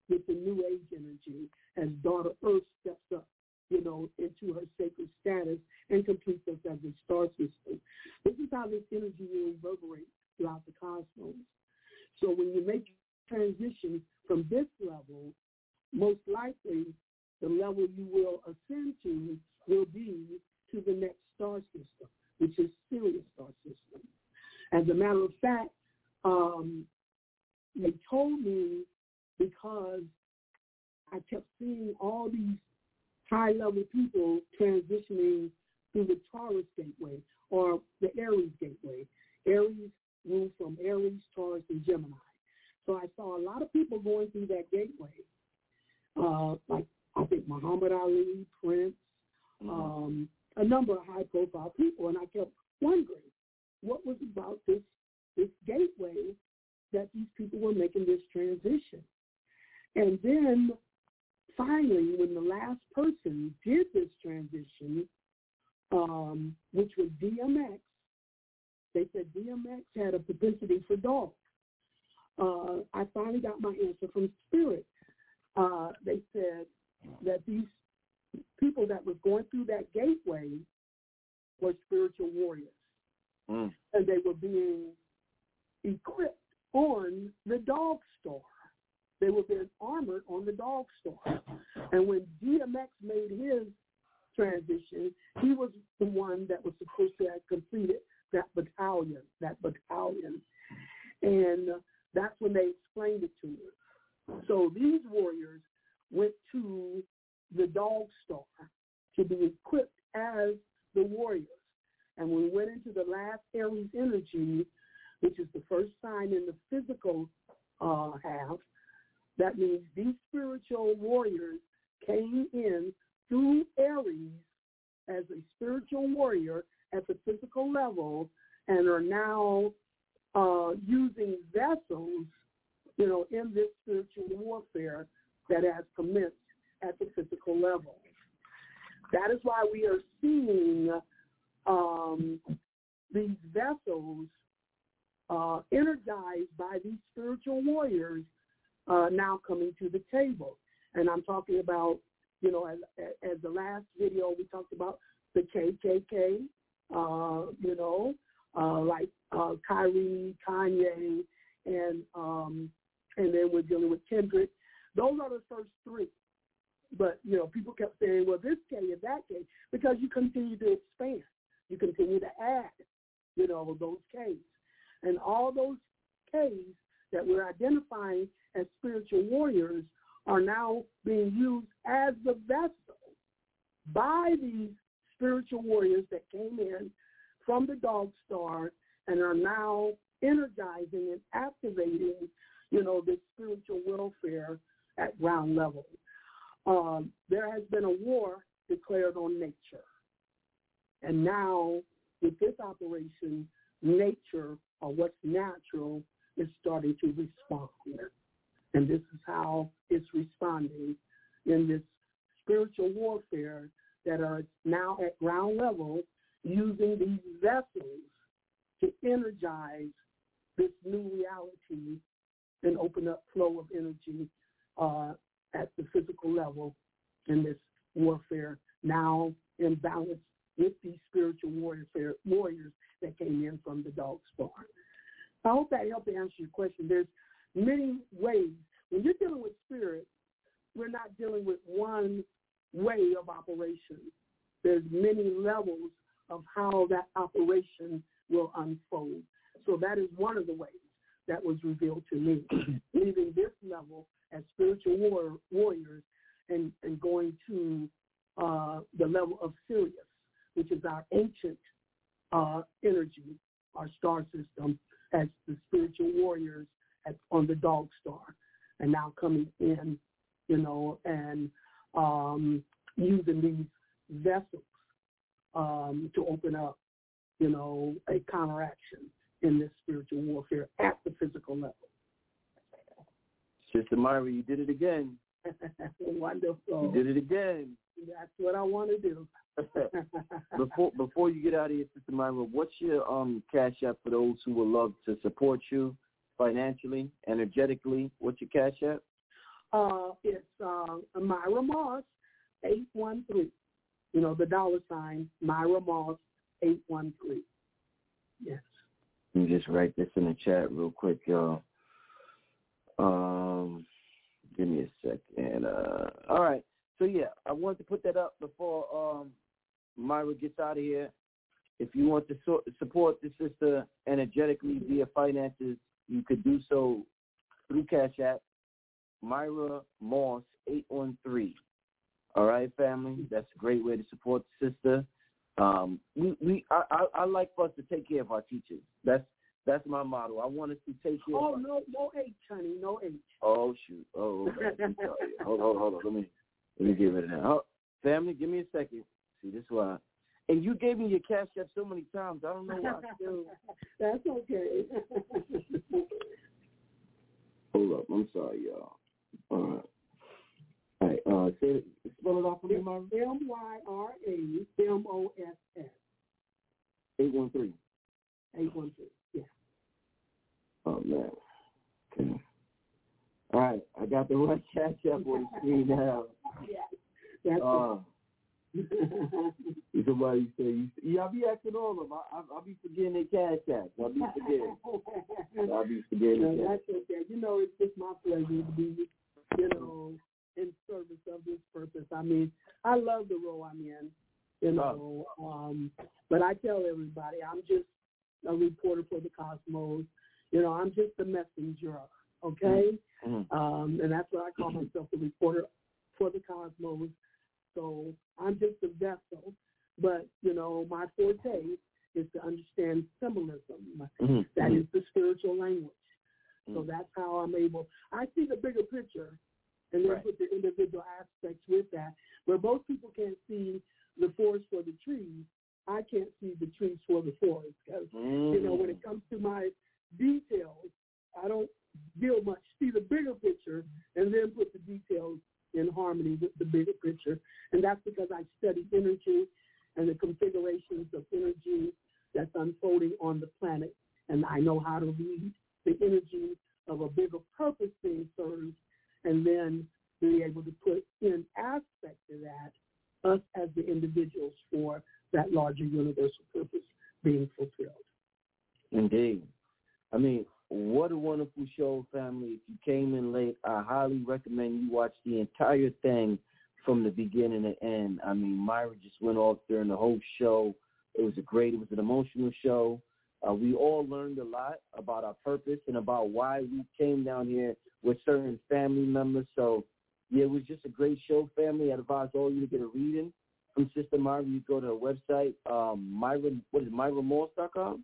with the New Age energy as Daughter Earth steps up, you know, into her sacred status and completes us as a star system. This is how this energy will reverberate throughout the cosmos. So when you make transition from this level, most likely the level you will ascend to will be to the next star system, which is Sirius star system. As a matter of fact, um, they told me, because I kept seeing all these high-level people transitioning through the Taurus gateway or the Aries gateway. Aries rule from Aries, Taurus, and Gemini. So I saw a lot of people going through that gateway, uh, like I think Muhammad Ali, Prince, mm-hmm. um, a number of high-profile people, and I kept wondering what was about this this gateway that these people were making this transition. And then finally, when the last person did this transition, um, which was D M X, they said D M X had a propensity for dogs. Uh, I finally got my answer from Spirit. Uh, they said that these people that were going through that gateway were spiritual warriors. Mm. And they were being equipped on the dog star. They were being armored on the dog star. And when D M X made his transition, he was the one that was supposed to have completed that battalion, that battalion. And that's when they explained it to him. So these warriors went to the dog star to be equipped as the warriors. And when we went into the last Aries energy, which is the first sign in the physical uh, half, that means these spiritual warriors came in through Aries as a spiritual warrior at the physical level and are now uh, using vessels, you know, in this spiritual warfare that has commenced at the physical level. That is why we are seeing um, these vessels uh, energized by these spiritual warriors uh, now coming to the table. And I'm talking about, you know, as, as the last video we talked about the K K K, uh, you know, uh, like uh, Kyrie, Kanye, and um, and then we're dealing with Kendrick. Those are the first three. But, you know, people kept saying, well, this K and that K, because you continue to expand. You continue to add, you know, those Ks. And all those Ks that we're identifying as spiritual warriors are now being used as the vessel by these spiritual warriors that came in from the dog star and are now energizing and activating, you know, this spiritual welfare at ground level. Um, there has been a war declared on nature. And now, with this operation, nature, or what's natural, is starting to respond. And this is how it's responding in this spiritual warfare that are now at ground level using these vessels to energize this new reality and open up flow of energy uh, at the physical level in this warfare, now in balance with these spiritual warfare, warriors that came in from the dog star. I hope that helped to answer your question. There's many ways. When you're dealing with spirit, we're not dealing with one way of operation. There's many levels of how that operation will unfold. So that is one of the ways that was revealed to me, leaving this level as spiritual war, warriors and, and going to uh, the level of Sirius, which is our ancient uh, energy, our star system, as the spiritual warriors at, on the dog star, and now coming in, you know, and um, using these vessels um, to open up, you know, a counteraction in this spiritual warfare at the physical level. Sister Myra, you did it again. Wonderful. You did it again. That's what I want to do. before before you get out of here, Sister Myra, what's your um cash app for those who would love to support you financially, energetically? What's your cash app? Uh, it's uh, Myra Moss, eight one three. You know, the dollar sign, Myra Moss, eight one three. Yes. Let me just write this in the chat real quick, y'all. Um, give me a second. Uh, all right. So, yeah, I wanted to put that up before um, Myra gets out of here. If you want to so- support the sister energetically via finances, you could do so through Cash App, Myra Moss, eight one three. All right, family? That's a great way to support the sister. Um, we, we, I, I, I like for us to take care of our teachers. That's that's my motto. I want us to take care Oh, of no, no H, honey, no H. Oh, shoot. Oh, okay. I'm sorry. hold, hold, hold on. Let me, let me give it a oh, family, give me a second. See, this is why. And you gave me your Cash App so many times. I don't know why I still. That's okay. Hold up. I'm sorry, y'all. All right. All right. Uh, say, spell it out for me, Myra. M Y R A M O S S. eight one three. eight one three, yeah. Oh, man. Okay. All right. I got the right Cash App on the screen now. Yeah. That's uh, somebody say, you, yeah, I'll be asking all of them. I, I, I'll be forgetting their Cash App. I'll be forgetting. I'll be forgetting no, their that's okay. You know, it's just my pleasure to be, you know, in service of this purpose. I mean, I love the role I'm in, you know, um, but I tell everybody I'm just a reporter for the Cosmos. You know, I'm just a messenger, okay? Mm-hmm. Um, and that's what I call myself, a reporter for the Cosmos. So I'm just a vessel. But, you know, my forte is to understand symbolism. Mm-hmm. That is the spiritual language. Mm-hmm. So that's how I'm able. I see the bigger picture and then right. put the individual aspects with that. Where most people can't see the forest for the trees, I can't see the trees for the forest. Because, mm-hmm. you know, when it comes to my details, I don't deal much. See the bigger picture and then put the details in harmony with the bigger picture. And that's because I study energy and the configurations of energy that's unfolding on the planet. And I know how to read the energy of a bigger purpose being served and then be able to put in aspect of that, us as the individuals for that larger universal purpose being fulfilled. Indeed. I mean, what a wonderful show, family. If you came in late, I highly recommend you watch the entire thing from the beginning to end. I mean, Myra just went off during the whole show. It was a great, it was an emotional show. Uh, we all learned a lot about our purpose and about why we came down here with certain family members. So, yeah, it was just a great show, family. I advise all you to get a reading from Sister Myra. You go to her website, um, Myra, what is it, Myra Moss dot com?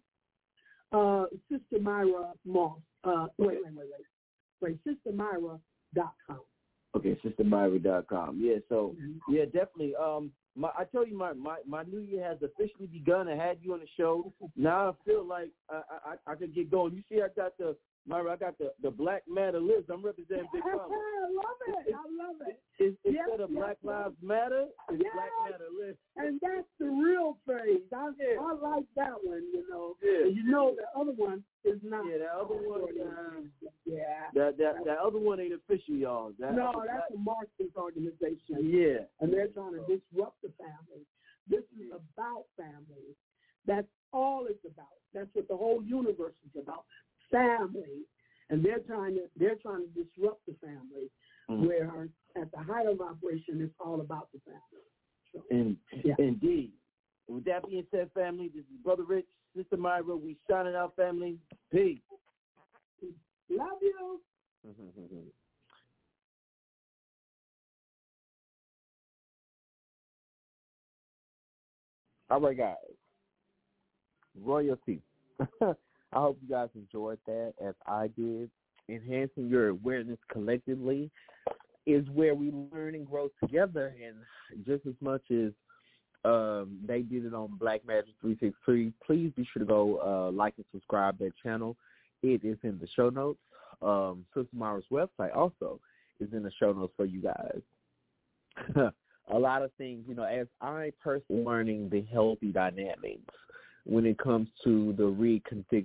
Uh, Sister Myra Moss. Uh, wait, wait, wait, wait. Wait, Sister Myra dot com. Okay, Sister Myra dot com. Yeah, so, yeah, definitely. Um, my, I tell you, my, my, my new year has officially begun. I had you on the show. Now I feel like I, I, I could get going. You see, I got the, Myra, I got the, the Black Matter list. I'm representing Big Mama. I love it. I love it. It's, yes, instead of yes, Black yes. Lives Matter, it's yes. Black Matter list. And that's the real phrase. I, yeah. I like that one, you know. Yeah. And you know the other one is not. Yeah, that other one. Uh, yeah. That, that, that other one ain't official, y'all. That, no, that, that's a Marxist organization. Yeah. And they're trying to disrupt the family. This is about family. That's all it's about. That's what the whole universe is about. Family. And they're trying to they're trying to disrupt the family, mm. where at the height of operation, it's all about the family. So, In, yeah. Indeed. With that being said, family, this is Brother Rich, Sister Myra. We signing out, family. Peace. Love you. All right, guys. Royalty. I hope you guys enjoyed that as I did. Enhancing your awareness collectively is where we learn and grow together. And just as much as um, they did it on Black Magic three sixty-three, please be sure to go uh, like and subscribe to that channel. It is in the show notes. Um, Sister Myra's website also is in the show notes for you guys. A lot of things, you know, as I personally learning the healthy dynamics when it comes to the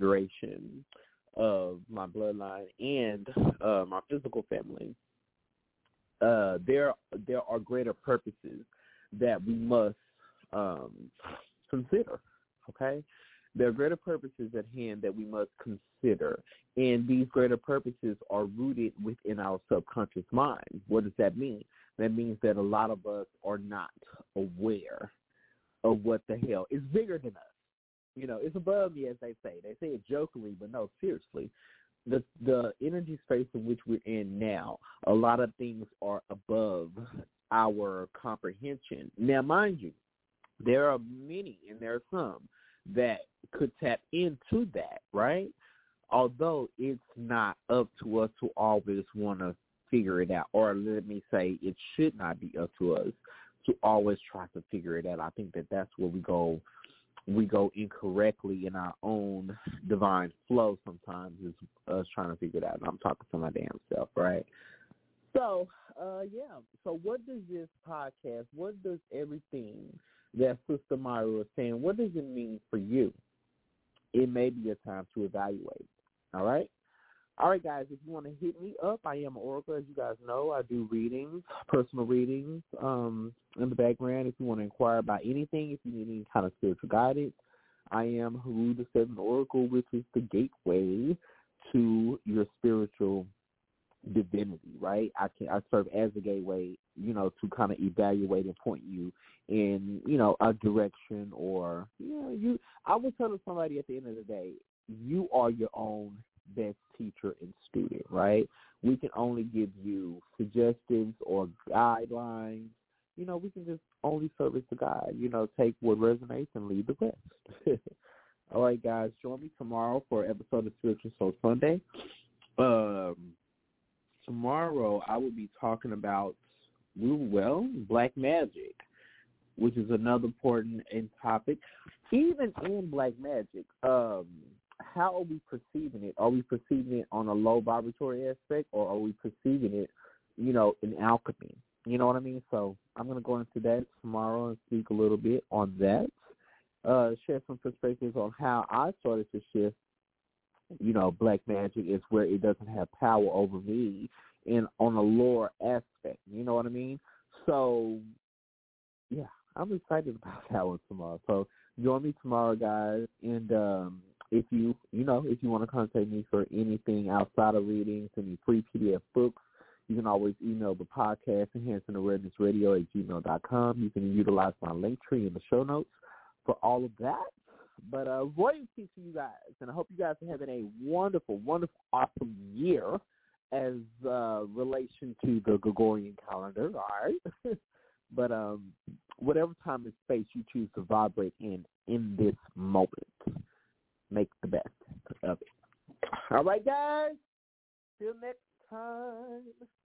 reconfiguration of my bloodline and uh, my physical family, uh, there there are greater purposes that we must um, consider, okay? There are greater purposes at hand that we must consider, and these greater purposes are rooted within our subconscious mind. What does that mean? That means that a lot of us are not aware of what the hell is bigger than us. You know, it's above me, as they say. They say it jokingly, but no, seriously. The the energy space in which we're in now, a lot of things are above our comprehension. Now, mind you, there are many, and there are some, that could tap into that, right? Although it's not up to us to always want to figure it out, or let me say it should not be up to us to always try to figure it out. I think that that's where we go we go incorrectly in our own divine flow sometimes, is us trying to figure it out. And I'm talking to my damn self, right? So, uh, yeah. So what does this podcast, what does everything that Sister Myra was saying, what does it mean for you? It may be a time to evaluate, all right? All right, guys, if you want to hit me up, I am an oracle. As you guys know, I do readings, personal readings um, in the background. If you want to inquire about anything, if you need any kind of spiritual guidance, I am Haru the Seventh Oracle, which is the gateway to your spiritual divinity, right? I can I serve as a gateway, you know, to kind of evaluate and point you in, you know, a direction, or, you know, you. I would tell somebody at the end of the day, you are your own best teacher and student, right? We can only give you suggestions or guidelines. You know, we can just only serve as the guide. You know, take what resonates and leave the rest. All right, guys, join me tomorrow for an episode of Spiritual Soul Sunday. Um, tomorrow I will be talking about, well, black magic, which is another important topic. Even in black magic, um, how are we perceiving it? Are we perceiving it on a low vibratory aspect, or are we perceiving it, you know, in alchemy? You know what I mean? So I'm going to go into that tomorrow and speak a little bit on that, uh, share some perspectives on how I started to shift, you know, black magic is where it doesn't have power over me, and on a lower aspect. You know what I mean? So, yeah, I'm excited about that one tomorrow. So join me tomorrow, guys, and um, If you, you know, if you want to contact me for anything outside of readings, any free P D F books, you can always email the podcast, enhancing awareness radio at gmail dot com. You can utilize my link tree in the show notes for all of that. But uh, royalty to you guys, and I hope you guys are having a wonderful, wonderful, awesome year as uh, relation to the Gregorian calendar, all right? But um, whatever time and space you choose to vibrate in in this moment, make the best of it. All right, guys. Till next time.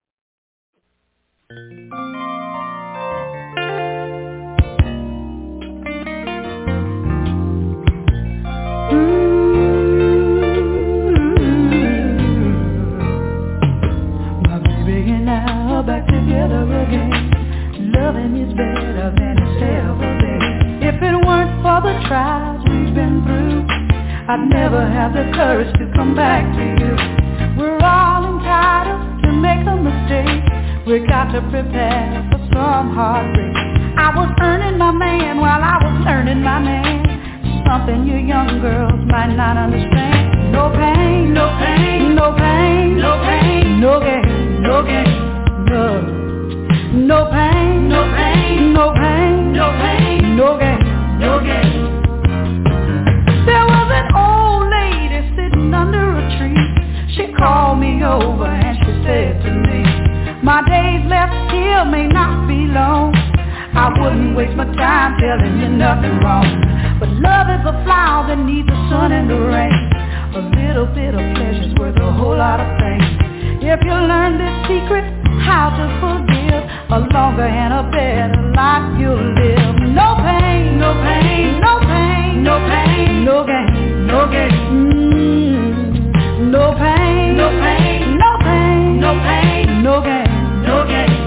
My baby and I are back together again. Loving is better than it's ever been. If it weren't for the trials we've been through, I'd never have the courage to come back to you. We're all entitled to make a mistake. We got to prepare for some heartbreak. I was earning my man while I was learning my man. Something you young girls might not understand. No pain, no pain, no pain, no pain, no gain, no gain, no. No pain, no pain, no pain, no pain, no gain, no gain. There was an old lady sitting under a tree. She called me over and she said to me, my days left here may not be long. I wouldn't waste my time telling you nothing wrong. But love is a flower that needs the sun and the rain. A little bit of pleasure's worth a whole lot of pain. If you learn this secret, how to forgive, a longer and a better life you'll live. No pain, no pain, no pain, no pain, no gain, no gain. Mm. No pain, no pain, no pain, no pain, no gain, no gain.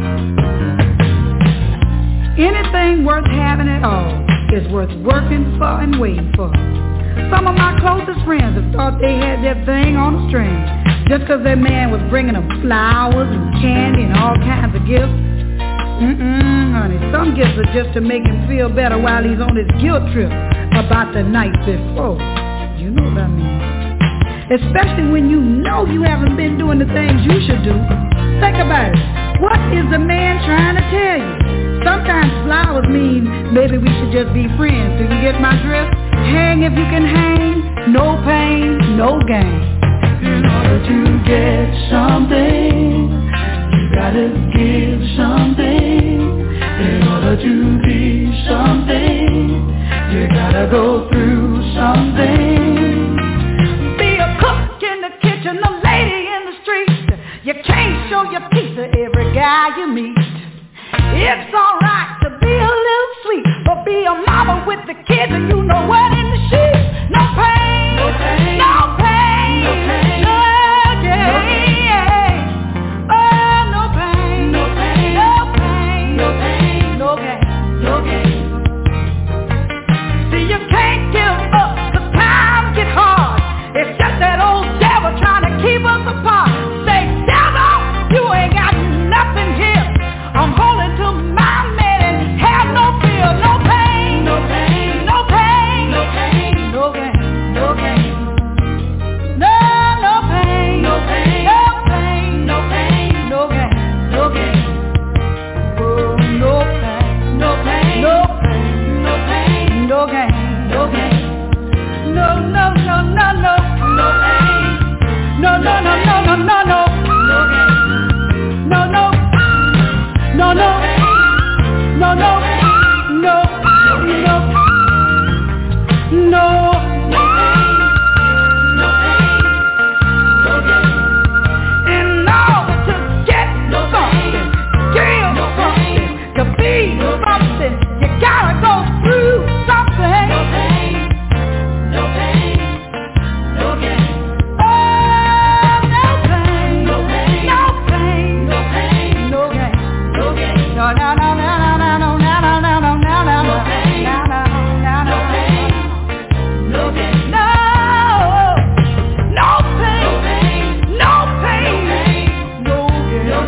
Anything worth having at all is worth working for and waiting for. Some of my closest friends have thought they had their thing on a string. just because that man was bringing them flowers and candy and all kinds of gifts. Mm-mm, honey, some gifts are just to make him feel better while he's on his guilt trip about the night before. You know what I mean? Especially when you know you haven't been doing the things you should do. Think about it. What is the man trying to tell you? Sometimes flowers mean maybe we should just be friends. Do you get my drift? Hang if you can hang. No pain, no gain. In order to get something, you gotta give something. In order to be something, you gotta go through something. Be a cook in the kitchen, a lady in the street. You can't show your piece to every guy you meet. It's alright to be a little sweet, but be a mama with the kids and you know what in the sheets. No pain, no pain, no pain, no pain, no gain. Oh, no pain, no pain, no pain, no pain, no gain, no gain. See, you can't give up, the times get hard. It's just that old devil trying to keep us apart. Say, devil, you ain't got nothing here. I'm holding to my man and have no fear, no pain, no pain, no pain, no pain, no gain, no gain. No, no pain, no pain, no pain, no pain, no gain, no gain. Oh, no pain, no pain, no pain, no pain, no gain, no gain. No, no, no, no, no, no pain. No, no, no, no, no, no, no, no gain. No, no. No, no, no, no, no, no, no, in order to get something, give something, to be something, you gotta go through something. No pain, no pain, no gain. Oh, no pain, no pain, no pain, no pain, no gain. No, no, no, no, no, no, no, no, no, no, no, no, no, no pain, no, no, no, no pain, no pain, no, no pain, no pain, no gain, no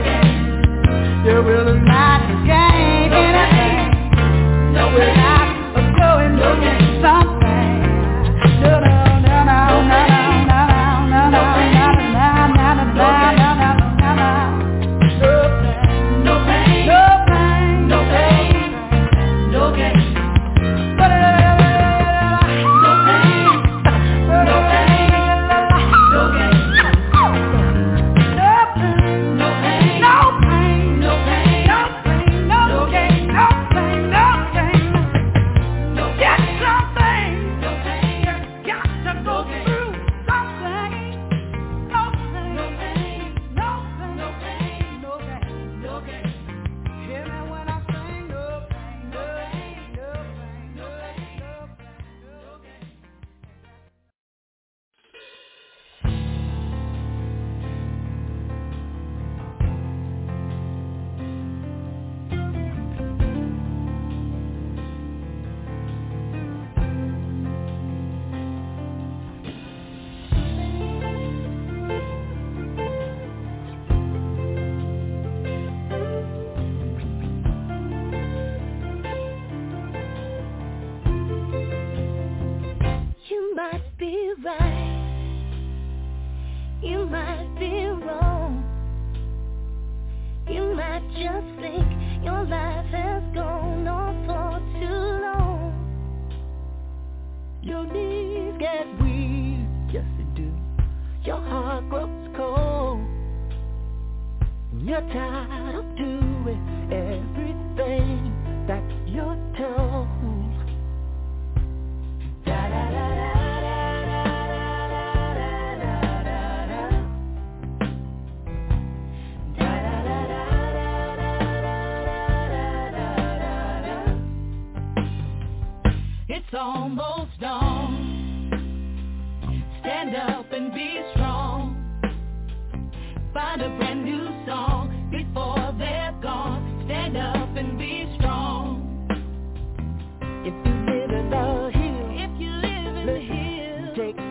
gain. You will not gain anything. No, we're not going to get something. No, no, no, no, no, no, no, no, no, no, no, no, no, no, no. Take